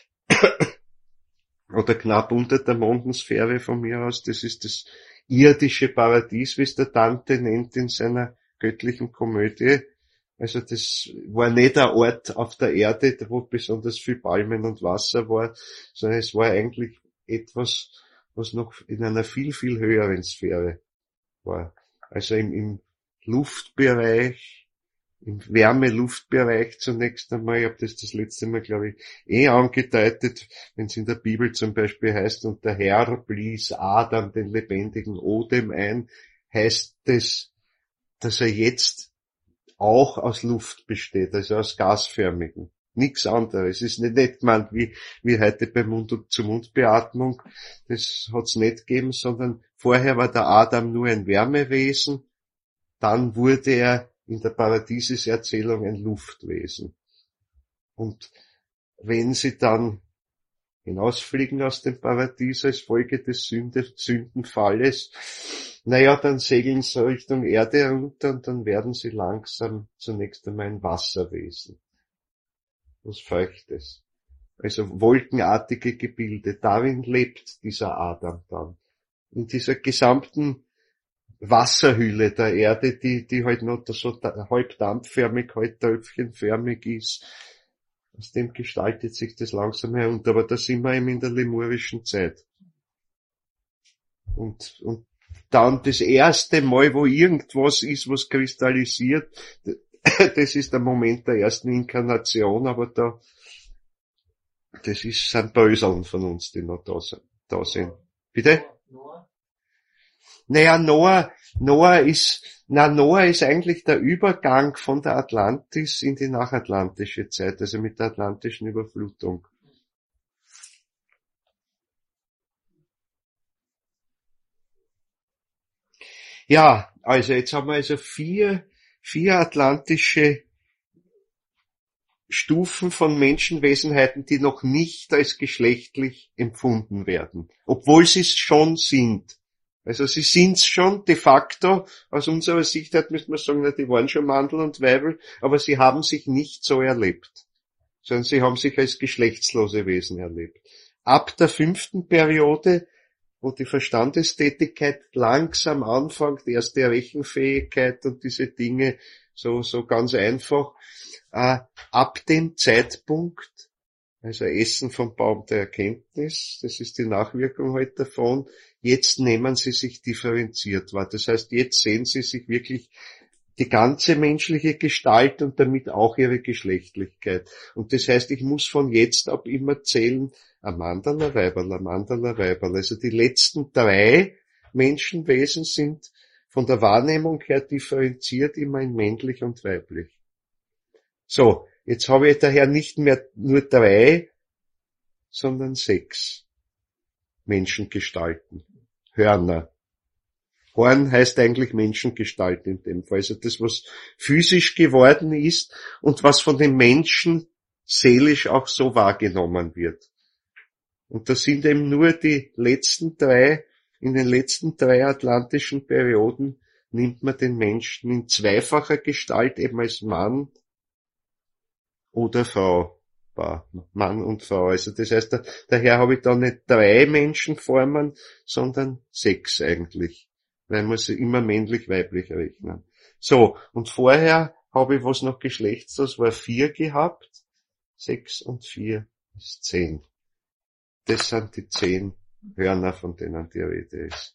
oder knapp unter der Mondensphäre von mir aus. Das ist das irdische Paradies, wie es der Dante nennt in seiner göttlichen Komödie. Also das war nicht ein Ort auf der Erde, wo besonders viel Palmen und Wasser war, sondern es war eigentlich etwas, was noch in einer viel, viel höheren Sphäre war. Also im Luftbereich, im Wärmeluftbereich zunächst einmal. Ich habe das letzte Mal, glaube ich, angedeutet, wenn es in der Bibel zum Beispiel heißt, und der Herr blies Adam den lebendigen Odem ein, heißt es, dass er jetzt auch aus Luft besteht, also aus gasförmigen. Nichts anderes. Es ist nicht gemeint wie heute bei Mund-zu-Mund-Beatmung. Das hat's nicht gegeben, sondern vorher war der Adam nur ein Wärmewesen, dann wurde er in der Paradieseserzählung ein Luftwesen. Und wenn sie dann hinausfliegen aus dem Paradies als Folge des Sündenfalles, dann segeln sie Richtung Erde runter und dann werden sie langsam zunächst einmal ein Wasserwesen. Was Feuchtes. Also wolkenartige Gebilde. Darin lebt dieser Adam dann. In dieser gesamten Wasserhülle der Erde, die halt noch so halb dampfförmig, halb tröpfchenförmig ist. Aus dem gestaltet sich das langsam herunter, aber da sind wir eben in der lemurischen Zeit. Und dann das erste Mal, wo irgendwas ist, was kristallisiert, das ist der Moment der ersten Inkarnation, aber sind Bröseln von uns, die noch da sind. Bitte? Naja, Noah ist eigentlich der Übergang von der Atlantis in die nachatlantische Zeit, also mit der atlantischen Überflutung. Ja, also jetzt haben wir also vier atlantische Stufen von Menschenwesenheiten, die noch nicht als geschlechtlich empfunden werden, obwohl sie es schon sind. Also sie sind's schon de facto, aus unserer Sicht müsste man sagen, na, die waren schon Mandel und Weibel, aber sie haben sich nicht so erlebt, sondern sie haben sich als geschlechtslose Wesen erlebt. Ab der 5. Periode, wo die Verstandestätigkeit langsam anfängt, erst die Rechenfähigkeit und diese Dinge, so ganz einfach, ab dem Zeitpunkt, also Essen vom Baum der Erkenntnis, das ist die Nachwirkung halt davon, jetzt nehmen sie sich differenziert wahr. Das heißt, jetzt sehen sie sich wirklich die ganze menschliche Gestalt und damit auch ihre Geschlechtlichkeit. Und das heißt, ich muss von jetzt ab immer zählen, ein Manderl, ein Weiberl, ein Manderl, ein Weiberl. Also die letzten 3 Menschenwesen sind von der Wahrnehmung her differenziert immer in männlich und weiblich. So, jetzt habe ich daher nicht mehr nur 3, sondern 6 Menschengestalten. Hörner. Horn heißt eigentlich Menschengestalt in dem Fall. Also das, was physisch geworden ist und was von den Menschen seelisch auch so wahrgenommen wird. Und das sind eben nur die letzten 3, in den letzten 3 atlantischen Perioden nimmt man den Menschen in zweifacher Gestalt eben als Mann oder Frau wahr. Mann und Frau. Also das heißt, daher habe ich da nicht 3 Menschenformen, sondern 6 eigentlich. Weil man sie immer männlich-weiblich rechnen. So, und vorher habe ich, was noch geschlechtslos war, 4 gehabt. 6 und 4 ist 10. Das sind die 10 Hörner, von denen die Rede ist.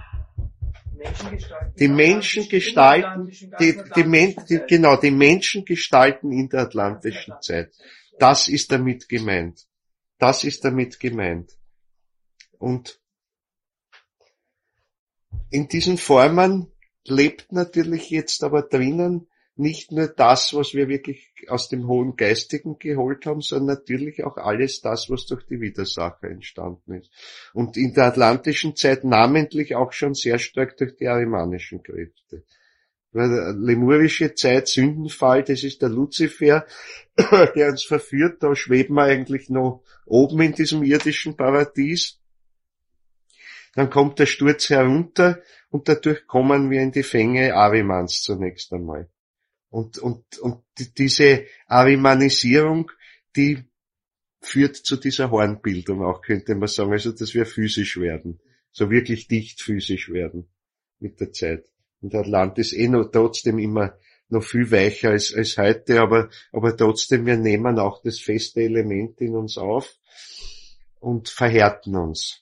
Die Menschengestalten, die Menschengestalten in der atlantischen Zeit. Das ist damit gemeint. Und in diesen Formen lebt natürlich jetzt aber drinnen nicht nur das, was wir wirklich aus dem hohen Geistigen geholt haben, sondern natürlich auch alles das, was durch die Widersacher entstanden ist. Und in der atlantischen Zeit namentlich auch schon sehr stark durch die arimanischen Kräfte. Weil lemurische Zeit, Sündenfall, das ist der Luzifer, der uns verführt, da schweben wir eigentlich noch oben in diesem irdischen Paradies. Dann kommt der Sturz herunter und dadurch kommen wir in die Fänge Arimans zunächst einmal. Und diese Arimanisierung, die führt zu dieser Hornbildung auch, könnte man sagen, also dass wir physisch werden, so wirklich dicht physisch werden mit der Zeit. Und Atlantis noch trotzdem immer noch viel weicher als heute, aber trotzdem, wir nehmen auch das feste Element in uns auf und verhärten uns.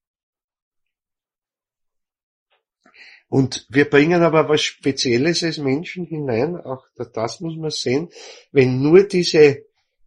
Und wir bringen aber was Spezielles als Menschen hinein, auch das muss man sehen, wenn nur diese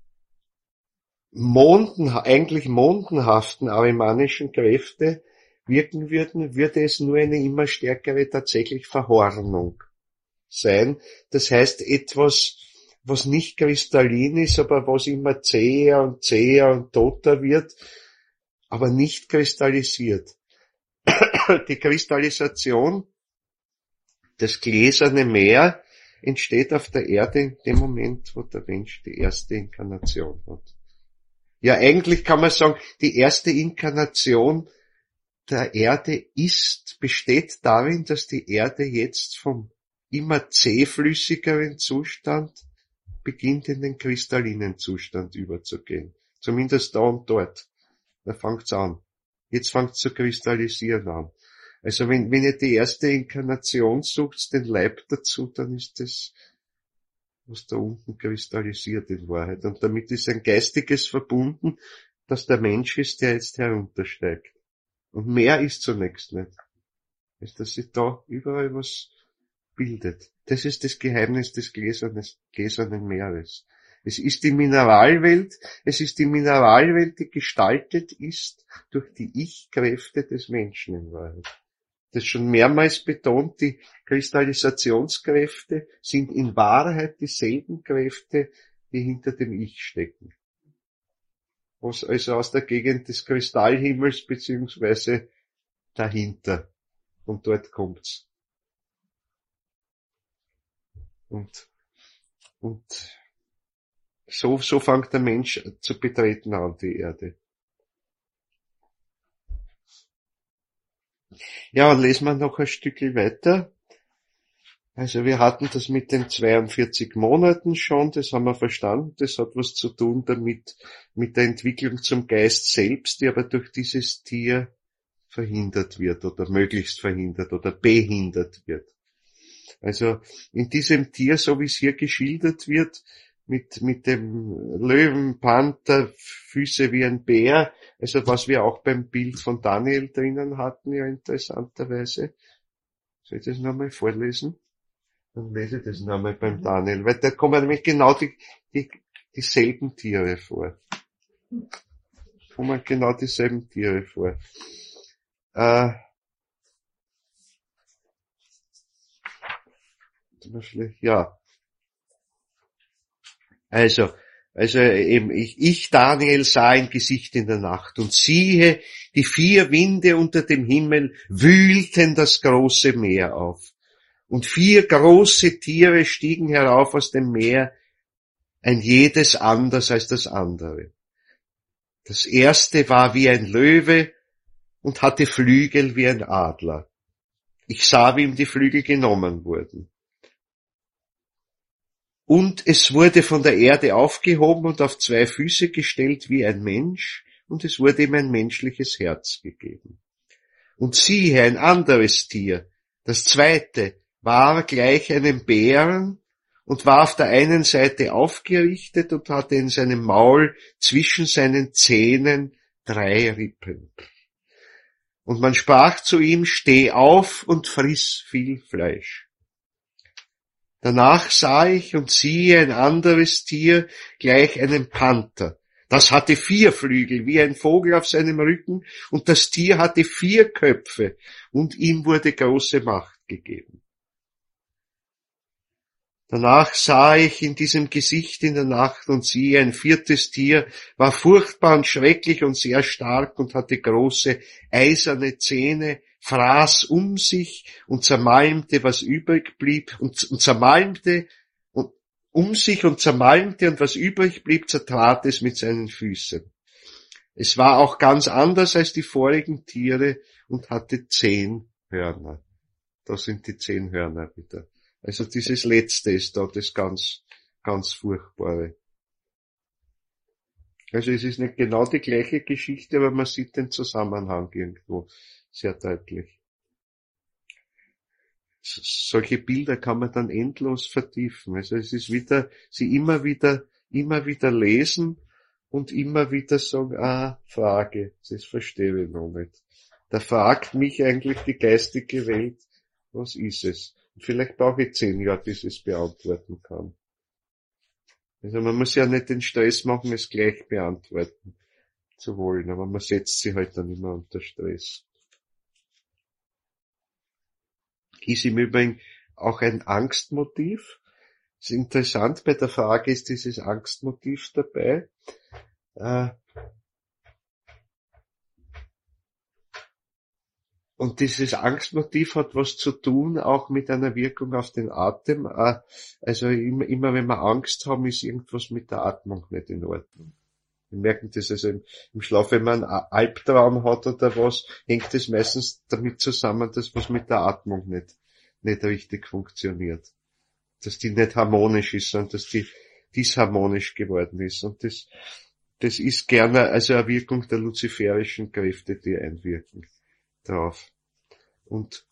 eigentlich mondenhaften arimanischen Kräfte wirken würden, würde es nur eine immer stärkere tatsächlich Verhornung sein. Das heißt etwas, was nicht kristallin ist, aber was immer zäher und toter wird, aber nicht kristallisiert. Die Kristallisation, das gläserne Meer, entsteht auf der Erde in dem Moment, wo der Mensch die erste Inkarnation hat. Ja, eigentlich kann man sagen, die erste Inkarnation der Erde besteht darin, dass die Erde jetzt vom immer zähflüssigeren Zustand beginnt in den kristallinen Zustand überzugehen. Zumindest da und dort. Da fängt's an. Jetzt fängt's zu kristallisieren an. Also wenn ihr die erste Inkarnation sucht, den Leib dazu, dann ist das, was da unten kristallisiert in Wahrheit. Und damit ist ein Geistiges verbunden, dass der Mensch ist, der jetzt heruntersteigt. Und mehr ist zunächst nicht. Ist, dass sich da überall was bildet. Das ist das Geheimnis des gläsernen Meeres. Es ist die Mineralwelt, die gestaltet ist durch die Ich-Kräfte des Menschen in Wahrheit. Das schon mehrmals betont, die Kristallisationskräfte sind in Wahrheit dieselben Kräfte, die hinter dem Ich stecken. Was also aus der Gegend des Kristallhimmels beziehungsweise dahinter. Und dort kommt's. Und so fängt der Mensch zu betreten an, die Erde. Ja, und lesen wir noch ein Stückchen weiter. Also wir hatten das mit den 42 Monaten schon, das haben wir verstanden, das hat was zu tun damit, mit der Entwicklung zum Geist selbst, die aber durch dieses Tier verhindert wird oder möglichst verhindert oder behindert wird. Also in diesem Tier, so wie es hier geschildert wird, mit dem Löwen, Panther, Füße wie ein Bär, also was wir auch beim Bild von Daniel drinnen hatten, ja interessanterweise. Soll ich das nochmal vorlesen? Dann lese ich das nochmal beim Daniel, weil da kommen nämlich genau dieselben Tiere vor. Kommen genau dieselben Tiere vor. Ja. Also eben, ich Daniel sah ein Gesicht in der Nacht und siehe, die 4 Winde unter dem Himmel wühlten das große Meer auf. Und 4 große Tiere stiegen herauf aus dem Meer, ein jedes anders als das andere. Das erste war wie ein Löwe und hatte Flügel wie ein Adler. Ich sah, wie ihm die Flügel genommen wurden. Und es wurde von der Erde aufgehoben und auf 2 Füße gestellt wie ein Mensch, und es wurde ihm ein menschliches Herz gegeben. Und siehe, ein anderes Tier, das zweite, war gleich einem Bären und war auf der einen Seite aufgerichtet und hatte in seinem Maul zwischen seinen Zähnen 3 Rippen. Und man sprach zu ihm, steh auf und friss viel Fleisch. Danach sah ich und siehe ein anderes Tier, gleich einem Panther. Das hatte 4 Flügel, wie ein Vogel auf seinem Rücken, und das Tier hatte 4 Köpfe, und ihm wurde große Macht gegeben. Danach sah ich in diesem Gesicht in der Nacht und siehe, ein 4. Tier war furchtbar und schrecklich und sehr stark und hatte große eiserne Zähne, fraß um sich und zermalmte, was übrig blieb, und zermalmte und um sich und zermalmte, und was übrig blieb, zertrat es mit seinen Füßen. Es war auch ganz anders als die vorigen Tiere und hatte 10 Hörner. Da sind die 10 Hörner wieder. Also dieses Letzte ist da das ganz, ganz Furchtbare. Also es ist nicht genau die gleiche Geschichte, aber man sieht den Zusammenhang irgendwo sehr deutlich. Solche Bilder kann man dann endlos vertiefen. Also es ist wieder, sie immer wieder lesen und immer wieder sagen, Frage, das verstehe ich noch nicht. Da fragt mich eigentlich die geistige Welt, was ist es? Vielleicht brauche ich 10 Jahre, bis ich es beantworten kann. Also man muss ja nicht den Stress machen, es gleich beantworten zu wollen, aber man setzt sie halt dann immer unter Stress. Ist im Übrigen auch ein Angstmotiv. Das ist interessant, bei der Frage ist dieses Angstmotiv dabei. Und dieses Angstmotiv hat was zu tun, auch mit einer Wirkung auf den Atem. Also immer wenn wir Angst haben, ist irgendwas mit der Atmung nicht in Ordnung. Wir merken das also im Schlaf, wenn man einen Albtraum hat oder was, hängt das meistens damit zusammen, dass was mit der Atmung nicht richtig funktioniert. Dass die nicht harmonisch ist, sondern dass die disharmonisch geworden ist. Und das ist gerne also eine Wirkung der luziferischen Kräfte, die einwirken drauf. Und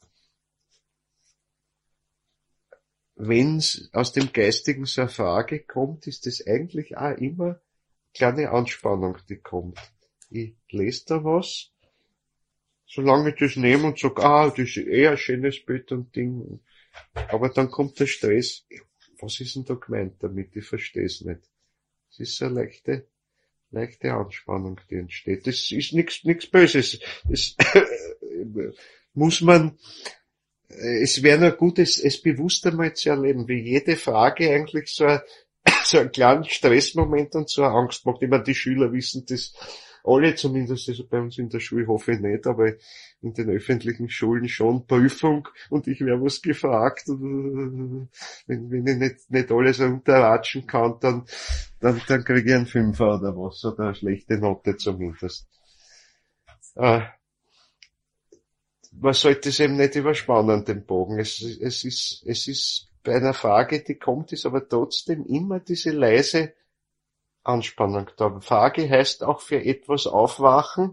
wenn aus dem Geistigen so eine Frage kommt, ist das eigentlich auch immer kleine Anspannung, die kommt. Ich lese da was, solange ich das nehme und sage, das ist ein schönes Bild und Ding. Aber dann kommt der Stress. Was ist denn da gemeint damit? Ich verstehe es nicht. Es ist so eine leichte Anspannung, die entsteht. Das ist nichts Böses. Das muss man, es wäre nur gut, es bewusst einmal zu erleben, wie jede Frage eigentlich so einen kleinen Stressmoment und so eine Angst macht. Ich meine, die Schüler wissen das alle, zumindest also bei uns in der Schule hoffe ich nicht, aber in den öffentlichen Schulen schon, Prüfung und ich wäre was gefragt, wenn ich nicht alles runterratschen kann, dann kriege ich einen Fünfer oder was, oder eine schlechte Note zumindest. Man sollte es eben nicht überspannen, den Bogen. Es ist bei einer Frage, die kommt, ist aber trotzdem immer diese leise Anspannung da. Frage heißt auch für etwas aufwachen,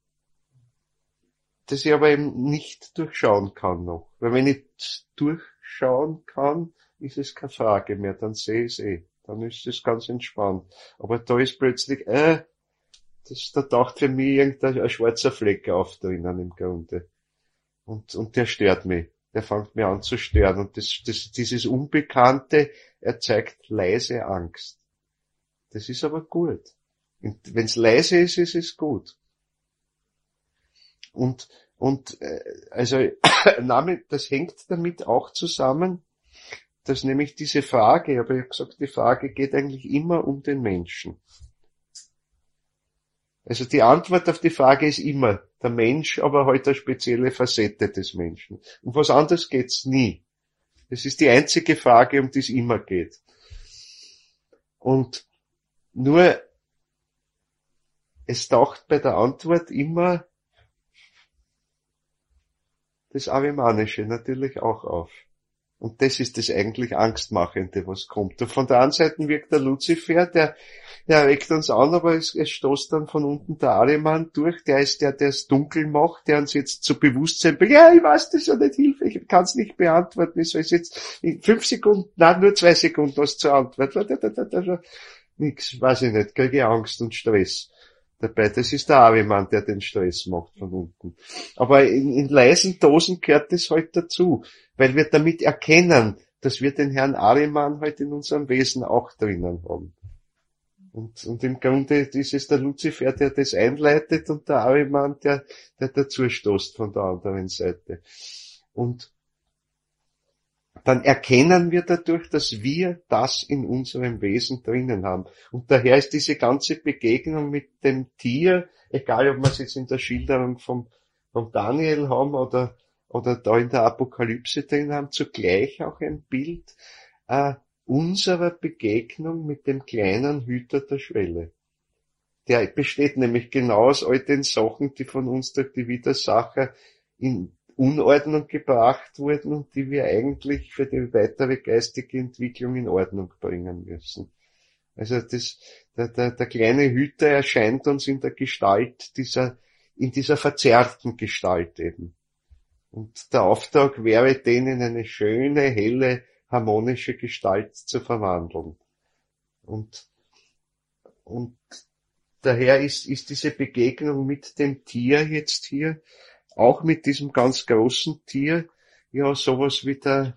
das ich aber eben nicht durchschauen kann noch. Weil wenn ich durchschauen kann, ist es keine Frage mehr, dann sehe ich es eh. Dann ist es ganz entspannt. Aber da ist plötzlich, da taucht für mich ein schwarzer Fleck auf drinnen im Grunde. Und der stört mich. Der fängt mir an zu stören. Und dieses Unbekannte erzeugt leise Angst. Das ist aber gut. Und wenn's leise ist, ist es gut. Also, das hängt damit auch zusammen, dass nämlich diese Frage, aber ich habe gesagt, die Frage geht eigentlich immer um den Menschen. Also die Antwort auf die Frage ist immer der Mensch, aber halt eine spezielle Facette des Menschen. Um was anderes geht's nie. Das ist die einzige Frage, um die es immer geht. Und nur, es taucht bei der Antwort immer das Avimanische natürlich auch auf. Und das ist das eigentlich Angstmachende, was kommt. Und von der einen Seite wirkt der Luzifer, der regt uns an, aber es stoßt dann von unten der Ariman durch, der es dunkel macht, der uns jetzt zu Bewusstsein bringt, ja, ich weiß das ja nicht, Hilfe, ich kann es nicht beantworten, ich soll es jetzt in 5 Sekunden, nein, nur 2 Sekunden was zur Antwort. Nix, weiß ich nicht, kriege ich Angst und Stress dabei. Das ist der Ariman, der den Stress macht von unten. Aber in leisen Dosen gehört das halt dazu, weil wir damit erkennen, dass wir den Herrn Ariman halt in unserem Wesen auch drinnen haben. Und im Grunde ist es der Luzifer, der das einleitet und der Ariman, der dazu stoßt von der anderen Seite. Und dann erkennen wir dadurch, dass wir das in unserem Wesen drinnen haben. Und daher ist diese ganze Begegnung mit dem Tier, egal ob wir es jetzt in der Schilderung vom Daniel haben oder da in der Apokalypse drin haben, zugleich auch ein Bild unserer Begegnung mit dem kleinen Hüter der Schwelle. Der besteht nämlich genau aus all den Sachen, die von uns durch die Widersacher in Unordnung gebracht wurden und die wir eigentlich für die weitere geistige Entwicklung in Ordnung bringen müssen. Also der kleine Hüter erscheint uns in der Gestalt in dieser verzerrten Gestalt eben. Und der Auftrag wäre, den in eine schöne, helle, harmonische Gestalt zu verwandeln. Und daher ist diese Begegnung mit dem Tier jetzt hier, auch mit diesem ganz großen Tier, ja, sowas wie der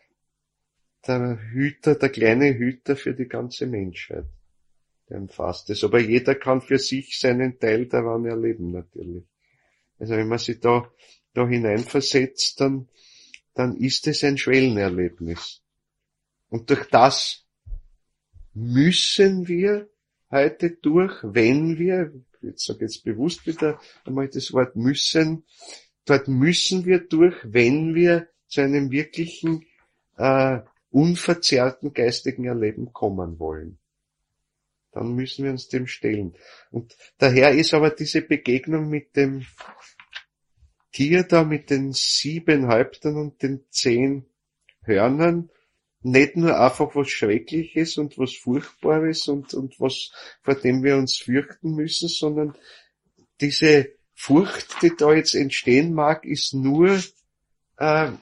Hüter, der kleine Hüter für die ganze Menschheit. Der umfasst es. Aber jeder kann für sich seinen Teil daran erleben, natürlich. Also wenn man sich da hineinversetzt, dann ist es ein Schwellenerlebnis. Und durch das müssen wir heute durch, wenn wir, jetzt sage ich jetzt bewusst wieder einmal das Wort müssen, dort müssen wir durch, wenn wir zu einem wirklichen, unverzerrten geistigen Erleben kommen wollen. Dann müssen wir uns dem stellen. Und daher ist aber diese Begegnung mit dem Tier da, mit den 7 Häuptern und den 10 Hörnern, nicht nur einfach was Schreckliches und was Furchtbares und was, vor dem wir uns fürchten müssen, sondern diese Furcht, die da jetzt entstehen mag, ist nur äh,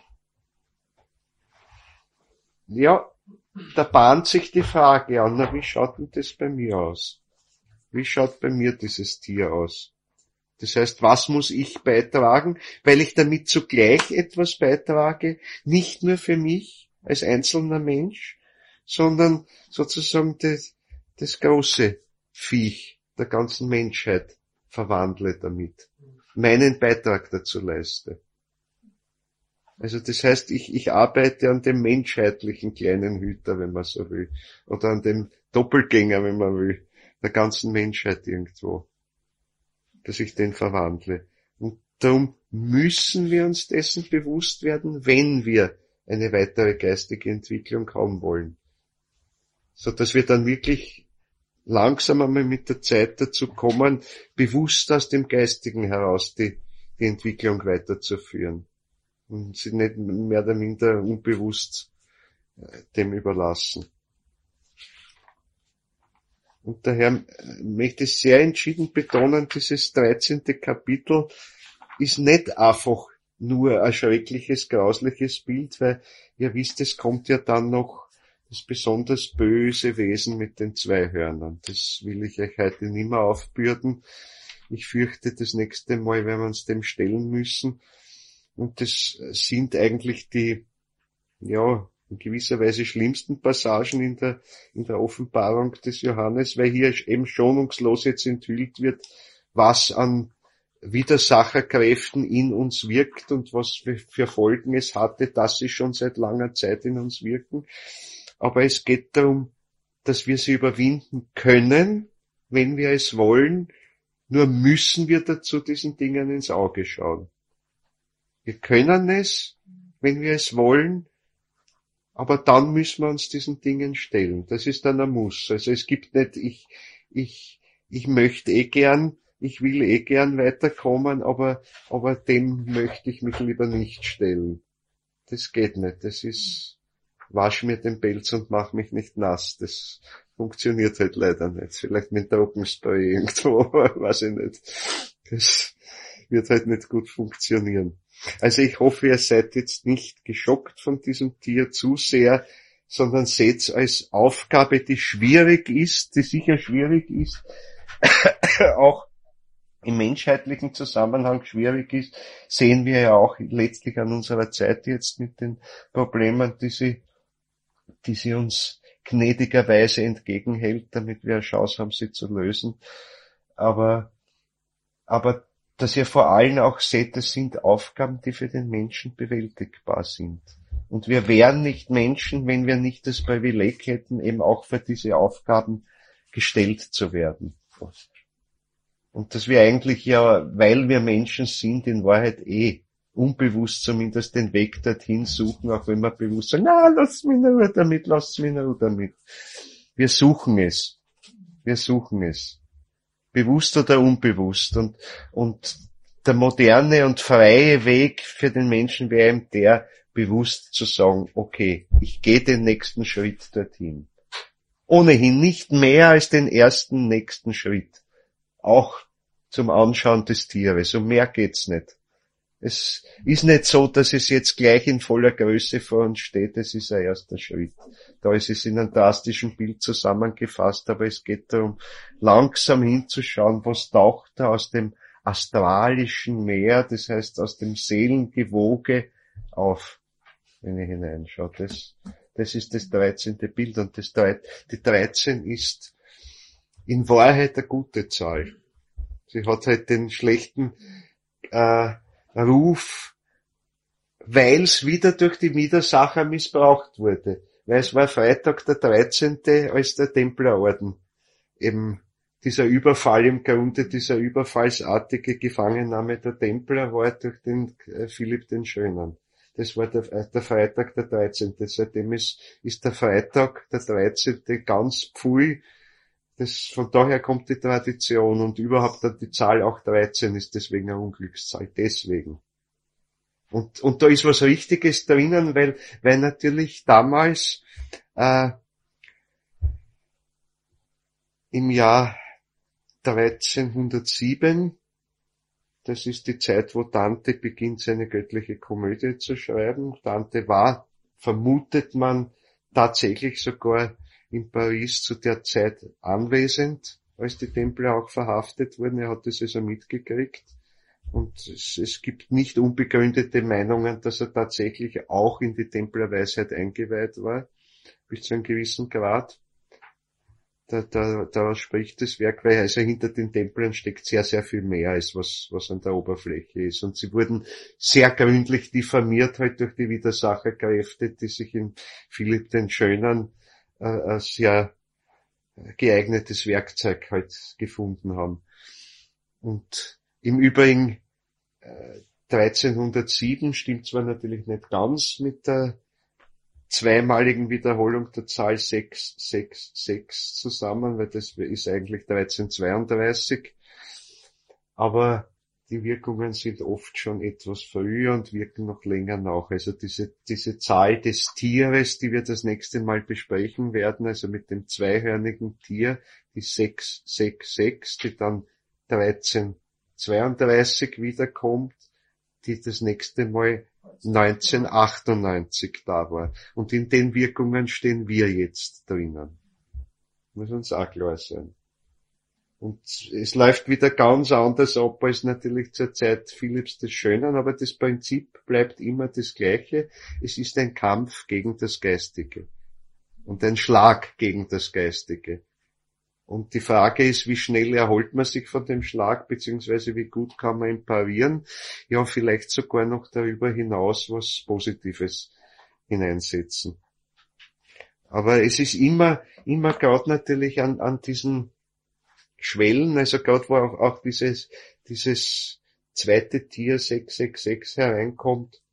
ja, da bahnt sich die Frage an, na, wie schaut denn das bei mir aus? Wie schaut bei mir dieses Tier aus? Das heißt, was muss ich beitragen, weil ich damit zugleich etwas beitrage, nicht nur für mich als einzelner Mensch, sondern sozusagen das große Viech der ganzen Menschheit verwandle damit, meinen Beitrag dazu leiste. Also das heißt, ich arbeite an dem menschheitlichen kleinen Hüter, wenn man so will, oder an dem Doppelgänger, wenn man will, der ganzen Menschheit irgendwo, dass ich den verwandle. Und darum müssen wir uns dessen bewusst werden, wenn wir eine weitere geistige Entwicklung haben wollen. So dass wir dann wirklich langsam einmal mit der Zeit dazu kommen, bewusst aus dem Geistigen heraus die Entwicklung weiterzuführen. Und sie nicht mehr oder minder unbewusst dem überlassen. Und daher möchte ich sehr entschieden betonen, dieses 13. Kapitel ist nicht einfach nur ein schreckliches, grausliches Bild, weil ihr wisst, es kommt ja dann noch das besonders böse Wesen mit den zwei Hörnern. Das will ich euch heute nicht mehr aufbürden. Ich fürchte, das nächste Mal werden wir uns dem stellen müssen. Und das sind eigentlich die, ja, in gewisser Weise schlimmsten Passagen in der Offenbarung des Johannes, weil hier eben schonungslos jetzt enthüllt wird, was an Widersacherkräften in uns wirkt und was für Folgen es hatte, dass sie schon seit langer Zeit in uns wirken. Aber es geht darum, dass wir sie überwinden können, wenn wir es wollen, nur müssen wir dazu diesen Dingen ins Auge schauen. Wir können es, wenn wir es wollen, aber dann müssen wir uns diesen Dingen stellen. Das ist dann ein Muss. Also es gibt nicht, ich möchte gern, ich will gern weiterkommen, aber dem möchte ich mich lieber nicht stellen. Das geht nicht. Das ist, wasch mir den Pelz und mach mich nicht nass. Das funktioniert halt leider nicht. Vielleicht mit Trockenspray irgendwo, weiß ich nicht. Das wird halt nicht gut funktionieren. Also ich hoffe, ihr seid jetzt nicht geschockt von diesem Tier zu sehr, sondern seht es als Aufgabe, die schwierig ist, die sicher schwierig ist, auch im menschheitlichen Zusammenhang schwierig ist, sehen wir ja auch letztlich an unserer Zeit jetzt mit den Problemen, die sie uns gnädigerweise entgegenhält, damit wir eine Chance haben, sie zu lösen. Aber dass ihr vor allem auch seht, das sind Aufgaben, die für den Menschen bewältigbar sind. Und wir wären nicht Menschen, wenn wir nicht das Privileg hätten, eben auch für diese Aufgaben gestellt zu werden. Und dass wir eigentlich ja, weil wir Menschen sind, in Wahrheit unbewusst zumindest den Weg dorthin suchen, auch wenn wir bewusst sagen, na, lasst mich in Ruhe damit, lasst mich in Ruhe damit. Wir suchen es. Wir suchen es. Bewusst oder unbewusst. Und der moderne und freie Weg für den Menschen wäre eben der, bewusst zu sagen, okay, ich gehe den nächsten Schritt dorthin. Ohnehin nicht mehr als den ersten nächsten Schritt. Auch zum Anschauen des Tieres. Um mehr geht's nicht. Es ist nicht so, dass es jetzt gleich in voller Größe vor uns steht, es ist ein erster Schritt. Da ist es in einem drastischen Bild zusammengefasst, aber es geht darum, langsam hinzuschauen, was taucht da aus dem astralischen Meer, das heißt aus dem Seelengewoge auf, wenn ich hineinschaue. Das ist das 13. Bild und die 13 ist in Wahrheit eine gute Zahl. Sie hat halt den schlechten Ruf, weil es wieder durch die Widersacher missbraucht wurde. Weil es war Freitag der 13., als der Templerorden eben dieser Überfall im Grunde, dieser überfallsartige Gefangennahme der Templer war durch den Philipp den Schönen. Das war der Freitag der 13. Seitdem ist der Freitag der 13. ganz pfui. Von daher kommt die Tradition und überhaupt die Zahl auch 13 ist deswegen eine Unglückszahl. Deswegen. Und da ist was Richtiges drinnen, weil natürlich damals im Jahr 1307 Das ist die Zeit, wo Dante beginnt, seine göttliche Komödie zu schreiben. Dante war, vermutet man, tatsächlich sogar in Paris zu der Zeit anwesend, als die Templer auch verhaftet wurden. Er hat das also mitgekriegt. Und es gibt nicht unbegründete Meinungen, dass er tatsächlich auch in die Templerweisheit eingeweiht war, bis zu einem gewissen Grad. Da spricht das Werk, weil also hinter den Templern steckt sehr, sehr viel mehr, als was an der Oberfläche ist. Und sie wurden sehr gründlich diffamiert halt durch die Widersacherkräfte, die sich in Philipp den Schönen sehr geeignetes Werkzeug halt gefunden haben. Und im Übrigen 1307 stimmt zwar natürlich nicht ganz mit der zweimaligen Wiederholung der Zahl 666 zusammen, weil das ist eigentlich 1332, aber die Wirkungen sind oft schon etwas früher und wirken noch länger nach. Also diese Zahl des Tieres, die wir das nächste Mal besprechen werden, also mit dem zweihörnigen Tier, die 666, die dann 1332 wiederkommt, die das nächste Mal 1998 da war. Und in den Wirkungen stehen wir jetzt drinnen. Muss uns auch klar sein. Und es läuft wieder ganz anders ab als natürlich zur Zeit Philipps des Schönen, aber das Prinzip bleibt immer das gleiche. Es ist ein Kampf gegen das Geistige und ein Schlag gegen das Geistige. Und die Frage ist, wie schnell erholt man sich von dem Schlag, beziehungsweise wie gut kann man ihn parieren? Ja, vielleicht sogar noch darüber hinaus was Positives hineinsetzen. Aber es ist immer gerade natürlich an diesen Schwellen, also gerade wo auch dieses zweite Tier 666 hereinkommt,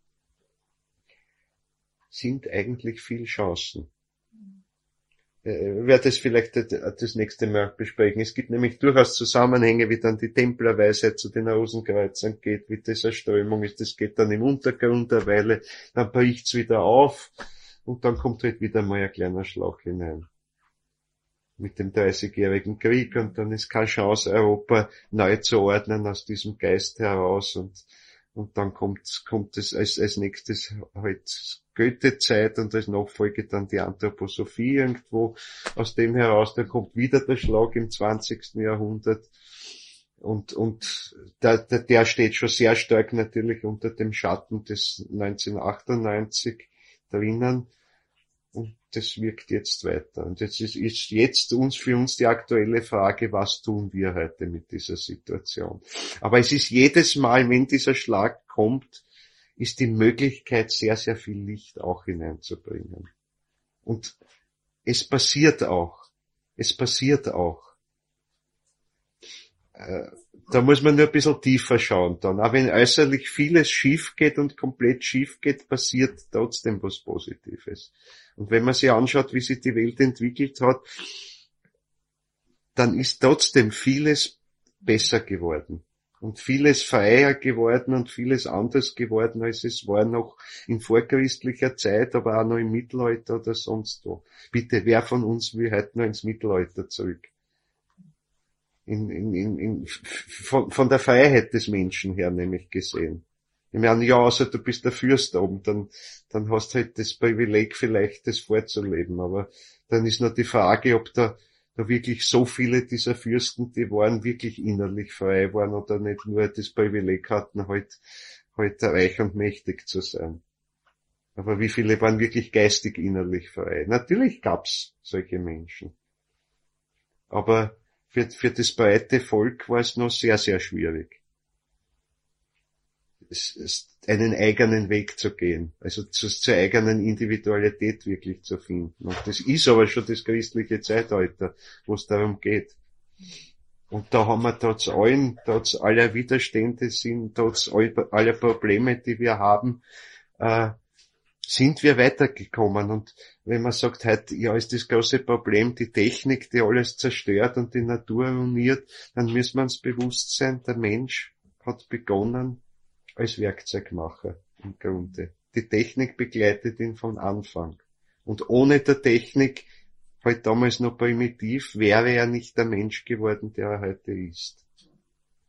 sind eigentlich viel Chancen. Werde es vielleicht das nächste Mal besprechen. Es gibt nämlich durchaus Zusammenhänge, wie dann die Templerweisheit zu den Rosenkreuzern geht, wie das eine Strömung ist. Das geht dann im Untergrund eine Weile, dann bricht's wieder auf und dann kommt halt wieder mal ein kleiner Schlag hinein. Mit dem 30-jährigen Krieg und dann ist keine Chance, Europa neu zu ordnen aus diesem Geist heraus und dann kommt es als nächstes halt Goethe-Zeit und als Nachfolge dann die Anthroposophie irgendwo aus dem heraus, dann kommt wieder der Schlag im 20. Jahrhundert und der steht schon sehr stark natürlich unter dem Schatten des 1998 drinnen und das wirkt jetzt weiter. Und jetzt ist jetzt für uns die aktuelle Frage, was tun wir heute mit dieser Situation? Aber es ist jedes Mal, wenn dieser Schlag kommt, ist die Möglichkeit, sehr, sehr viel Licht auch hineinzubringen. Und es passiert auch. Da muss man nur ein bisschen tiefer schauen dann. Auch wenn äußerlich vieles schief geht und komplett schief geht, passiert trotzdem was Positives. Und wenn man sich anschaut, wie sich die Welt entwickelt hat, dann ist trotzdem vieles besser geworden. Und vieles freier geworden und vieles anders geworden, als es war noch in vorchristlicher Zeit, aber auch noch im Mittelalter oder sonst wo. Bitte, wer von uns will heute noch ins Mittelalter zurück? Von der Freiheit des Menschen her nämlich gesehen. Ich meine, ja, also du bist der Fürst oben, dann hast halt das Privileg vielleicht, das vorzuleben, aber dann ist noch die Frage, ob da wirklich so viele dieser Fürsten, die waren, wirklich innerlich frei waren oder nicht nur das Privileg hatten, halt reich und mächtig zu sein. Aber wie viele waren wirklich geistig innerlich frei? Natürlich gab's solche Menschen. Aber für das breite Volk war es noch sehr, sehr schwierig, einen eigenen Weg zu gehen, also zur eigenen Individualität wirklich zu finden. Und das ist aber schon das christliche Zeitalter, wo es darum geht. Und da haben wir trotz aller Widerstände trotz aller Probleme, die wir haben, sind wir weitergekommen. Und wenn man sagt, heute, ja, ist das große Problem die Technik, die alles zerstört und die Natur ruiniert, dann müssen wir uns bewusst sein, der Mensch hat begonnen als Werkzeugmacher im Grunde. Die Technik begleitet ihn von Anfang. Und ohne der Technik, halt damals noch primitiv, wäre er nicht der Mensch geworden, der er heute ist.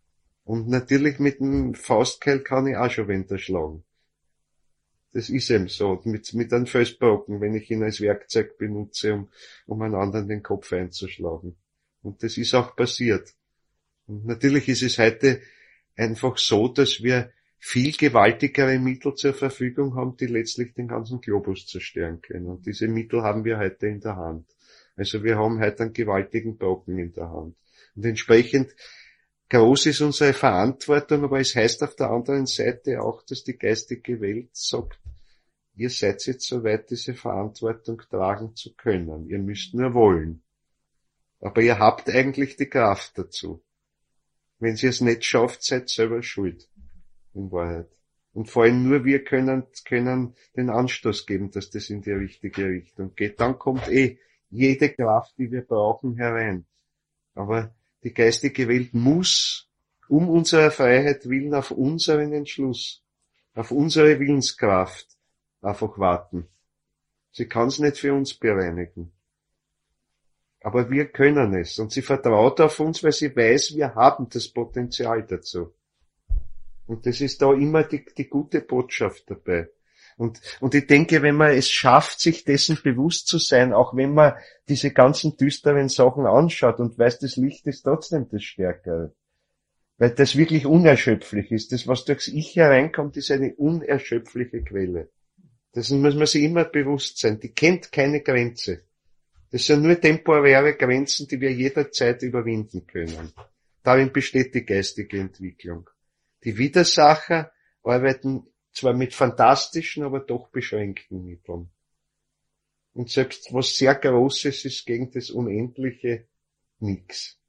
Und natürlich mit dem Faustkeil kann ich auch schon wen erschlagen. Das ist eben so. Mit einem Felsbrocken, wenn ich ihn als Werkzeug benutze, um einen anderen den Kopf einzuschlagen. Und das ist auch passiert. Und natürlich ist es heute einfach so, dass wir viel gewaltigere Mittel zur Verfügung haben, die letztlich den ganzen Globus zerstören können. Und diese Mittel haben wir heute in der Hand. Also wir haben heute einen gewaltigen Brocken in der Hand. Und entsprechend groß ist unsere Verantwortung, aber es heißt auf der anderen Seite auch, dass die geistige Welt sagt, ihr seid jetzt soweit, diese Verantwortung tragen zu können. Ihr müsst nur wollen. Aber ihr habt eigentlich die Kraft dazu. Wenn ihr es nicht schafft, seid selber schuld. In Wahrheit. Und vor allem nur wir können den Anstoß geben, dass das in die richtige Richtung geht. Dann kommt jede Kraft, die wir brauchen, herein. Aber die geistige Welt muss um unserer Freiheit willen auf unseren Entschluss, auf unsere Willenskraft einfach warten. Sie kann es nicht für uns bereinigen. Aber wir können es. Und sie vertraut auf uns, weil sie weiß, wir haben das Potenzial dazu. Und das ist da immer die gute Botschaft dabei. Und ich denke, wenn man es schafft, sich dessen bewusst zu sein, auch wenn man diese ganzen düsteren Sachen anschaut und weiß, das Licht ist trotzdem das Stärkere. Weil das wirklich unerschöpflich ist. Das, was durchs Ich hereinkommt, ist eine unerschöpfliche Quelle. Dessen muss man sich immer bewusst sein. Die kennt keine Grenze. Das sind nur temporäre Grenzen, die wir jederzeit überwinden können. Darin besteht die geistige Entwicklung. Die Widersacher arbeiten zwar mit fantastischen, aber doch beschränkten Mitteln. Und selbst was sehr Großes ist gegen das Unendliche nix.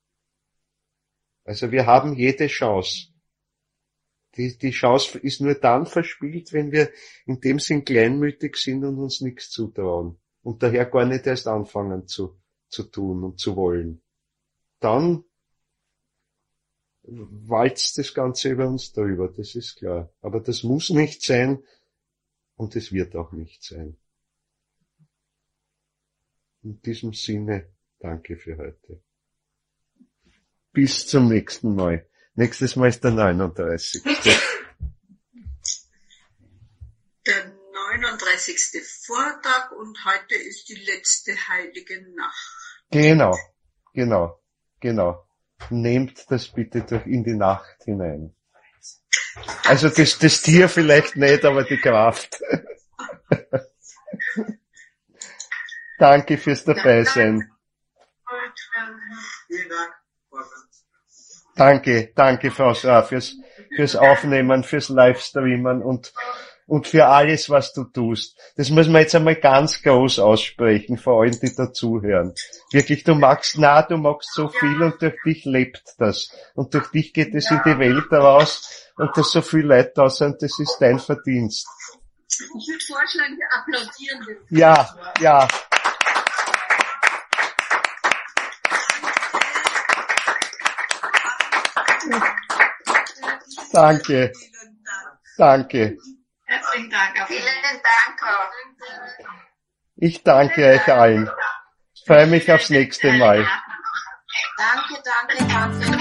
Also wir haben jede Chance. Die Chance ist nur dann verspielt, wenn wir in dem Sinn kleinmütig sind und uns nichts zutrauen. Und daher gar nicht erst anfangen zu tun und zu wollen. Dann walzt das Ganze über uns drüber, das ist klar. Aber das muss nicht sein und es wird auch nicht sein. In diesem Sinne, danke für heute. Bis zum nächsten Mal. Nächstes Mal ist der 39. Der 39. Vortag und heute ist die letzte heilige Nacht. Genau. Nehmt das bitte in die Nacht hinein. Also das Tier vielleicht nicht, aber die Kraft. Danke fürs Dabeisein. Danke Frau Schra, fürs Aufnehmen, fürs Livestreamen und für alles, was du tust. Das muss man jetzt einmal ganz groß aussprechen, vor allem die dazuhören. Wirklich, du machst so viel und durch dich lebt das. Und durch dich geht es in die Welt raus und dass so viele Leute da sind, das ist dein Verdienst. Ich würde vorschlagen, wir applaudieren. Ja. Danke. Herzlichen Dank. Vielen Dank auch. Ich danke euch allen. Freue mich aufs nächste Mal. Danke.